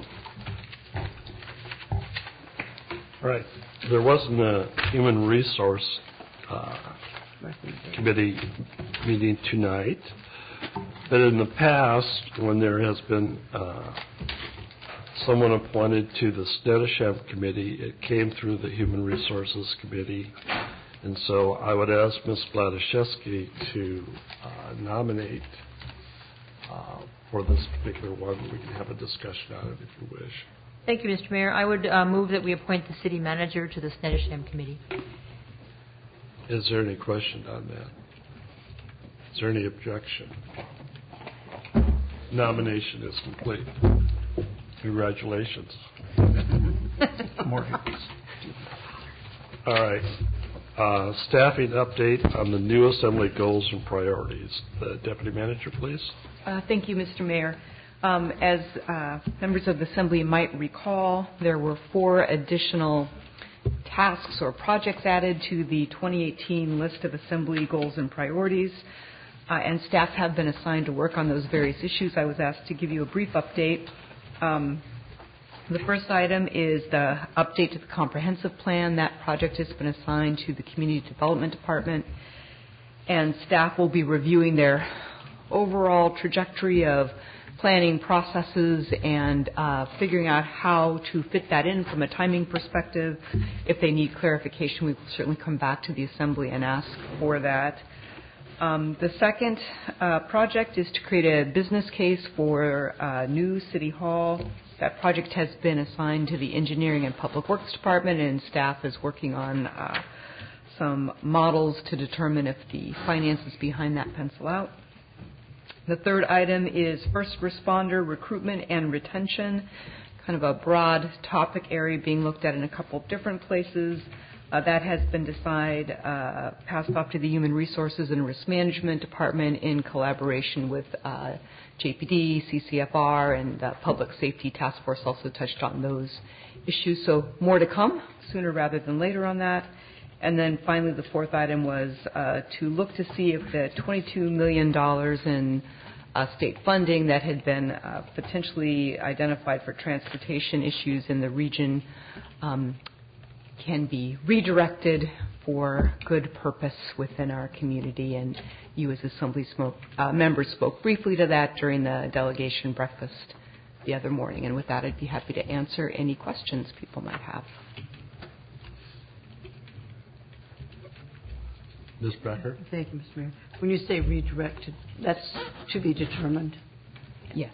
All right. There wasn't a human resource uh, committee meeting tonight, but in the past, when there has been uh, someone appointed to the Snettisham committee, it came through the Human Resources Committee. And so I would ask Miz Bladaszewski to uh, nominate uh, for this particular one. We can have a discussion on it if you wish. Thank you, Mister Mayor. I would uh, move that we appoint the city manager to the Snettisham committee. Is there any question on that? Is there any objection? Nomination is complete. Congratulations. More. All right. Uh, staffing update on the new assembly goals and priorities. The deputy manager, please. Uh, thank you, Mister Mayor. Um, as uh, members of the Assembly might recall, there were four additional tasks or projects added to the twenty eighteen list of Assembly goals and priorities, uh, and staff have been assigned to work on those various issues. I was asked to give you a brief update. Um, the first item is the update to the comprehensive plan. That project has been assigned to the Community Development Department, and staff will be reviewing their overall trajectory of planning processes and uh, figuring out how to fit that in from a timing perspective. If they need clarification, we will certainly come back to the Assembly and ask for that. Um, the second uh, project is to create a business case for uh, new City Hall. That project has been assigned to the Engineering and Public Works Department, and staff is working on uh, some models to determine if the finances behind that pencil out. The third item is first responder recruitment and retention, kind of a broad topic area being looked at in a couple of different places. Uh, that has been decided, uh, passed off to the Human Resources and Risk Management Department in collaboration with uh, J P D, C C F R, and the Public Safety Task Force also touched on those issues. So more to come, sooner rather than later on that. And then finally, the fourth item was uh, to look to see if the twenty-two million dollars in uh, state funding that had been uh, potentially identified for transportation issues in the region um, can be redirected for good purpose within our community. And you as Assembly smoke, uh, members spoke briefly to that during the delegation breakfast the other morning. And with that, I'd be happy to answer any questions people might have. Miz Becker? Thank you, Mister Mayor. When you say redirected, that's to be determined? Yes.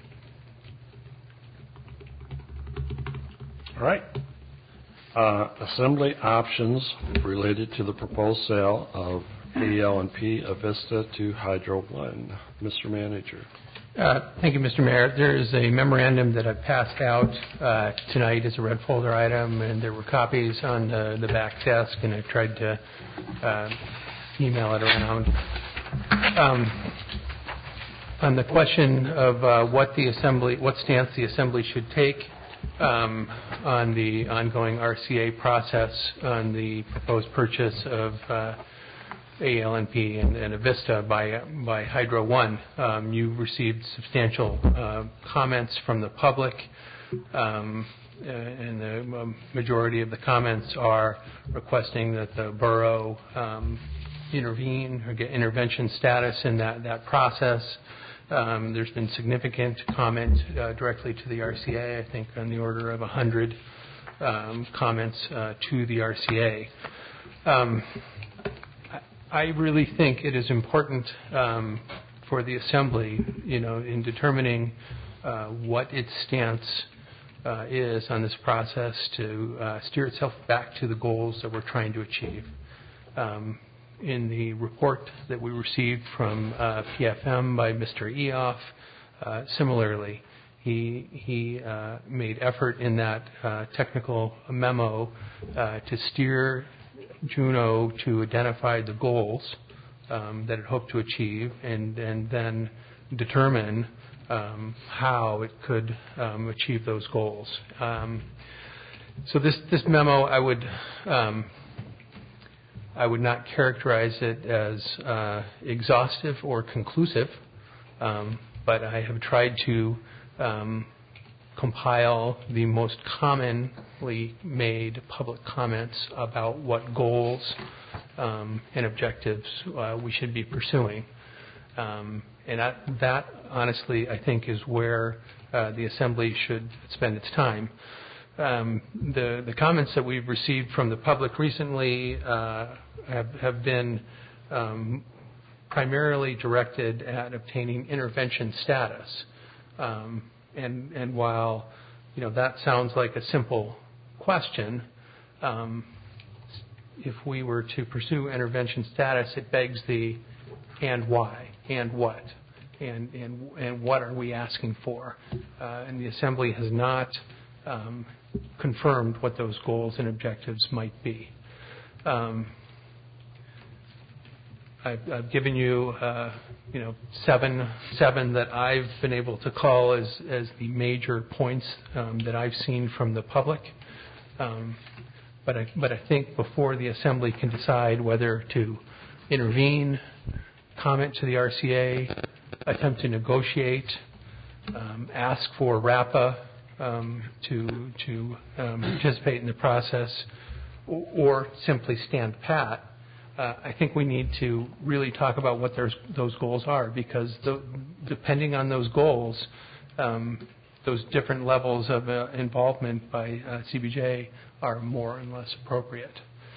All right. Uh, assembly options related to the proposed sale of A L and P Avista to Hydro One. Mister Manager. Uh, thank you, Mister Mayor. There is a memorandum that I passed out uh, tonight as a red folder item, and there were copies on the, the back desk, and I tried to uh, email it around. Um, on the question of uh, what the Assembly, what stance the Assembly should take um, on the ongoing R C A process on the proposed purchase of uh, A L N P and, and Avista by by Hydro One. Um, you received substantial uh, comments from the public, um, uh, and the um, majority of the comments are requesting that the borough um, intervene or get intervention status in that, that process. Um, there's been significant comment uh, directly to the R C A, I think on the order of one hundred um, comments uh, to the R C A. Um, I really think it is important um, for the Assembly, you know, in determining uh, what its stance uh, is on this process to uh, steer itself back to the goals that we're trying to achieve. Um, in the report that we received from uh, P F M by Mister Eoff, uh, similarly, he, he uh, made effort in that uh, technical memo uh, to steer Juneau to identify the goals um, that it hoped to achieve and, and then determine um, how it could um, achieve those goals. Um, so this, this memo, I would um, I would not characterize it as uh, exhaustive or conclusive, um, but I have tried to um, compile the most commonly made public comments about what goals um, and objectives uh, we should be pursuing. Um, and that, that, honestly, I think is where uh, the Assembly should spend its time. Um, the, the comments that we've received from the public recently uh, have, have been um, primarily directed at obtaining intervention status. Um, and, and while you know that sounds like a simple question, um, if we were to pursue intervention status, it begs the and why and what and and and what are we asking for? Uh, and the Assembly has not um, confirmed what those goals and objectives might be. Um, I've, I've given you, uh, you know, seven seven that I've been able to call as as the major points um, that I've seen from the public. Um, but I but I think before the Assembly can decide whether to intervene, comment to the R C A, attempt to negotiate, um, ask for RAPA um, to to um, participate in the process, or, or simply stand pat. Uh, I think we need to really talk about what those those goals are, because the, depending on those goals, um, those different levels of uh, involvement by uh, C B J are more and less appropriate.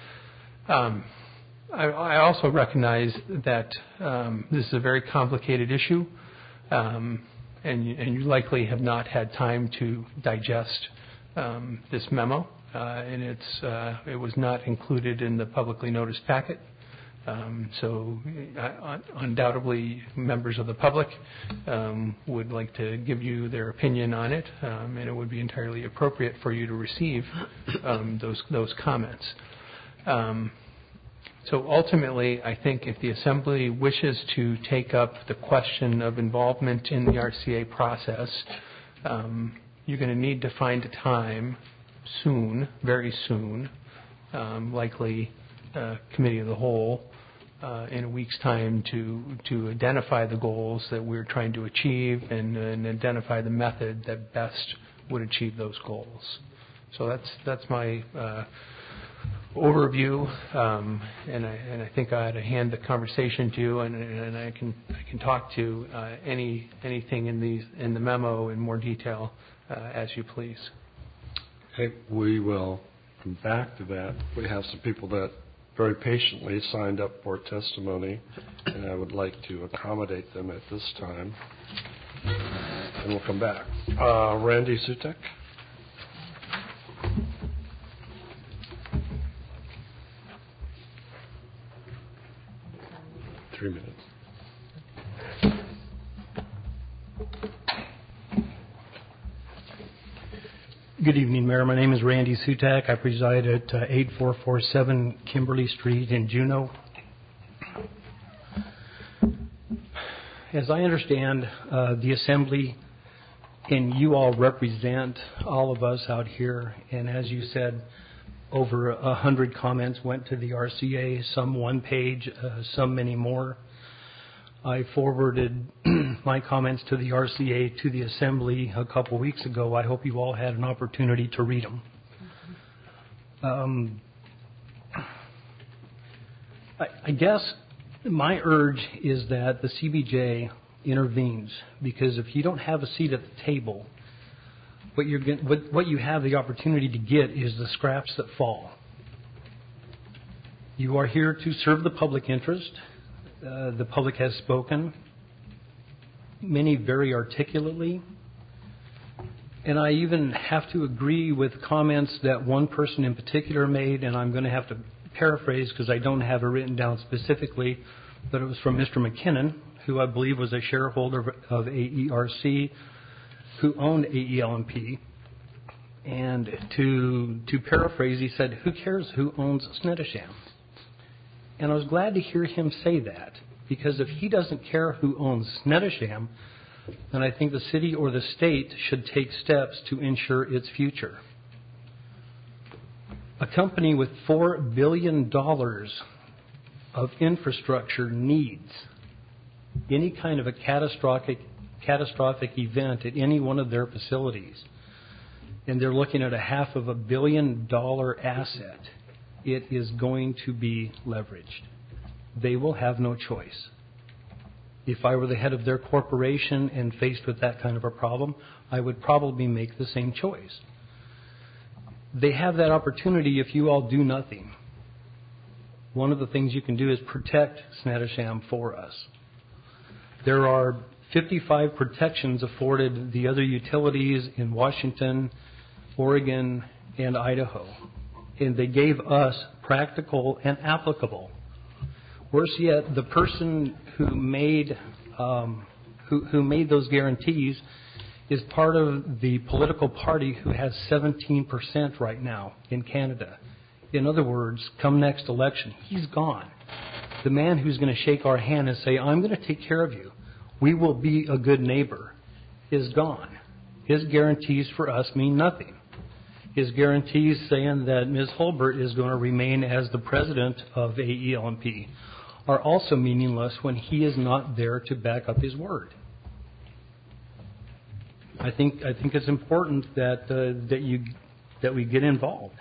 Um, I, I also recognize that um, this is a very complicated issue, um, and, you, and you likely have not had time to digest um, this memo, uh, and it's uh, it was not included in the publicly noticed packet. Um, so uh, undoubtedly members of the public um, would like to give you their opinion on it, um, and it would be entirely appropriate for you to receive um, those those comments. Um, so ultimately, I think if the Assembly wishes to take up the question of involvement in the R C A process, um, you're going to need to find a time soon, very soon, um, likely uh, Committee of the Whole, Uh, in a week's time to to identify the goals that we're trying to achieve and, and identify the method that best would achieve those goals. So that's that's my uh, overview, um, and I and I think I ought to hand the conversation to you, and, and I can I can talk to uh, any anything in these in the memo in more detail uh, as you please. Okay, we will come back to that. We have some people that very patiently signed up for testimony, and I would like to accommodate them at this time. And we'll come back. Uh, Randy Sutek. Three minutes. Good evening, Mayor. My name is Randy Sutak. I preside at uh, eight four four seven Kimberly Street in Juneau. As I understand, uh, the Assembly and you all represent all of us out here, and as you said, over a hundred comments went to the R C A, some one page, uh, some many more. I forwarded my comments to the R C A to the Assembly a couple weeks ago. I hope you all had an opportunity to read them. Um, I, I guess my urge is that the C B J intervenes, because if you don't have a seat at the table, what, you're, what, what you have the opportunity to get is the scraps that fall. You are here to serve the public interest. Uh, the public has spoken, many very articulately, and I even have to agree with comments that one person in particular made, and I'm going to have to paraphrase because I don't have it written down specifically, but it was from Mister McKinnon, who I believe was a shareholder of A E R C, who owned A E L M P, and to to paraphrase, he said, "Who cares who owns Snettisham?" And I was glad to hear him say that, because if he doesn't care who owns Snettisham, then I think the city or the state should take steps to ensure its future. A company with four billion dollars of infrastructure needs, any kind of a catastrophic catastrophic event at any one of their facilities, and they're looking at a half of a billion dollar asset, it is going to be leveraged. They will have no choice. If I were the head of their corporation and faced with that kind of a problem, I would probably make the same choice. They have that opportunity if you all do nothing. One of the things you can do is protect Snettisham for us. There are fifty-five protections afforded the other utilities in Washington, Oregon, and Idaho. And they gave us practical and applicable. Worse yet, the person who made um, who, who made those guarantees is part of the political party who has seventeen percent right now in Canada. In other words, come next election, he's gone. The man who's going to shake our hand and say, I'm going to take care of you, we will be a good neighbor, is gone. His guarantees for us mean nothing. His guarantees saying that Miz Holbert is going to remain as the president of A E L M P are also meaningless when he is not there to back up his word. I think I think it's important that uh, that you that we get involved.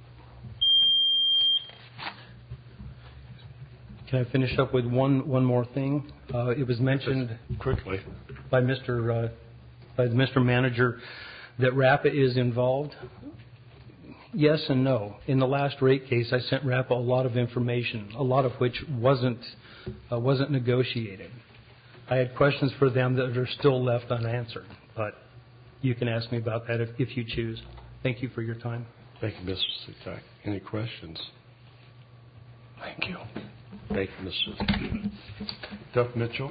Can I finish up with one one more thing? Uh, it was mentioned quickly by Mister Uh, by Mister Manager that RAPA is involved. Yes and no. In the last rate case, I sent RAPA a lot of information, a lot of which wasn't uh, wasn't negotiated. I had questions for them that are still left unanswered, but you can ask me about that if, if you choose. Thank you for your time. Thank you, Mister Sitak. Any questions? Thank you. Thank you, Mister Duff Mitchell.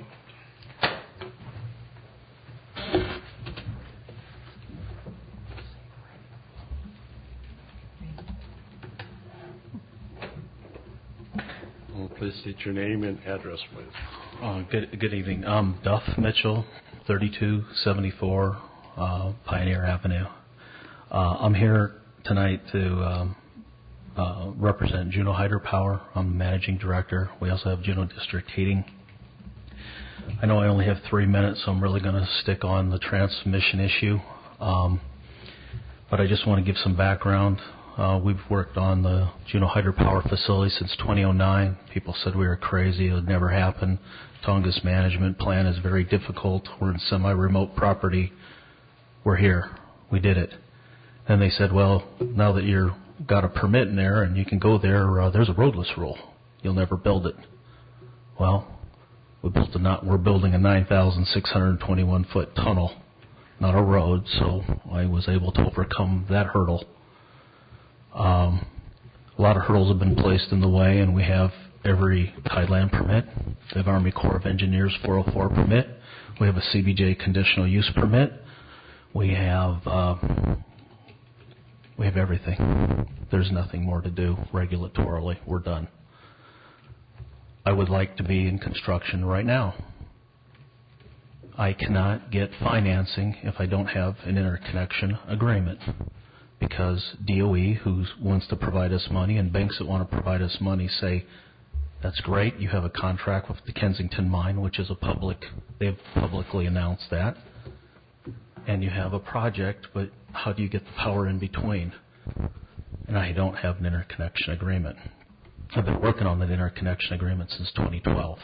Well, please state your name and address, please. Uh, good, good evening. I'm Duff Mitchell, thirty-two seventy-four uh, Pioneer Avenue. Uh, I'm here tonight to um, uh, represent Juneau Hydropower. I'm the managing director. We also have Juneau District Heating. I know I only have three minutes, so I'm really going to stick on the transmission issue. Um, but I just want to give some background. Uh, we've worked on the Juneau Hydropower facility since two thousand nine. People said we were crazy. It would never happen. Tongass management plan is very difficult. We're in semi-remote property. We're here. We did it. And they said, well, now that you've got a permit in there and you can go there, uh, there's a roadless rule. You'll never build it. Well, we built a not, we're building a nine thousand six hundred twenty-one foot tunnel, not a road, so I was able to overcome that hurdle. Um, a lot of hurdles have been placed in the way, and we have every Tideland permit. We have Army Corps of Engineers four oh four permit. We have a C B J conditional use permit. We have uh, we have everything. There's nothing more to do regulatorily. We're done. I would like to be in construction right now. I cannot get financing if I don't have an interconnection agreement, because D O E, who wants to provide us money, and banks that want to provide us money say, that's great, you have a contract with the Kensington Mine, which is a public, they've publicly announced that, and you have a project, but how do you get the power in between? And I don't have an interconnection agreement. I've been working on that interconnection agreement since twenty twelve.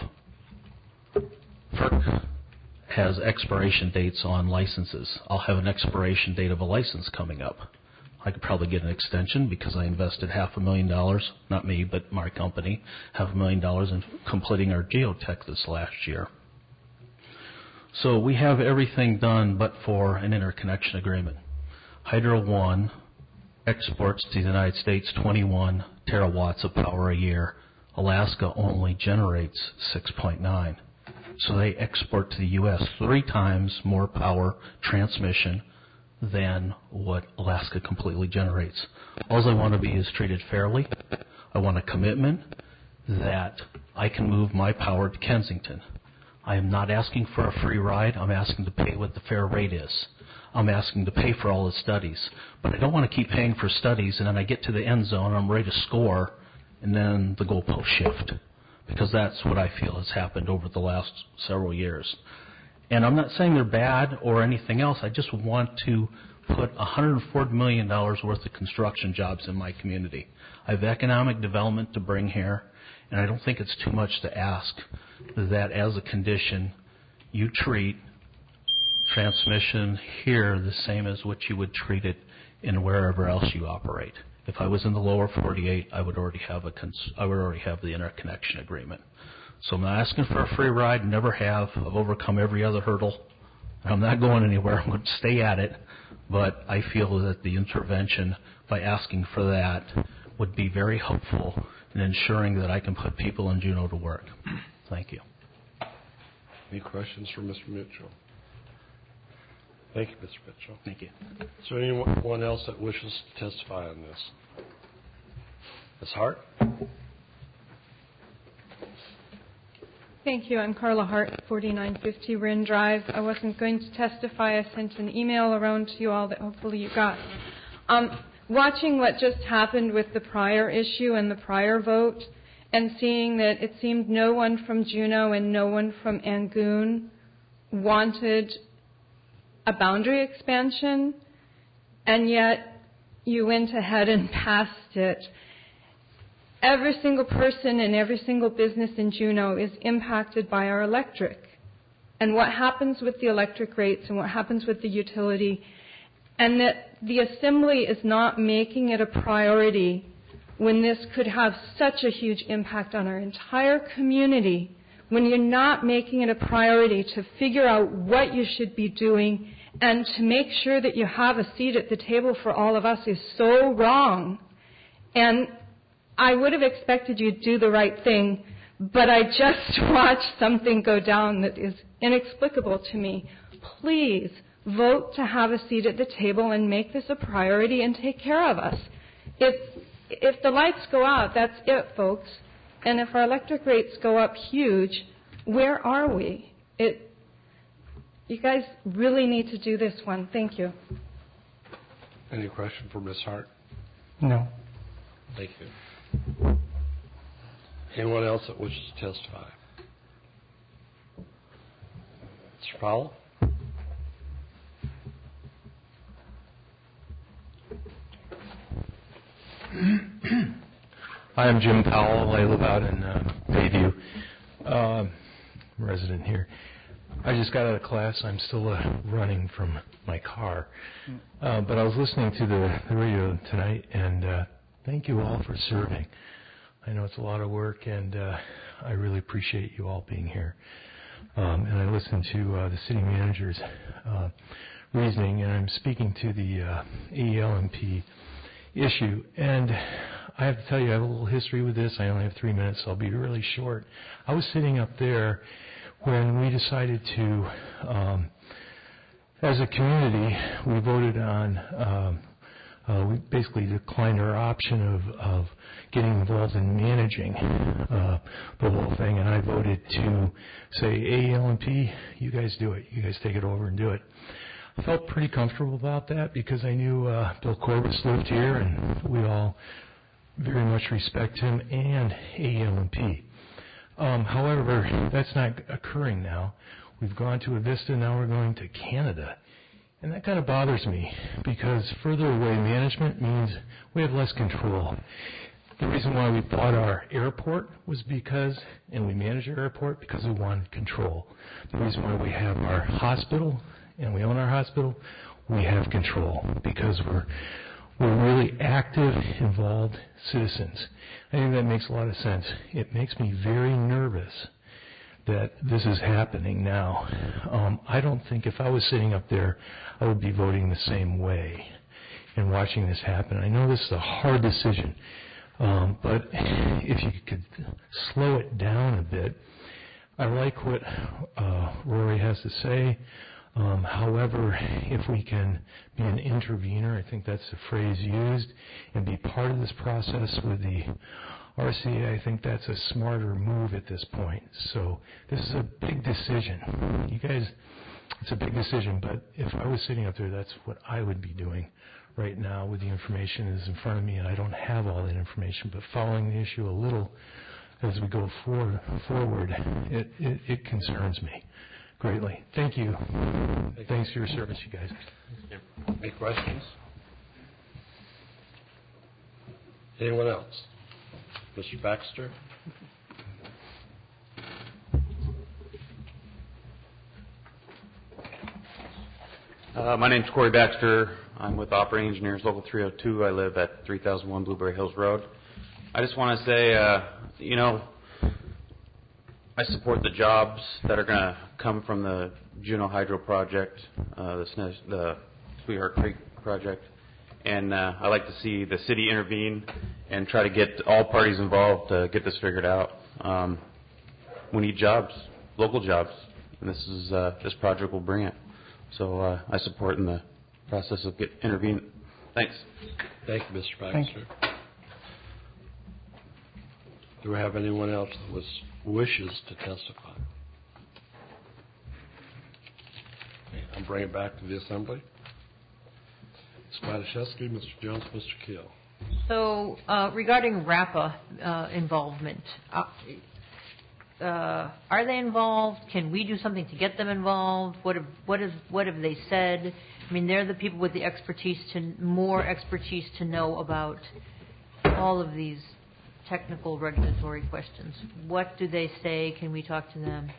FERC has expiration dates on licenses. I'll have an expiration date of a license coming up. I could probably get an extension because I invested half a million dollars, not me, but my company, half a million dollars in completing our geotech this last year. So we have everything done but for an interconnection agreement. Hydro One exports to the United States twenty-one terawatts of power a year. Alaska only generates six point nine. So they export to the U S three times more power transmission than what Alaska completely generates. All I want to be is treated fairly. I want a commitment that I can move my power to Kensington. I am not asking for a free ride. I'm asking to pay what the fair rate is. I'm asking to pay for all the studies. But I don't want to keep paying for studies and then I get to the end zone and I'm ready to score and then the goalposts shift. because that's what I feel has happened over the last several years. And I'm not saying they're bad or anything else. I just want to put one hundred forty million dollars worth of construction jobs in my community. I have economic development to bring here, and I don't think it's too much to ask that as a condition you treat transmission here the same as what you would treat it in wherever else you operate. If I was in the lower forty-eight, I would already have a cons- I would already have the interconnection agreement. So I'm not asking for a free ride, never have. I've overcome every other hurdle. I'm not going anywhere. I'm going to stay at it. But I feel that the intervention by asking for that would be very helpful in ensuring that I can put people in Juneau to work. Thank you. Any questions for Mister Mitchell? Thank you, Mister Mitchell. Thank you. Is there anyone else that wishes to testify on this? Miz Hart? Thank you. I'm Carla Hart, forty-nine fifty Rin Drive. I wasn't going to testify. I sent an email around to you all that hopefully you got. Um, watching what just happened with the prior issue and the prior vote, and seeing that it seemed no one from Juneau and no one from Angoon wanted a boundary expansion, and yet you went ahead and passed it. Every single person and every single business in Juneau is impacted by our electric, and what happens with the electric rates and what happens with the utility, and that the Assembly is not making it a priority when this could have such a huge impact on our entire community, when you're not making it a priority to figure out what you should be doing and to make sure that you have a seat at the table for all of us is so wrong. And I would have expected you to do the right thing, but I just watched something go down that is inexplicable to me. Please vote to have a seat at the table and make this a priority and take care of us. If, if the lights go out, that's it, folks. And if our electric rates go up huge, where are we? It, you guys really need to do this one. Thank you. Any question for Miz Hart? No. Thank you. Anyone else that wishes to testify? Mister Powell? Hi, I'm Jim Powell. I live out in uh, Bayview. Uh, resident here. I just got out of class. I'm still uh, running from my car. Uh, but I was listening to the, the radio tonight, and uh, thank you all for serving. I know it's a lot of work, and uh, I really appreciate you all being here. Um, and I listened to uh, the city manager's uh, reasoning, and I'm speaking to the uh, A E L M P issue. And I have to tell you, I have a little history with this. I only have three minutes, so I'll be really short. I was sitting up there when we decided to, um, as a community, we voted on, um, uh, we basically declined our option of, of getting involved in managing uh, the whole thing, and I voted to say, A E L M P, you guys do it. You guys take it over and do it. I felt pretty comfortable about that because I knew uh, Bill Corbis lived here, and we all very much respect him and A E L M P. Um, however, that's not occurring now. We've gone to Avista, now we're going to Canada. And that kind of bothers me because further away management means we have less control. The reason why we bought our airport was because, and we manage our airport because we wanted control. The reason why we have our hospital and we own our hospital, we have control because we're we're really active, involved citizens. I think that makes a lot of sense. It makes me very nervous that this is happening now. Um, I don't think if I was sitting up there, I would be voting the same way and watching this happen. I know this is a hard decision, um, but if you could slow it down a bit. I like what uh, Rory has to say. Um, however, if we can be an intervener, I think that's the phrase used, and be part of this process with the R C A, I think that's a smarter move at this point. So this is a big decision. You guys, it's a big decision, but if I was sitting up there, that's what I would be doing right now with the information that is in front of me, and I don't have all that information, but following the issue a little, as we go for, forward. It, it, it concerns me greatly. Thank you. Thanks for your service, you guys. Any questions? Anyone else? Mister Baxter? Uh, my name's Corey Baxter. I'm with Operating Engineers Local three oh two. I live at three thousand one Blueberry Hills Road. I just want to say, uh, you know, I support the jobs that are going to come from the Juneau Hydro project, uh, the, Sne- the Sweetheart Creek project, and uh, I like to see the city intervene and try to get all parties involved to get this figured out. Um, we need jobs, local jobs, and this is uh, this project will bring it. So uh, I support in the process of get intervene. Thanks. Thank you, Mister Baxter. Thank you. Do we have anyone else that was, wishes to testify? Okay, I'll bring it back to the Assembly. Miz Matuszewski, Mister Jones, Mister Keel. So uh, regarding RAPA uh, involvement, uh, uh, are they involved? Can we do something to get them involved? What have, what have, what have they said? I mean, they're the people with the expertise to more expertise to know about all of these technical regulatory questions. What do they say? Can we talk to them?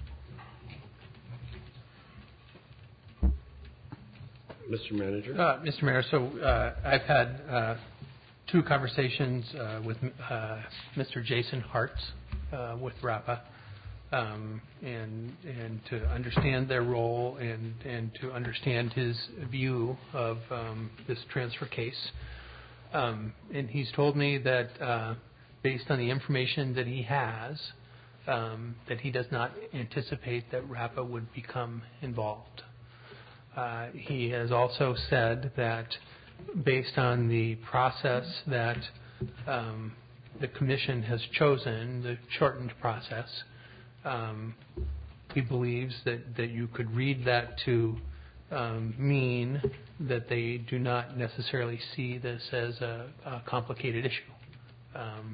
Mister Manager? Uh, Mister Mayor, so uh, I've had uh, two conversations uh, with uh, Mister Jason Hartz uh, with RAPA, um, and and to understand their role and, and to understand his view of um, this transfer case. Um, and he's told me that uh, based on the information that he has, um, that he does not anticipate that RAPA would become involved. Uh, he has also said that based on the process that um, the Commission has chosen, the shortened process, um, he believes that, that you could read that to um, mean that they do not necessarily see this as a, a complicated issue. Um,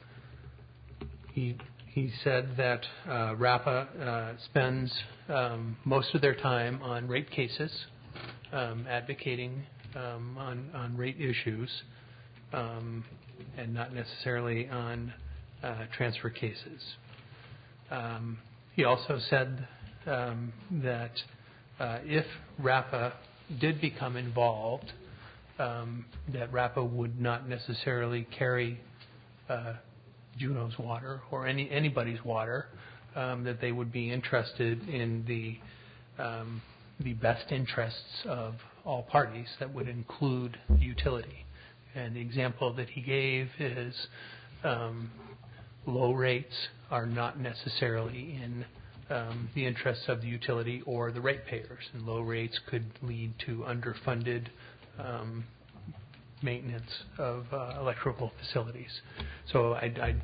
he He said that uh, RAPA uh, spends um, most of their time on rate cases, um, advocating um, on, on rate issues, um, and not necessarily on uh, transfer cases. Um, he also said um, that uh, if RAPA did become involved, um, that RAPA would not necessarily carry uh, Juneau's water or any anybody's water, um, that they would be interested in the um, the best interests of all parties. That would include the utility. And the example that he gave is um, low rates are not necessarily in um, the interests of the utility or the ratepayers, and low rates could lead to underfunded um, maintenance of uh, electrical facilities. So I, I,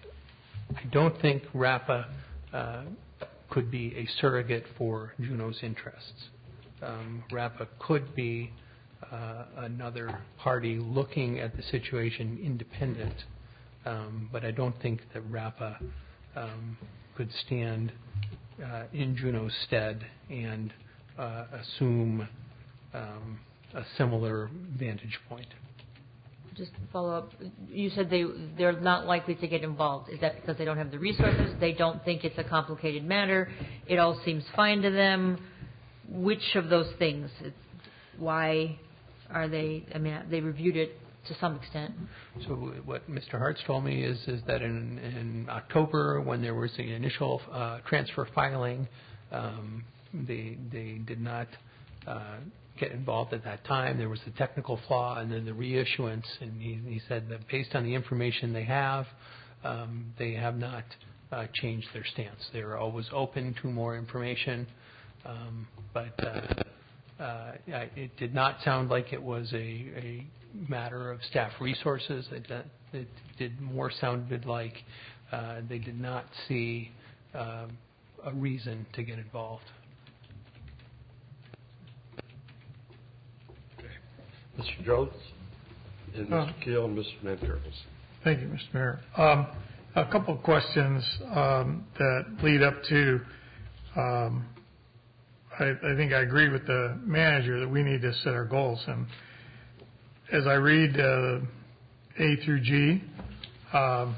I don't think RAPA uh, could be a surrogate for Juneau's interests. Um, RAPA could be uh, another party looking at the situation independent, um, but I don't think that RAPA um, could stand uh, in Juneau's stead and uh, assume um, a similar vantage point. Just to follow up, you said they, they're not likely to get involved. Is that because they don't have the resources? They don't think it's a complicated matter? It all seems fine to them? Which of those things? It's, why are they, I mean, they reviewed it to some extent. So what Mister Hartz told me is, is that in, in October, when there was the initial uh, transfer filing, um, they, they did not uh, get involved at that time. There was the technical flaw and then the reissuance, and he, he said that based on the information they have, um, they have not uh, changed their stance. They're always open to more information, um, but uh, uh, it did not sound like it was a, a matter of staff resources. It, it did more sounded like uh, they did not see uh, a reason to get involved. Mister Jones, and Mister Uh, Keel, and Mister Van Kerkens. Thank you, Mister Mayor. Um, A couple of questions um, that lead up to, um, I, I think I agree with the manager that we need to set our goals. And as I read uh, A through G, um,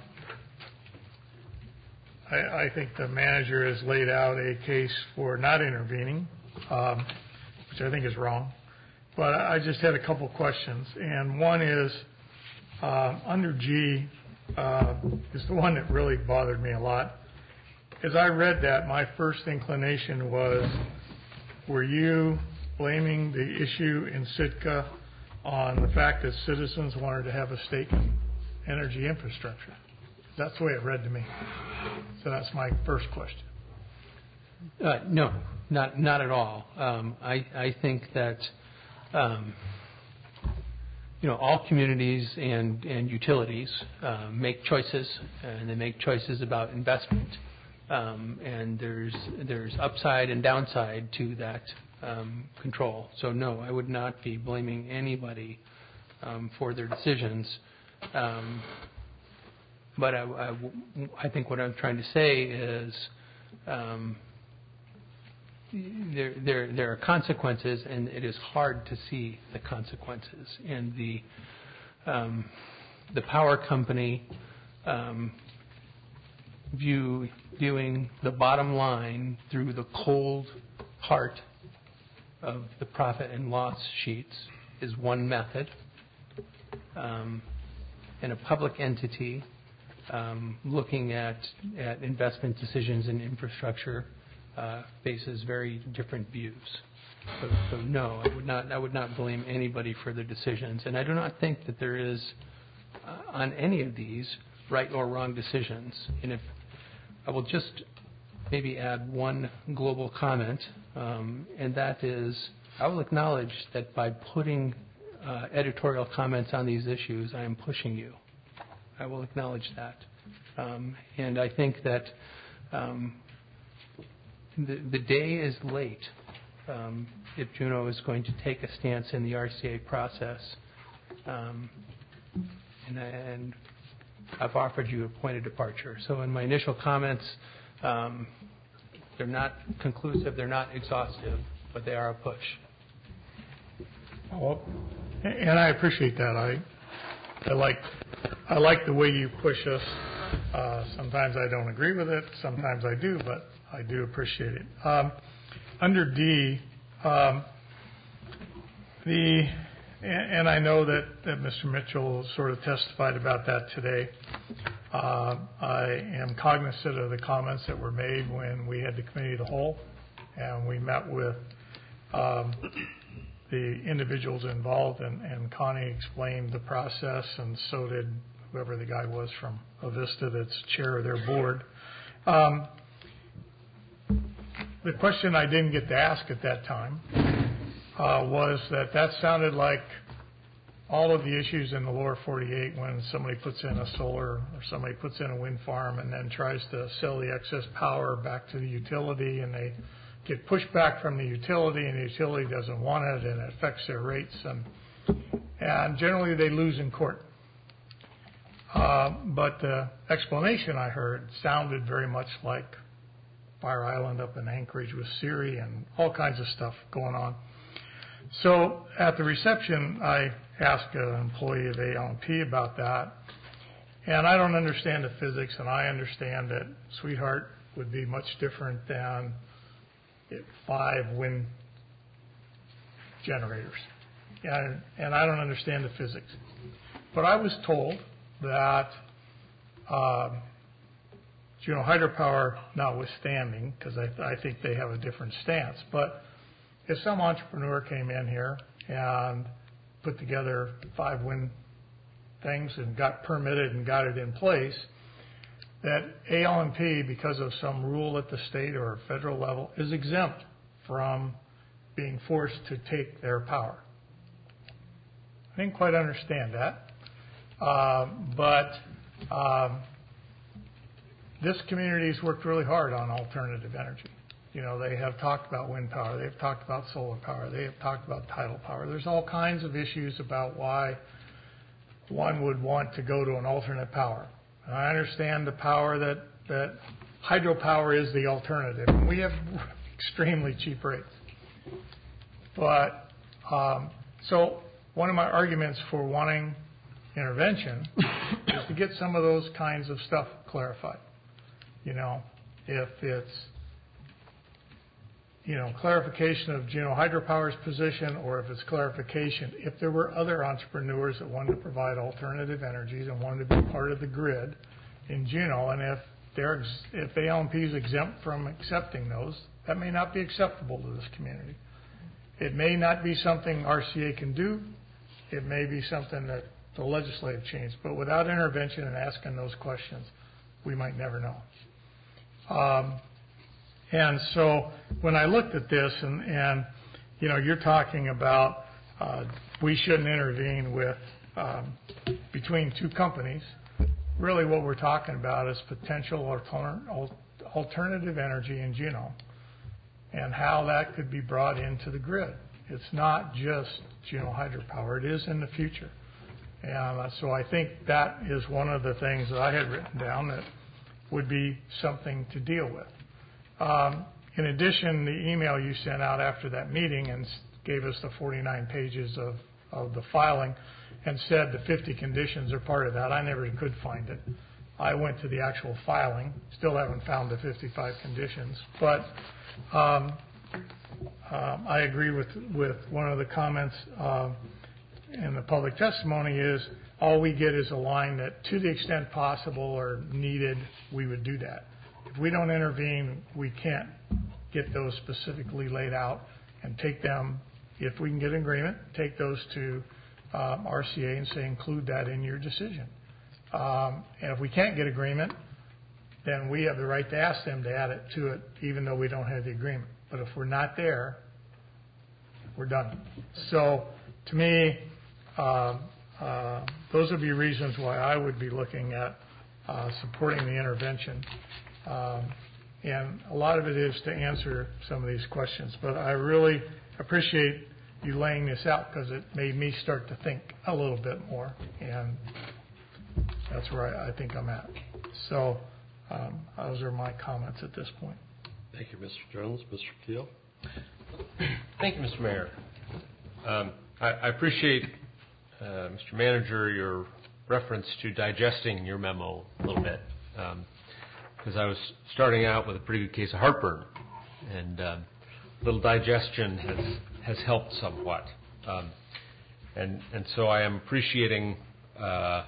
I, I think the manager has laid out a case for not intervening, um, which I think is wrong. But I just had a couple of questions. And one is, uh, under G, uh, is the one that really bothered me a lot. As I read that, my first inclination was, were you blaming the issue in Sitka on the fact that citizens wanted to have a stake in energy infrastructure? That's the way it read to me. So that's my first question. Uh, no, not not at all. Um, I, I think that um, you know all communities and, and utilities uh, make choices, and they make choices about investment. Um, and there's there's upside and downside to that um, control. So no, I would not be blaming anybody um, for their decisions. Um, but I, I, I think what I'm trying to say is um, there there there are consequences, and it is hard to see the consequences. And the um, the power company. Um, view viewing the bottom line through the cold heart of the profit and loss sheets is one method. Um, and a public entity um, looking at, at investment decisions in infrastructure uh, faces very different views. So, so no, I would not I would not blame anybody for their decisions. And I do not think that there is uh, on any of these right or wrong decisions. And if I will just maybe add one global comment, um, and that is I will acknowledge that by putting uh, editorial comments on these issues, I am pushing you. I will acknowledge that. Um, and I think that um, the, the day is late um, if Juneau is going to take a stance in the R C A process. Um, and, and I've offered you a point of departure. So in my initial comments, um, they're not conclusive, they're not exhaustive, but they are a push. Oh, and I appreciate that. I, I like, I like the way you push us. Uh, sometimes I don't agree with it. Sometimes I do, but I do appreciate it. Um, under D, um, the and I know that, that Mister Mitchell sort of testified about that today. Uh, I am cognizant of the comments that were made when we had the committee of the whole, and we met with um, the individuals involved, and, and Connie explained the process, and so did whoever the guy was from Avista that's chair of their board. Um, the question I didn't get to ask at that time Uh, was that that sounded like all of the issues in the lower forty-eight when somebody puts in a solar or somebody puts in a wind farm and then tries to sell the excess power back to the utility, and they get pushed back from the utility, and the utility doesn't want it, and it affects their rates, and and generally they lose in court. Uh, but the explanation I heard sounded very much like Fire Island up in Anchorage with Siri and all kinds of stuff going on. So at the reception, I asked an employee of A L and P about that, and I don't understand the physics, and I understand that Sweetheart would be much different than five wind generators, and, and I don't understand the physics. But I was told that uh, Juneau Hydropower notwithstanding, because I, I think they have a different stance, but if some entrepreneur came in here and put together five wind things and got permitted and got it in place, that A L and P, because of some rule at the state or federal level, is exempt from being forced to take their power. I didn't quite understand that, uh, but um, this community has worked really hard on alternative energy. You know, they have talked about wind power. They've talked about solar power. They have talked about tidal power. There's all kinds of issues about why one would want to go to an alternate power. I understand the power that, that hydropower is the alternative. We have extremely cheap rates. But, um, so one of my arguments for wanting intervention is to get some of those kinds of stuff clarified. You know, if it's, you know, clarification of Juneau Hydropower's position, or if it's clarification, if there were other entrepreneurs that wanted to provide alternative energies and wanted to be part of the grid in Juneau, and if they're, ex- if A L M P is exempt from accepting those, that may not be acceptable to this community. It may not be something R C A can do. It may be something that the legislative change, but without intervention and asking those questions, we might never know. Um, and so when I looked at this, and, and you know, you're talking about uh, we shouldn't intervene with um, between two companies. Really, what we're talking about is potential alter- alternative energy in Juneau, and how that could be brought into the grid. It's not just Juneau Hydropower; it is in the future. And uh, so I think that is one of the things that I had written down that would be something to deal with. Um, in addition, the email you sent out after that meeting and gave us the forty-nine pages of, of the filing and said the fifty conditions are part of that. I never could find it. I went to the actual filing, still haven't found the fifty-five conditions. But um, um, I agree with, with one of the comments uh, in the public testimony is all we get is a line that to the extent possible or needed, we would do that. If we don't intervene, we can't get those specifically laid out and take them, if we can get an agreement, take those to um, R C A and say include that in your decision. Um, and if we can't get agreement, then we have the right to ask them to add it to it, even though we don't have the agreement. But if we're not there, we're done. So to me, uh, uh, those would be reasons why I would be looking at uh, supporting the intervention. Um, and a lot of it is to answer some of these questions. But I really appreciate you laying this out because it made me start to think a little bit more. And that's where I, I think I'm at. So um, those are my comments at this point. Thank you, Mister Jones. Mister Keel. Thank you, Mister Mayor. Um, I, I appreciate, uh, Mister Manager, your reference to digesting your memo a little bit, because um, I was starting out with a pretty good case of heartburn, and um, a little digestion has has helped somewhat, um, and and so I am appreciating uh,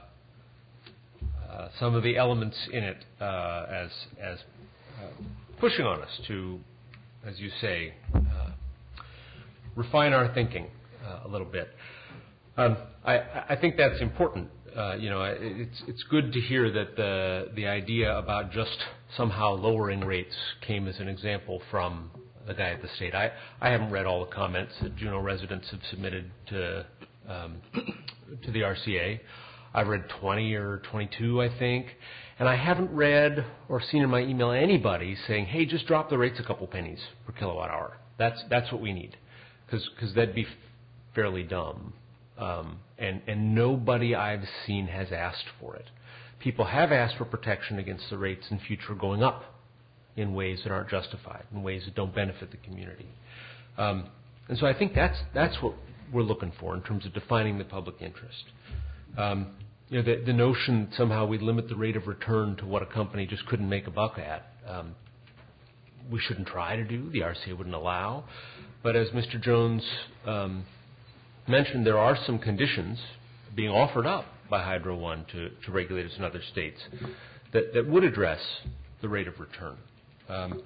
uh, some of the elements in it uh, as as uh, pushing on us to, as you say, uh, refine our thinking uh, a little bit. Um, I, I think that's important. Uh, you know, it's it's good to hear that the the idea about just somehow lowering rates came as an example from the guy at the state. I, I haven't read all the comments that Juneau residents have submitted to um, to the R C A. I've read twenty or twenty-two, I think, and I haven't read or seen in my email anybody saying, "Hey, just drop the rates a couple pennies per kilowatt hour." That's that's what we need, because because that'd be fairly dumb. Um, and, and nobody I've seen has asked for it. People have asked for protection against the rates in future going up in ways that aren't justified, in ways that don't benefit the community. Um, and so I think that's that's what we're looking for in terms of defining the public interest. Um, you know, the, the notion that somehow we limit the rate of return to what a company just couldn't make a buck at, um, we shouldn't try to do. The R C A wouldn't allow. But as Mister Jones um, mentioned, there are some conditions being offered up by Hydro One to, to regulators in other states that, that would address the rate of return. Um,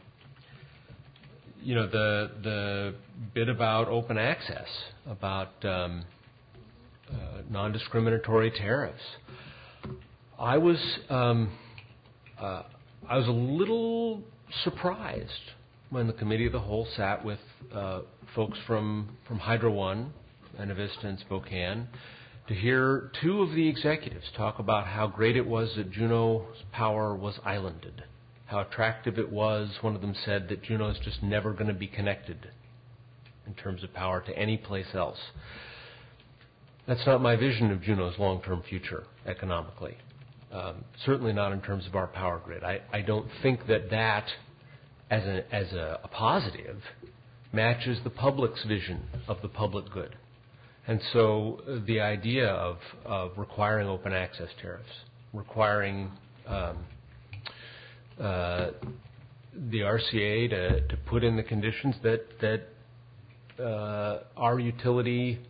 you know, the the bit about open access, about um, uh, non-discriminatory tariffs. I was um, uh, I was a little surprised when the Committee of the Whole sat with uh, folks from from Hydro One, Vista, and Spokane, to hear two of the executives talk about how great it was that Juneau's power was islanded, how attractive it was. One of them said that Juneau's just never going to be connected in terms of power to any place else. That's not my vision of Juneau's long-term future economically. Um, certainly not in terms of our power grid. I, I don't think that that, as a, as a, a positive, matches the public's vision of the public good. And so uh, the idea of, of requiring open access tariffs, requiring um, uh, the R C A to, to put in the conditions that, that uh, our utility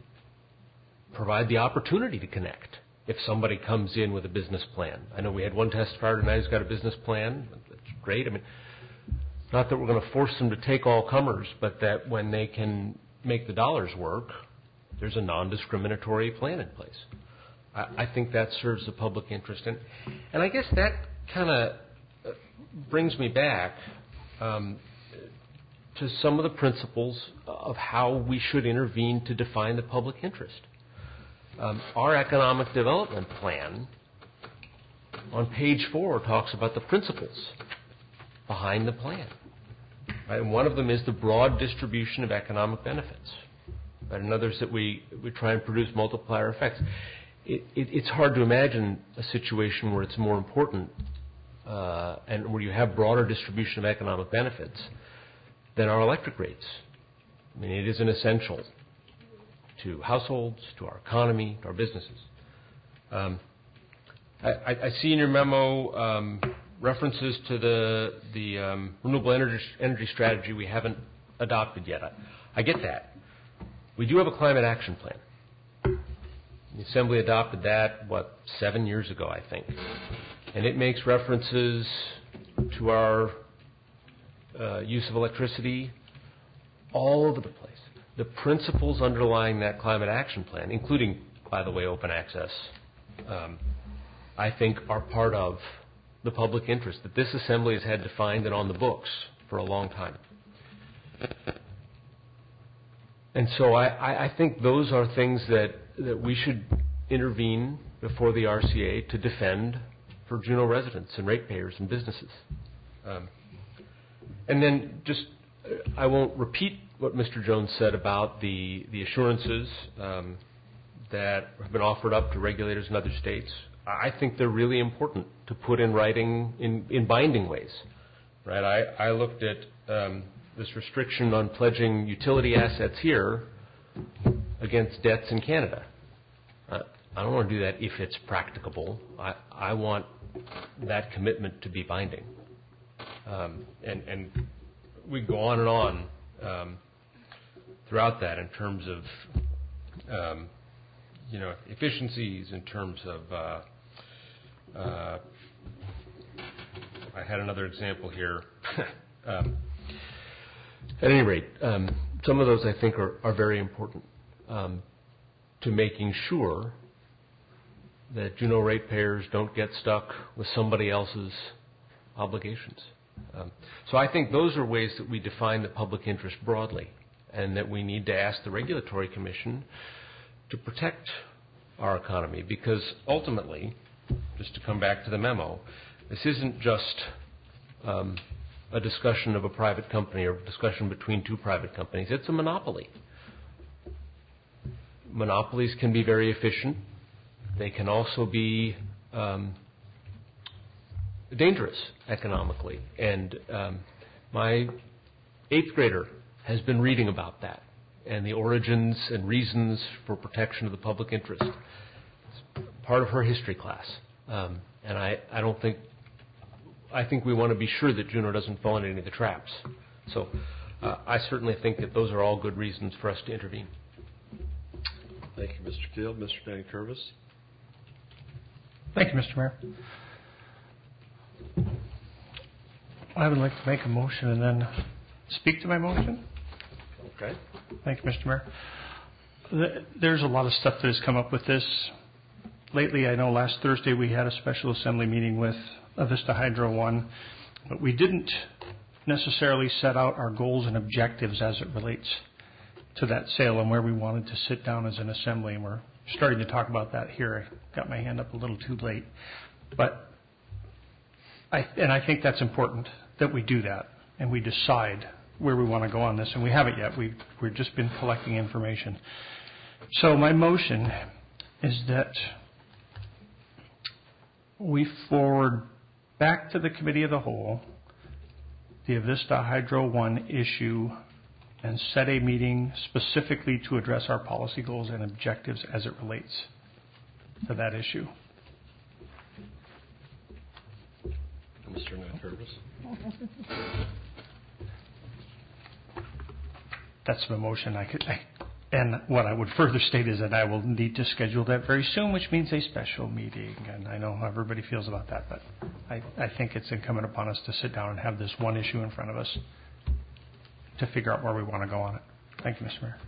provide the opportunity to connect if somebody comes in with a business plan. I know we had one testifier tonight who's got a business plan. That's great. I mean, not that we're going to force them to take all comers, but that when they can make the dollars work, there's a non-discriminatory plan in place. I, I think that serves the public interest. And, and I guess that kind of brings me back um, to some of the principles of how we should intervene to define the public interest. Um, our economic development plan on page four talks about the principles behind the plan. Right? And one of them is the broad distribution of economic benefits. Right? And others that we, we try and produce multiplier effects. It, it, it's hard to imagine a situation where it's more important uh, and where you have broader distribution of economic benefits than our electric rates. I mean, it is an essential to households, to our economy, to our businesses. Um, I, I see in your memo um, references to the the um, renewable energy, energy strategy we haven't adopted yet. I, I get that. We do have a climate action plan. The Assembly adopted that, what, seven years ago, I think. And it makes references to our uh, use of electricity all over the place. The principles underlying that climate action plan, including, by the way, open access, um, I think are part of the public interest that this Assembly has had defined and on the books for a long time. And so I, I, I think those are things that, that we should intervene before the R C A to defend for Juneau residents and ratepayers and businesses. Um, and then just, I won't repeat what Mister Jones said about the, the assurances um, that have been offered up to regulators in other states. I think they're really important to put in writing in, in binding ways. Right? I, I looked at um, this restriction on pledging utility assets here against debts in Canada. Uh, I don't want to do that if it's practicable. I, I want that commitment to be binding. Um, and, and we go on and on um, throughout that in terms of um, you know, efficiencies, in terms of uh, uh, I had another example here. um, at any rate, um, some of those I think are, are very important um, to making sure that Juneau ratepayers don't get stuck with somebody else's obligations. Um, so I think those are ways that we define the public interest broadly, and that we need to ask the Regulatory Commission to protect our economy, because ultimately, just to come back to the memo, this isn't just um, a discussion of a private company or a discussion between two private companies. It's a monopoly. Monopolies can be very efficient. They can also be um, dangerous economically. And um, my eighth grader has been reading about that and the origins and reasons for protection of the public interest. It's part of her history class. Um, and I, I don't think, I think we want to be sure that Juneau doesn't fall into any of the traps. So uh, I certainly think that those are all good reasons for us to intervene. Thank you, Mister Field. Mister Van Curvis. Thank you, Mister Mayor. I would like to make a motion and then speak to my motion. Okay. Thank you, Mister Mayor. There's a lot of stuff that has come up with this. Lately, I know last Thursday we had a special assembly meeting with Avista Hydro One, but we didn't necessarily set out our goals and objectives as it relates to that sale and where we wanted to sit down as an assembly, and we're starting to talk about that here. I got my hand up a little too late. But I, and I think that's important that we do that and we decide where we want to go on this, and we haven't yet. We've, we've just been collecting information. So my motion is that we forward back to the Committee of the Whole the Avista Hydro One issue and set a meeting specifically to address our policy goals and objectives as it relates to that issue. Mister Nyturvis. That's the motion I could. I, and what I would further state is that I will need to schedule that very soon, which means a special meeting. And I know how everybody feels about that, but I, I think it's incumbent upon us to sit down and have this one issue in front of us to figure out where we want to go on it. Thank you, Mister Mayor.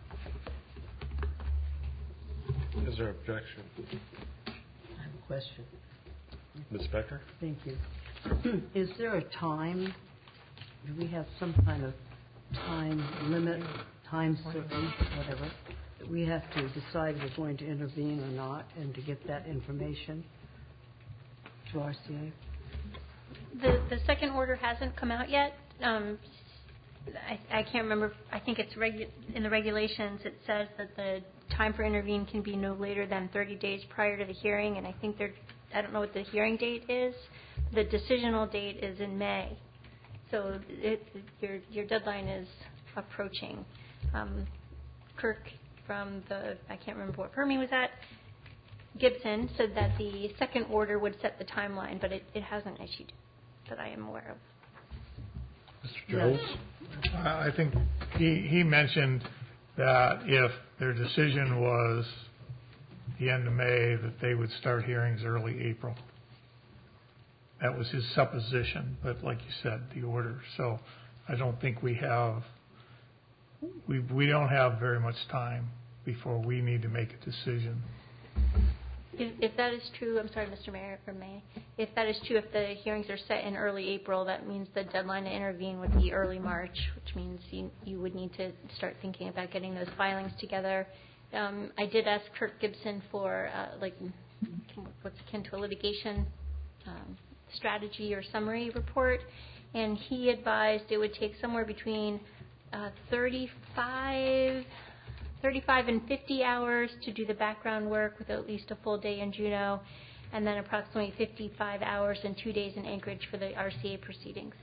Is there objection? I have a question. Miz Becker? Thank you. Is there a time, do we have some kind of time limit, time certain, whatever, that we have to decide if we're going to intervene or not and to get that information to R C A? The the second order hasn't come out yet. Um, I, I can't remember. I think it's regu- in the regulations. It says that the time for intervene can be no later than thirty days prior to the hearing, and I think they're. I don't know what the hearing date is. The decisional date is in May, so it, your your deadline is approaching. Um, Kirk from the I can't remember what firm he was at. Gibson said that the second order would set the timeline, but it, it hasn't issued that I am aware of. Mister Jones? Uh, I think he, he mentioned that if their decision was the end of May, that they would start hearings early April. That was his supposition, but like you said, the order. So I don't think we have, we we don't have very much time before we need to make a decision. If, if that is true, I'm sorry, Mister Mayor, for May. If that is true, if the hearings are set in early April, that means the deadline to intervene would be early March, which means you, you would need to start thinking about getting those filings together. Um, I did ask Kirk Gibson for uh, like what's akin to a litigation um, strategy or summary report, and he advised it would take somewhere between uh, thirty-five. thirty-five and fifty hours to do the background work with at least a full day in Juneau, and then approximately fifty-five hours and two days in Anchorage for the R C A proceedings.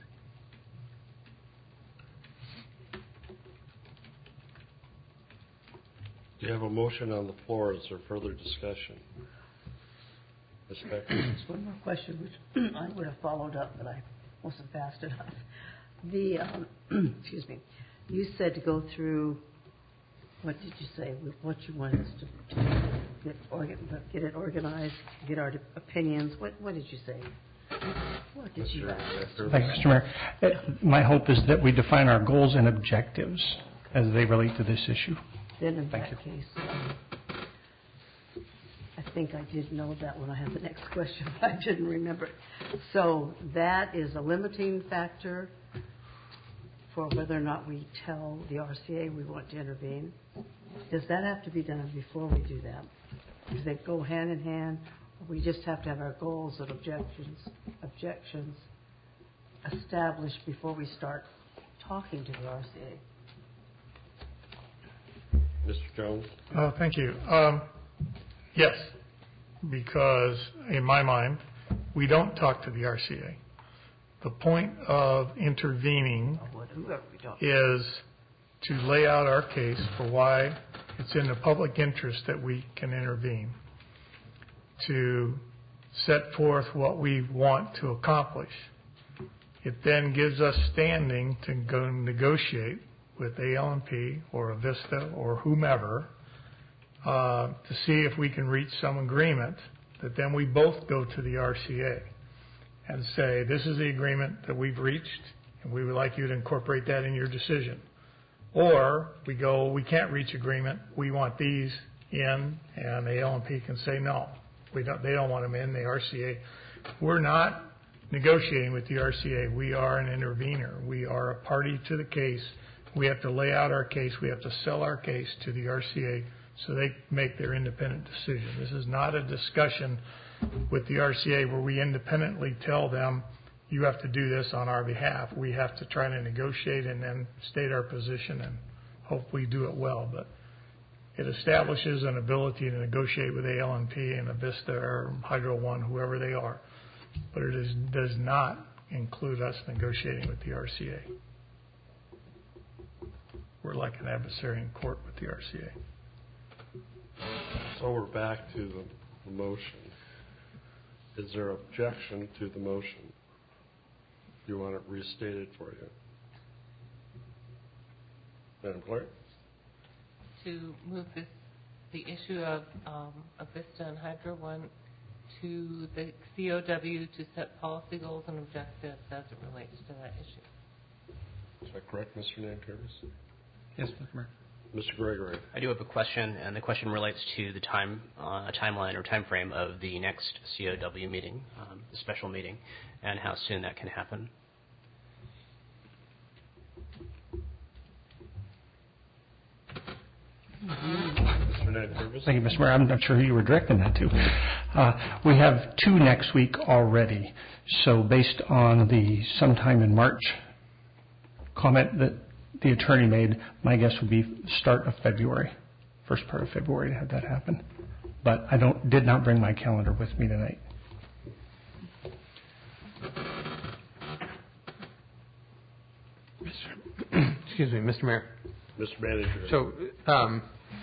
Do you have a motion on the floor? Is there further discussion? Miz Becker? Just one more question, which I would have followed up, but I wasn't fast enough. The um, excuse me, you said to go through. What did you say? What you want us to, to get, organ, get it organized, get our opinions. What, what did you say? What did you ask? Thank you, Mister Mayor. Uh, my hope is that we define our goals and objectives as they relate to this issue. Then in Thank that you. case, um, I think I did know that when I had the next question, but I didn't remember it. So that is a limiting factor for whether or not we tell the R C A we want to intervene. Does that have to be done before we do that? Does they go hand in hand? Or we just have to have our goals and objections, objections established before we start talking to the R C A? Mister Jones? Uh, thank you. Um, yes, because in my mind, we don't talk to the R C A. The point of intervening is to lay out our case for why it's in the public interest that we can intervene, to set forth what we want to accomplish. It then gives us standing to go negotiate with A L and P or Avista or whomever uh, to see if we can reach some agreement that then we both go to the R C A and say, this is the agreement that we've reached, and we would like you to incorporate that in your decision. Or we go, we can't reach agreement, we want these in, and the A L and P can say no. We don't, they don't want them in, the R C A. We're not negotiating with the R C A. We are an intervener. We are a party to the case. We have to lay out our case. We have to sell our case to the R C A so they make their independent decision. This is not a discussion with the R C A where we independently tell them, you have to do this on our behalf. We have to try to negotiate and then state our position and hopefully do it well. But it establishes an ability to negotiate with A L and P and Avista or Hydro One, whoever they are, but it is, does not include us negotiating with the R C A. We're like an adversary in court with the R C A. So we're back to the, the motion. Is there objection to the motion? Do you want it restated for you? Madam Clerk? To move this, the issue of um, Avista and Hydro One to the C O W to set policy goals and objectives as it relates to that issue. Is that correct, Mister Nankervis? Yes, Mister Mayor. Mister Gregory. I do have a question, and the question relates to the time, uh, timeline or time frame of the next C O W meeting, um, the special meeting, and how soon that can happen. Mister Nankervis. Thank you, Mister Mayor. I'm not sure who you were directing that to. Uh, we have two next week already. So based on the sometime in March comment that the attorney made, my guess would be start of February, first part of February to have that happen. But I don't did not bring my calendar with me tonight. Mister Excuse me, Mister Mayor. Mister Manager. So, um,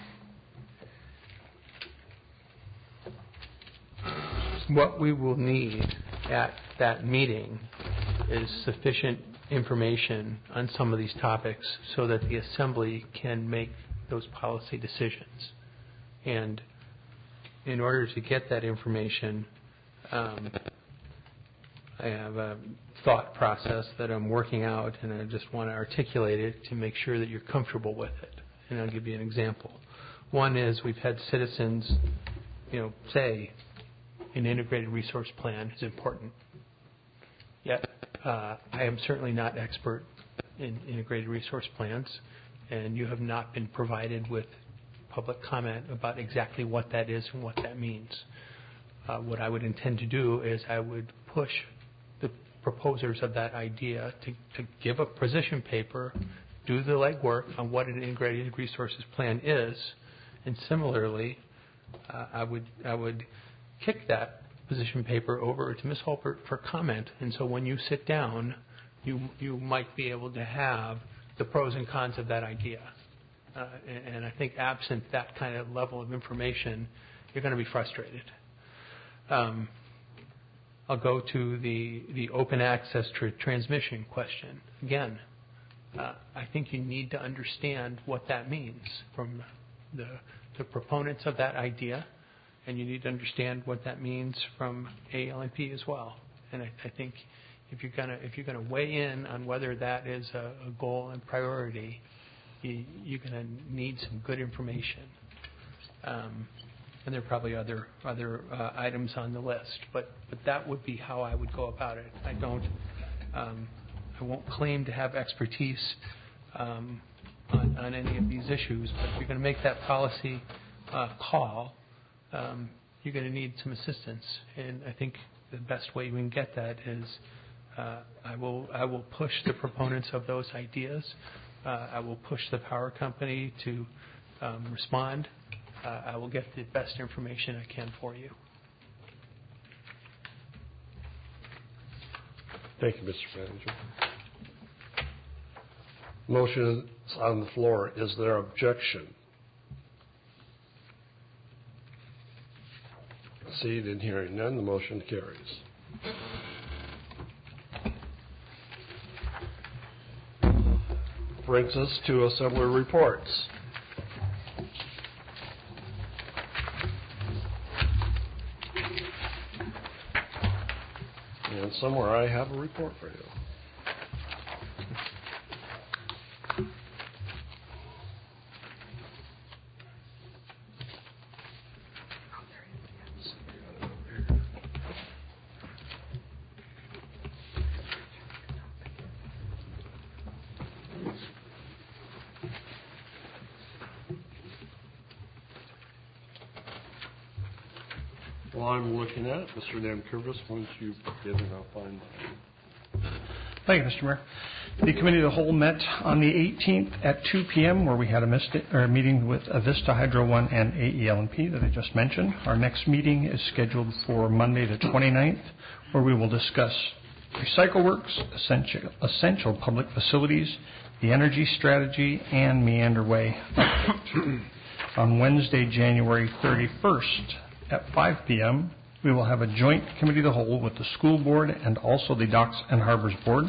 what we will need at that meeting is sufficient information on some of these topics so that the Assembly can make those policy decisions. And in order to get that information, um, I have a thought process that I'm working out, and I just want to articulate it to make sure that you're comfortable with it. And I'll give you an example. One is we've had citizens, you know, say an integrated resource plan is important. Yet, uh, I am certainly not expert in integrated resource plans, and you have not been provided with public comment about exactly what that is and what that means. Uh, what I would intend to do is I would push the proposers of that idea to, to give a position paper, do the legwork on what an integrated resources plan is, and similarly, uh, I would I would kick that position paper over to Miz Holpert for comment. And so when you sit down, you you might be able to have the pros and cons of that idea. Uh, and, and I think absent that kind of level of information, you're going to be frustrated. Um, I'll go to the, the open access to transmission question. Again, uh, I think you need to understand what that means from the, the proponents of that idea, and you need to understand what that means from A L M P as well. And I, I think if you're gonna if you're gonna weigh in on whether that is a, a goal and priority, you, you're gonna need some good information. Um, and there are probably other other uh, items on the list, but but that would be how I would go about it. I don't um, I won't claim to have expertise um, on, on any of these issues, but if you're going to make that policy uh, call, um, you're going to need some assistance. And I think the best way we can get that is uh, I will I will push the proponents of those ideas. Uh, I will push the power company to um, respond. Uh, I will get the best information I can for you. Thank you, Mister Manager. Motion is on the floor. Is there objection? Seeing and hearing none, the motion carries. Brings us to Assembly reports. And somewhere I have a report for you. While I'm looking at it, Mister Nankervis, once you begin, and I'll find Thank you, Mister Mayor. The Committee of the Whole met on the eighteenth at two p.m. where we had a, mist- or a meeting with Avista Hydro One and A E L and P that I just mentioned. Our next meeting is scheduled for Monday the twenty-ninth, where we will discuss Recycle Works, essential, essential public facilities, the energy strategy, and Meander Way update. On Wednesday, January thirty-first at five p.m., we will have a joint Committee of the Whole with the School Board and also the Docks and Harbors Board.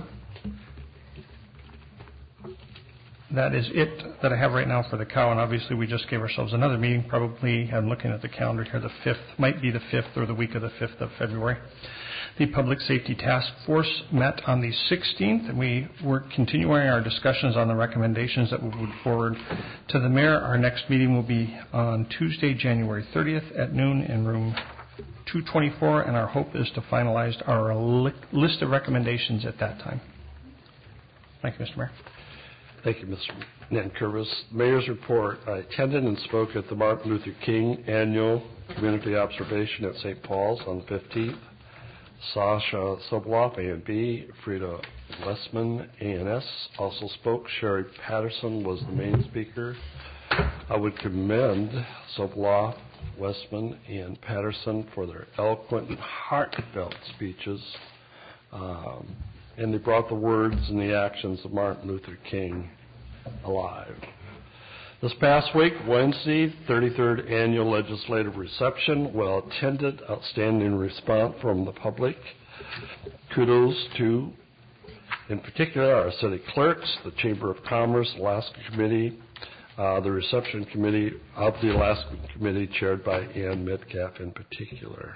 That is it that I have right now for the C O W, and obviously we just gave ourselves another meeting, probably, I'm looking at the calendar here, the fifth, might be the fifth or the week of the fifth of February. The Public Safety Task Force met on the sixteenth, and we were continuing our discussions on the recommendations that we would forward to the Mayor. Our next meeting will be on Tuesday, January thirtieth at noon in room two twenty-four, and our hope is to finalize our li- list of recommendations at that time. Thank you, Mister Mayor. Thank you, Mister Nankervis. Mayor's report. I attended and spoke at the Martin Luther King Annual Community Observation at Saint Paul's on the fifteenth. Sasha Sobloff, A and B, Frida Westman, A and S, also spoke. Sherry Patterson was the main speaker. I would commend Sobloff, Westman, and Patterson for their eloquent and heartfelt speeches. Um, and they brought the words and the actions of Martin Luther King alive. This past week, Wednesday, thirty-third Annual Legislative Reception, well attended, outstanding response from the public. Kudos to, in particular, our city clerks, the Chamber of Commerce, Alaska Committee, uh, the reception committee of the Alaska Committee chaired by Ann Metcalf in particular.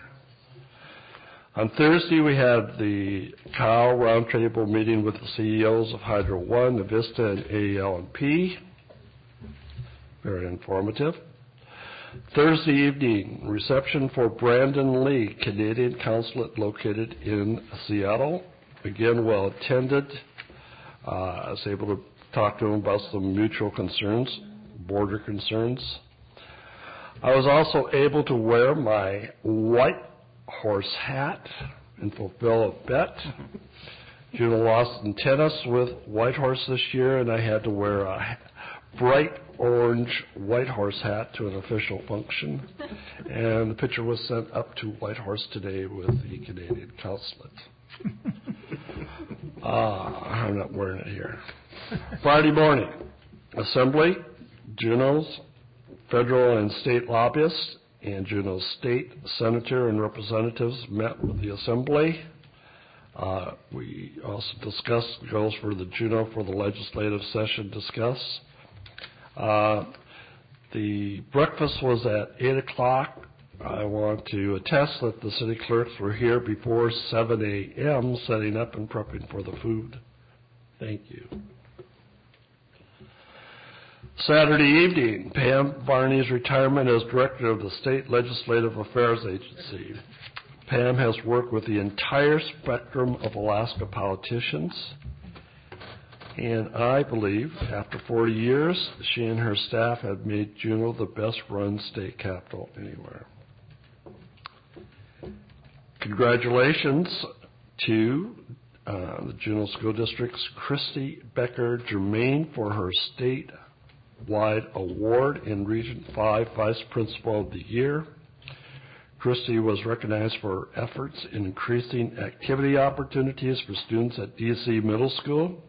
On Thursday, we had the C O W Roundtable meeting with the C E Os of Hydro One, Avista, and A E L and P. Very informative. Thursday evening, reception for Brandon Lee, Canadian consulate located in Seattle. Again, well attended. Uh, I was able to talk to him about some mutual concerns, border concerns. I was also able to wear my white horse hat and fulfill a bet. Juno lost in tennis with Whitehorse this year, and I had to wear a bright orange Whitehorse hat to an official function. And the picture was sent up to Whitehorse today with the Canadian consulate. Ah, I'm not wearing it here. Friday morning, Assembly, Juneau's federal and state lobbyists and Juneau's state senator and representatives met with the Assembly. Uh, we also discussed goals for the Juneau for the legislative session discuss. Uh, the breakfast was at eight o'clock. I want to attest that the city clerks were here before seven a.m. setting up and prepping for the food. Thank you. Saturday evening, Pam Barney's retirement as director of the State Legislative Affairs Agency. Pam has worked with the entire spectrum of Alaska politicians, and I believe after forty years, she and her staff have made Juneau the best-run state capital anywhere. Congratulations to uh, the Juneau School District's Christy Becker Germain for her state-wide award in Region five Vice Principal of the Year. Christy was recognized for her efforts in increasing activity opportunities for students at D C Middle School.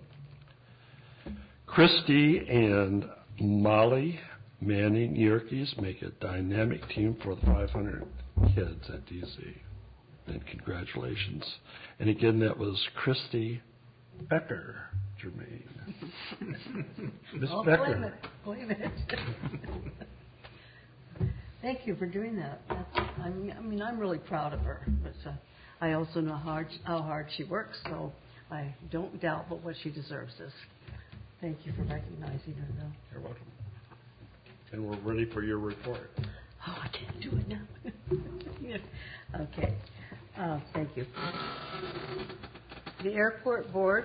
Christy and Molly Manning Yerkes make a dynamic team for the five hundred kids at D C. And congratulations. And again, that was Christy Becker Germain. Miss Oh, Becker. Blame it. Blame it. Thank you for doing that. That's, I mean, I mean, I'm really proud of her. But uh, I also know how hard, how hard she works, so I don't doubt but what she deserves this. Thank you for recognizing her, though. You're welcome. And we're ready for your report. Oh, I can't do it now. Okay. Uh, thank you. The airport board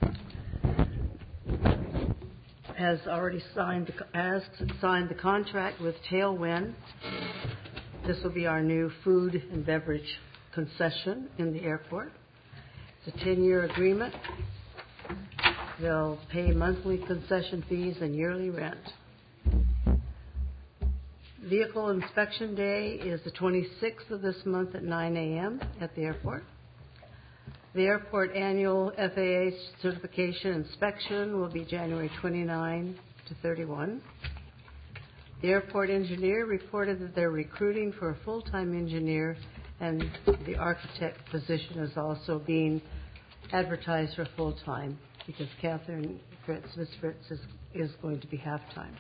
has already signed the, has signed the contract with Tailwind. This will be our new food and beverage concession in the airport. It's a ten-year agreement They'll pay monthly concession fees and yearly rent. Vehicle Inspection Day is the twenty-sixth of this month at nine a.m. at the airport. The airport annual F A A certification inspection will be January twenty-ninth to thirty-first. The airport engineer reported that they're recruiting for a full-time engineer, and the architect position is also being advertised for full-time because Catherine Fritz, Miz Fritz, is, is going to be half-time.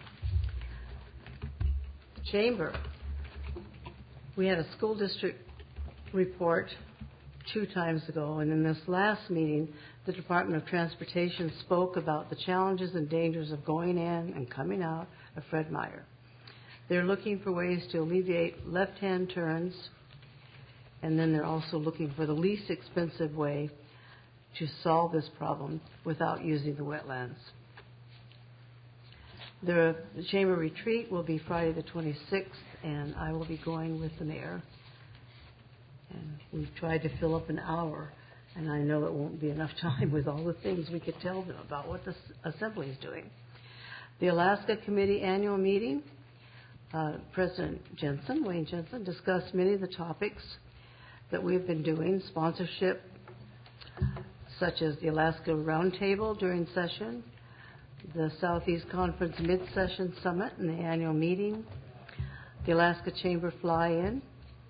Chamber. We had a school district report two times ago, and in this last meeting, the Department of Transportation spoke about the challenges and dangers of going in and coming out of Fred Meyer. They're looking for ways to alleviate left-hand turns, and then they're also looking for the least expensive way to solve this problem without using the wetlands. The, the Chamber retreat will be Friday the twenty-sixth, and I will be going with the mayor. And we've tried to fill up an hour, and I know it won't be enough time with all the things we could tell them about what the Assembly is doing. The Alaska Committee annual meeting, uh, President Jensen, Wayne Jensen, discussed many of the topics that we've been doing, sponsorship, such as the Alaska Roundtable during session, the Southeast Conference Mid-Session Summit and the annual meeting, the Alaska Chamber Fly-In.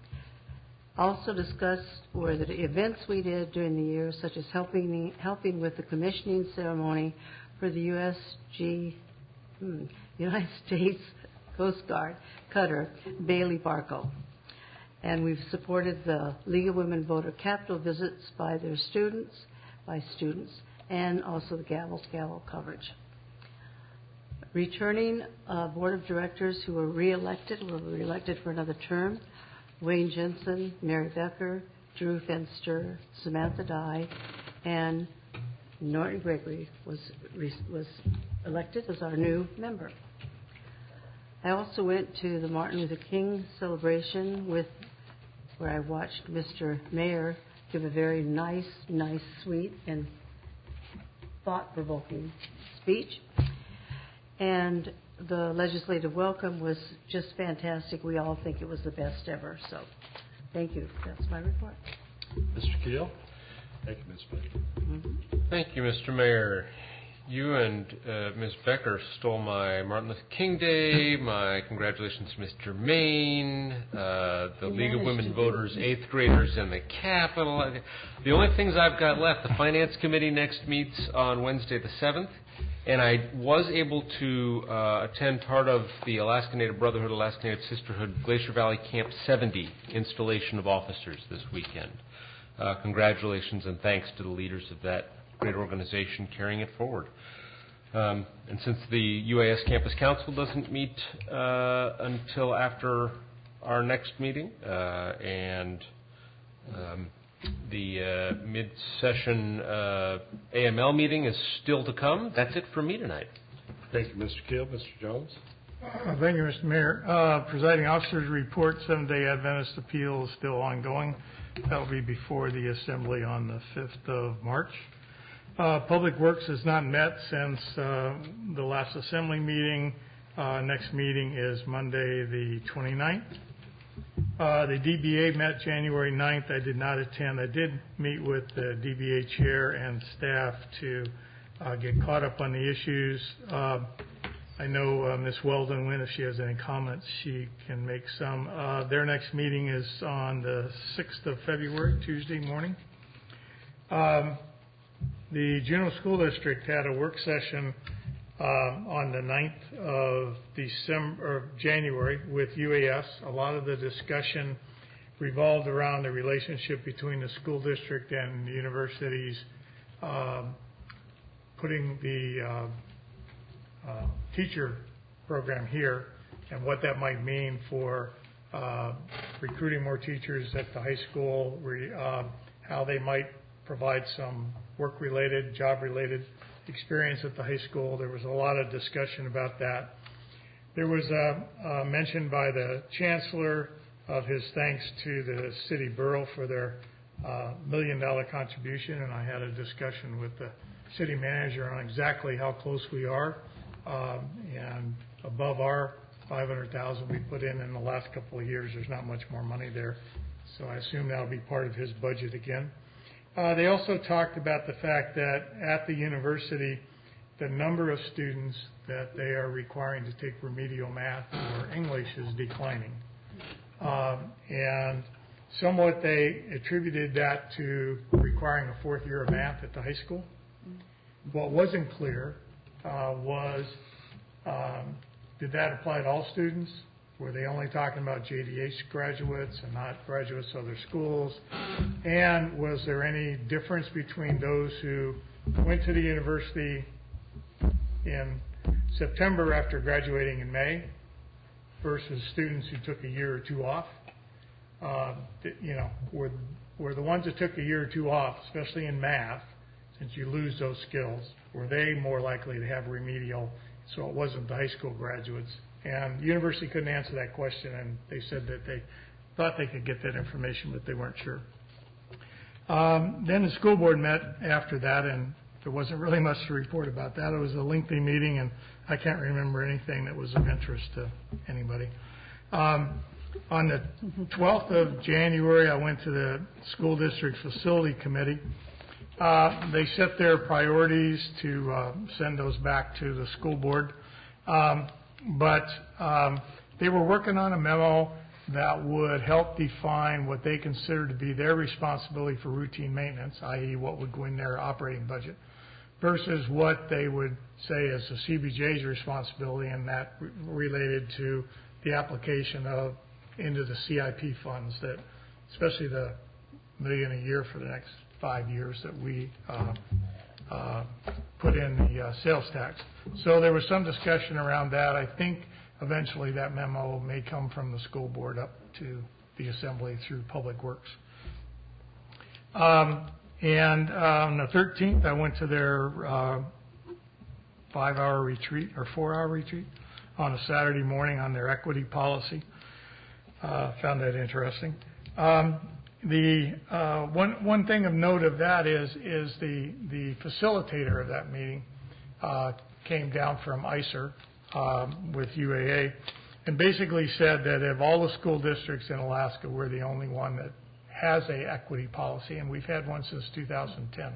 Also discussed were the events we did during the year, such as helping helping with the commissioning ceremony for the U S G, hmm, United States Coast Guard cutter Bailey Barco. And we've supported the League of Women Voter Capital visits by their students, by students, and also the Gavel Gavel coverage. Returning uh, Board of Directors who were re-elected, were re-elected for another term. Wayne Jensen, Mary Becker, Drew Fenster, Samantha Dye, and Norton Gregory was was elected as our new member. I also went to the Martin Luther King celebration with, where I watched Mister Mayor give a very nice, nice, sweet, and thought-provoking speech. And the legislative welcome was just fantastic. We all think it was the best ever. So, thank you. That's my report. Mister Keel. Thank you, Miz Becker. Mm-hmm. Thank you, Mister Mayor. You and uh, Miz Becker stole my Martin Luther King Day, my congratulations to Mister Maine, uh, the You League of managed Women to do Voters, it. eighth graders in the Capitol. The only things I've got left, the Finance Committee next meets on Wednesday the seventh, and I was able to uh, attend part of the Alaska Native Brotherhood, Alaska Native Sisterhood Glacier Valley Camp seventy installation of officers this weekend. Uh, congratulations and thanks to the leaders of that great organization carrying it forward. Um, and since the U A S Campus Council doesn't meet uh, until after our next meeting, uh, and um, the uh, mid-session uh, A M L meeting is still to come, that's it for me tonight. Thank you, Mister Keel. Mister Jones. Uh, Thank you, Mister Mayor. Uh, Presiding officer's report, Seventh-day Adventist appeal is still ongoing. That will be before the Assembly on the fifth of March. Uh, Public Works has not met since uh, the last Assembly meeting. Uh, next meeting is Monday the twenty-ninth. Uh, the D B A met January ninth. I did not attend. I did meet with the D B A chair and staff to uh, get caught up on the issues. Uh, I know uh, Miz Weldon, when if she has any comments, she can make some. Uh, their next meeting is on the sixth of February, Tuesday morning. Um, the Juneau School District had a work session uh, on the ninth of December, or January with U A S. A lot of the discussion revolved around the relationship between the school district and the universities, um, putting the uh, Uh, teacher program here and what that might mean for uh, recruiting more teachers at the high school, re, uh, how they might provide some work-related, job-related experience at the high school. There was a lot of discussion about that. There was a, a mention by the chancellor of his thanks to the city borough for their uh, million dollar contribution, and I had a discussion with the city manager on exactly how close we are, um, and above our five hundred thousand we put in in the last couple of years. There's not much more money there, so I assume that'll be part of his budget again. Uh, they also talked about the fact that at the university, the number of students that they are requiring to take remedial math or English is declining. Um, and somewhat they attributed that to requiring a fourth year of math at the high school. What wasn't clear uh, was, um, did that apply to all students? Were they only talking about J D H graduates and not graduates of other schools? And was there any difference between those who went to the university in September after graduating in May versus students who took a year or two off? Uh, you know, were, were the ones that took a year or two off, especially in math, since you lose those skills, were they more likely to have remedial, so it wasn't the high school graduates? And the university couldn't answer that question, and they said that they thought they could get that information, but they weren't sure. Um, then the school board met after that, and there wasn't really much to report about that. It was a lengthy meeting, and I can't remember anything that was of interest to anybody. Um, on the twelfth of January, I went to the school district facility committee. Uh, they set their priorities to uh, send those back to the school board. Um, but um, they were working on a memo that would help define what they consider to be their responsibility for routine maintenance, that is what would go in their operating budget, versus what they would say is the C B J's responsibility, and that re- related to the application of into the C I P funds, that especially the million a year for the next five years that we uh, uh, put in the uh, sales tax. So there was some discussion around that. I think eventually that memo may come from the school board up to the assembly through Public Works. Um, and uh, on the thirteenth, I went to their uh, five-hour retreat or four-hour retreat on a Saturday morning on their equity policy. Uh, found that interesting. Um, the uh, one one thing of note of that is is the the facilitator of that meeting uh, came down from I C E R um, with U A A, and basically said that of all the school districts in Alaska, we're the only one that has a equity policy, and we've had one since two thousand ten.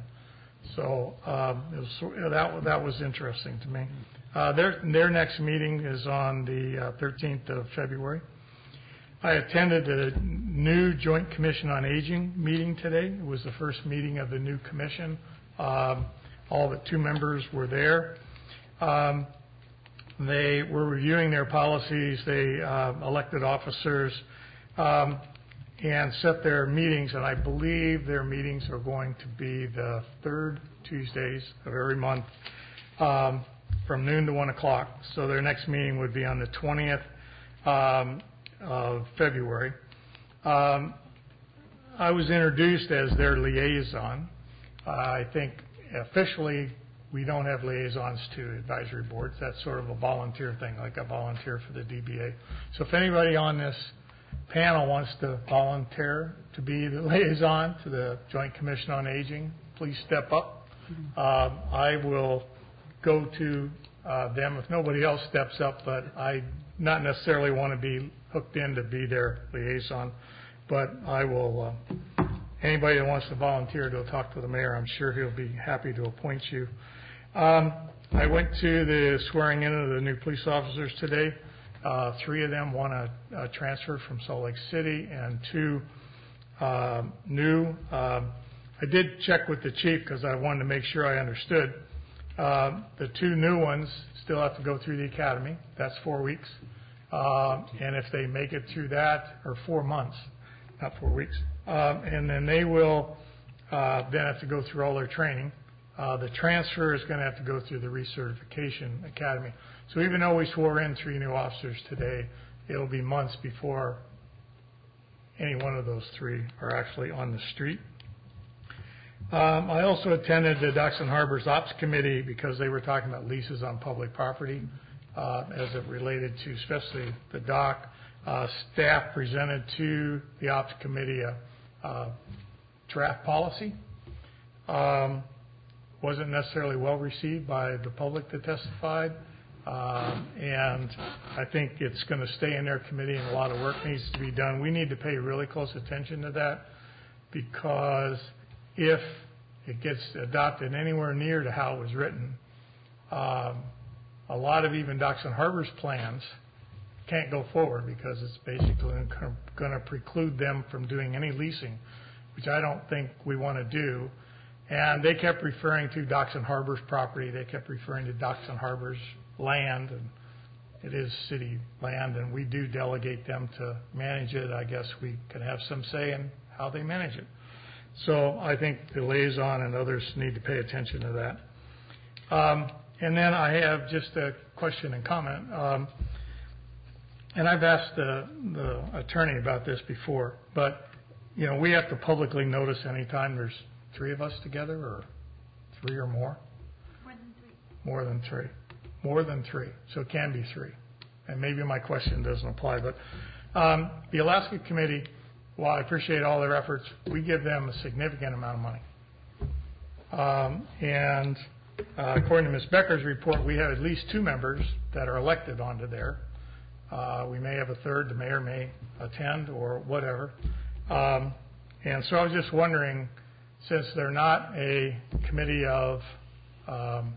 So um, it was, that that was interesting to me. Uh, their their next meeting is on the uh, thirteenth of February. I attended a new Joint Commission on Aging meeting today. It was the first meeting of the new commission. Um, all but two members were there. Um, they were reviewing their policies. They uh, elected officers um, and set their meetings, and I believe their meetings are going to be the third Tuesdays of every month um, from noon to one o'clock. So their next meeting would be on the twentieth. Um, of February. Um, I was introduced as their liaison. Uh, I think officially we don't have liaisons to advisory boards. That's sort of a volunteer thing, like a volunteer for the D B A. So if anybody on this panel wants to volunteer to be the liaison to the Joint Commission on Aging, please step up. Mm-hmm. Um, I will go to uh, them if nobody else steps up, but I not necessarily want to be hooked in to be their liaison, but I will, uh, anybody that wants to volunteer to talk to the mayor, I'm sure he'll be happy to appoint you. Um, I went to the swearing in of the new police officers today. Uh, three of them, one a, a transfer from Salt Lake City, and two uh, new. Um, I did check with the chief because I wanted to make sure I understood. Uh, the two new ones still have to go through the academy. That's four weeks. Uh, and if they make it through that, or four months, not four weeks, um, and then they will uh, then have to go through all their training. Uh, the transfer is going to have to go through the recertification academy. So even though we swore in three new officers today, it'll be months before any one of those three are actually on the street. Um, I also attended the Docks and Harbors Ops Committee because they were talking about leases on public property uh, as it related to especially the dock. Uh, staff presented to the Ops Committee a, uh, draft policy. Um, wasn't necessarily well received by the public that testified. Um, and I think it's going to stay in their committee, and a lot of work needs to be done. We need to pay really close attention to that, because if it gets adopted anywhere near to how it was written, um, a lot of even Docks and Harbors plans can't go forward, because it's basically going to preclude them from doing any leasing, which I don't think we want to do. And they kept referring to Docks and Harbors property. They kept referring to Docks and Harbors land, and it is city land, and we do delegate them to manage it. I guess we can have some say in how they manage it. So I think the liaison and others need to pay attention to that. Um, and then I have just a question and comment. Um, and I've asked the, the attorney about this before, but you know, we have to publicly notice anytime there's three of us together, or three or more? More than three. More than three. More than three. So it can be three. And maybe my question doesn't apply, but um, the Alaska Committee, while I appreciate all their efforts, we give them a significant amount of money. Um, and uh, according to Miz Becker's report, we have at least two members that are elected onto there. Uh, we may have a third. The mayor may attend or whatever. Um, and so I was just wondering, since they're not a committee of um,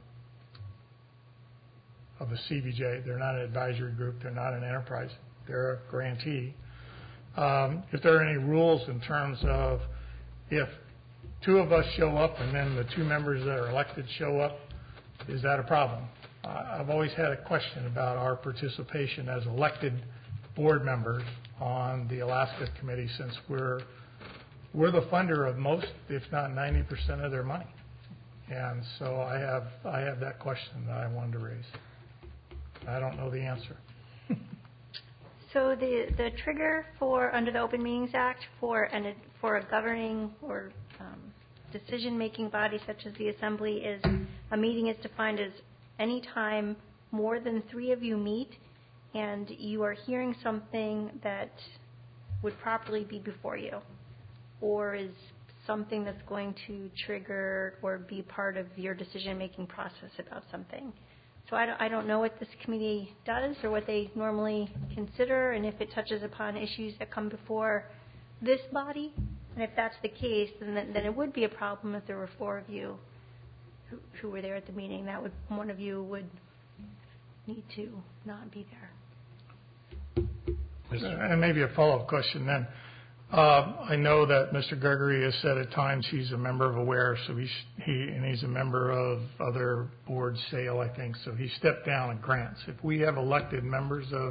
of a C B J, they're not an advisory group, they're not an enterprise, they're a grantee. Um, if there are any rules in terms of if two of us show up and then the two members that are elected show up, is that a problem? Uh, I've always had a question about our participation as elected board members on the Alaska Committee, since we're we're the funder of most, if not ninety percent of their money. And so I have I have that question that I wanted to raise. I don't know the answer. So the the trigger for under the Open Meetings Act for an for a governing or um, decision-making body such as the Assembly is a meeting is defined as any time more than three of you meet and you are hearing something that would properly be before you, or is something that's going to trigger or be part of your decision-making process about something. So I don't, I don't know what this committee does or what they normally consider, and if it touches upon issues that come before this body. And if that's the case, then then it would be a problem if there were four of you who, who were there at the meeting. That would one of you would need to not be there. And maybe a follow-up question then. Uh, I know that Mister Gregory has said at times he's a member of AWARE, so he's, he and he's a member of other boards, SAIL, I think, so he stepped down in grants. If we have elected members of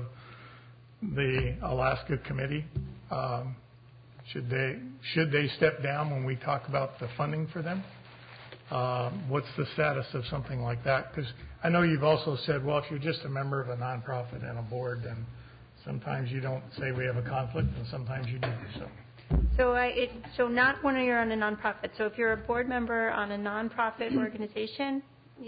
the Alaska Committee, um, should they should they step down when we talk about the funding for them? Um, what's the status of something like that? Because I know you've also said, well, if you're just a member of a nonprofit and a board, then sometimes you don't say we have a conflict, and sometimes you do. So, so I it, so not when you're on a nonprofit. So if you're a board member on a nonprofit organization,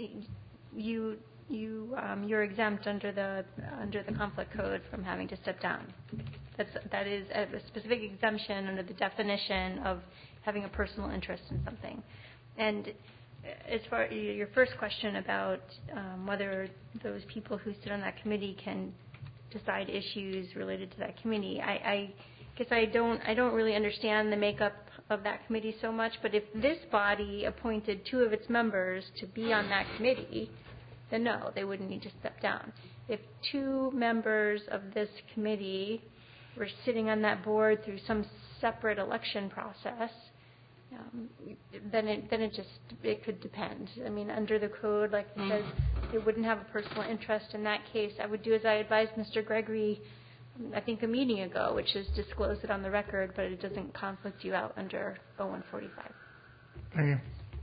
you you um, you're exempt under the under the conflict code from having to step down. That's that is a specific exemption under the definition of having a personal interest in something. And as far as your first question about um, whether those people who sit on that committee can decide issues related to that committee, I, I guess I don't I don't really understand the makeup of that committee so much. But if this body appointed two of its members to be on that committee, then no, they wouldn't need to step down. If two members of this committee were sitting on that board through some separate election process, Um, then it then it just it could depend. I mean, under the code, like it says, it wouldn't have a personal interest in that case. I would do as I advised Mister Gregory, I think a meeting ago, which is disclose it on the record, but it doesn't conflict you out under oh one forty-five. Thank you.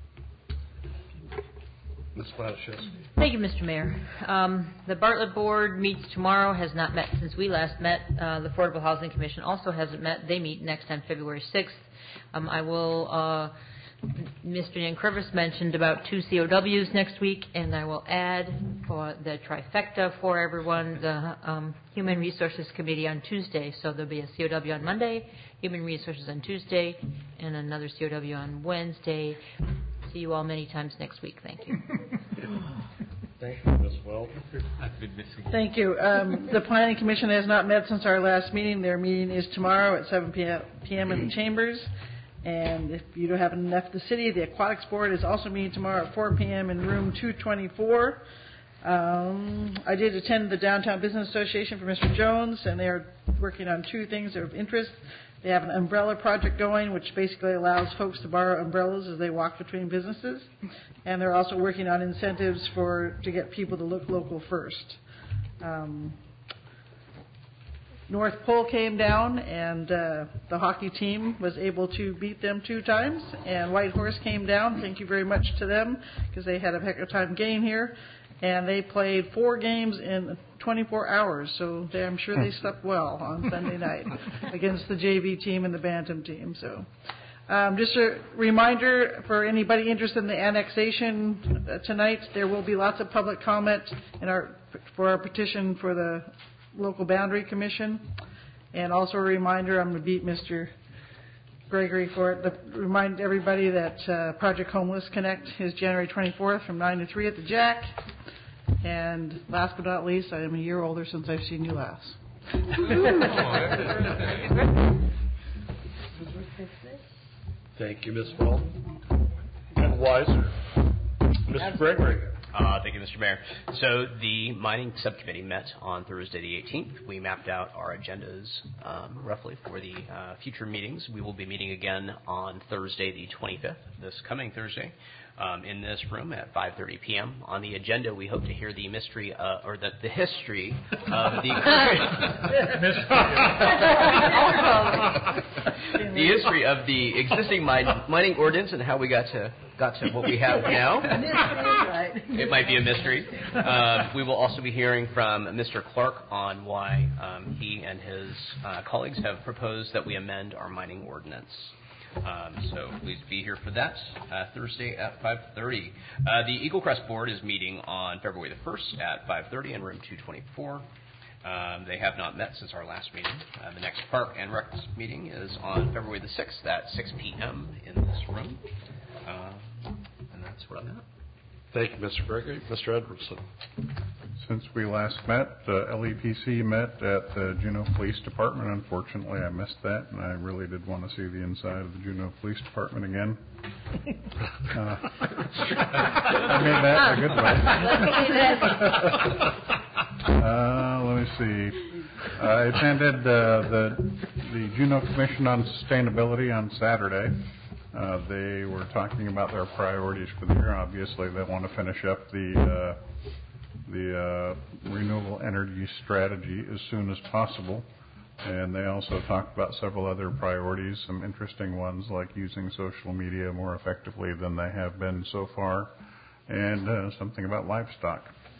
Miz Flashes. Thank you, Mister Mayor. Um, the Bartlett Board meets tomorrow, has not met since we last met. Uh, the Affordable Housing Commission also hasn't met. They meet next on February sixth. Um, I will uh, Mister Nankervis mentioned about two C O Ws next week, and I will add for the trifecta for everyone, the um, Human Resources Committee on Tuesday. So there'll be a C O W on Monday, Human Resources on Tuesday, and another C O W on Wednesday. See you all many times next week. Thank you. Thank you, Miz Wells. I've been missing. Thank you. Um, the Planning Commission has not met since our last meeting. Their meeting is tomorrow at seven p.m. in the chambers. And if you don't haven't left the city, the Aquatics Board is also meeting tomorrow at four p.m. in room two twenty-four. Um, I did attend the Downtown Business Association for Mister Jones, and they are working on two things that are of interest. They have an umbrella project going, which basically allows folks to borrow umbrellas as they walk between businesses. And they're also working on incentives for to get people to look local first. Um, North Pole came down, and uh, the hockey team was able to beat them two times. And White Horse came down. Thank you very much to them, because they had a heck of a time getting here. And they played four games in twenty-four hours, so they, I'm sure they slept well on Sunday night against the J V team and the Bantam team. So, um, just a reminder for anybody interested in the annexation uh, tonight, there will be lots of public comment in our for our petition for the local boundary commission, and also a reminder, I'm going to beat Mister Gregory for it, to remind everybody that uh, Project Homeless Connect is January twenty-fourth from nine to three at the Jack. And last but not least, I am a year older since I've seen you last. Thank you, Miz Wells. And Wiser. Mister Gregory. Uh, thank you, Mister Mayor. So the mining subcommittee met on Thursday the eighteenth. We mapped out our agendas um, roughly for the uh, future meetings. We will be meeting again on Thursday the twenty-fifth, this coming Thursday, um, in this room at five thirty p.m. On the agenda, we hope to hear the mystery uh, or the, the history of the the history of the existing mine, mining ordinance and how we got to got to what we have now. It might be a mystery. Uh, we will also be hearing from Mister Clark on why um, he and his uh, colleagues have proposed that we amend our mining ordinance. Um, so please be here for that uh, Thursday at five thirty. Uh, the Eagle Crest Board is meeting on February the first at five thirty in room two twenty-four. Um, they have not met since our last meeting. Uh, the next Park and Rec meeting is on February the sixth at six p.m. in this room. Uh, and that's what I'm at. Thank you, Mister Gregory. Mister Edwardson. Since we last met, uh, L E P C met at the Juneau Police Department. Unfortunately, I missed that, and I really did want to see the inside of the Juneau Police Department again. Uh, I mean that in a good way. uh, let me see. I attended uh, the the Juneau Commission on Sustainability on Saturday. Uh, they were talking about their priorities for the year. Obviously, they want to finish up the uh, the uh, renewable energy strategy as soon as possible. And they also talked about several other priorities, some interesting ones like using social media more effectively than they have been so far, and uh, something about livestock.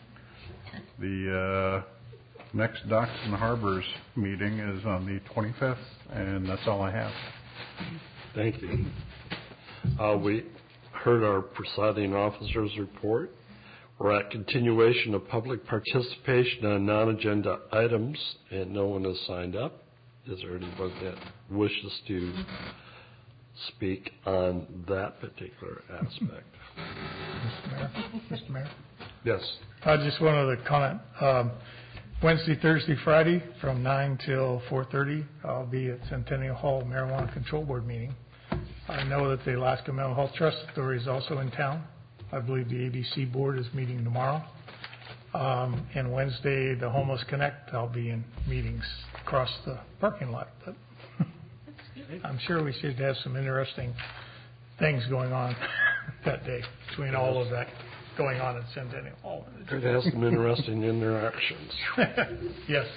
The uh, next Docks and Harbors meeting is on the twenty-fifth, and that's all I have. Thank you. Uh, we heard our presiding officer's report. We're at continuation of public participation on non-agenda items, and no one has signed up. Is there anyone that wishes to speak on that particular aspect? Mister Mayor? Mister Mayor? Yes. I just wanted to comment. Um, Wednesday, Thursday, Friday, from nine till four thirty, I'll be at Centennial Hall Marijuana Control Board meeting. I know that the Alaska Mental Health Trust Authority is also in town. I believe the A B C board is meeting tomorrow. Um, and Wednesday, the Homeless Connect, I'll be in meetings across the parking lot. But I'm sure we should have some interesting things going on that day between all of that going on at Centennial Hall. Could have some interesting interactions. Yes.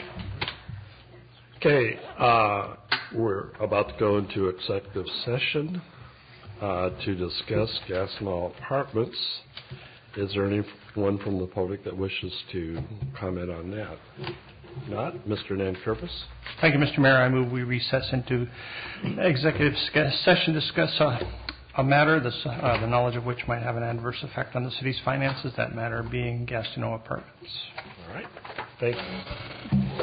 Okay, uh, we're about to go into executive session uh, to discuss Gastineau Apartments. Is there anyone from the public that wishes to comment on that? Not? Mister Nankervis? Thank you, Mister Mayor. I move we recess into executive session to discuss uh, a matter, the, s- uh, the knowledge of which might have an adverse effect on the city's finances, that matter being Gastineau Apartments. All right. Thank you.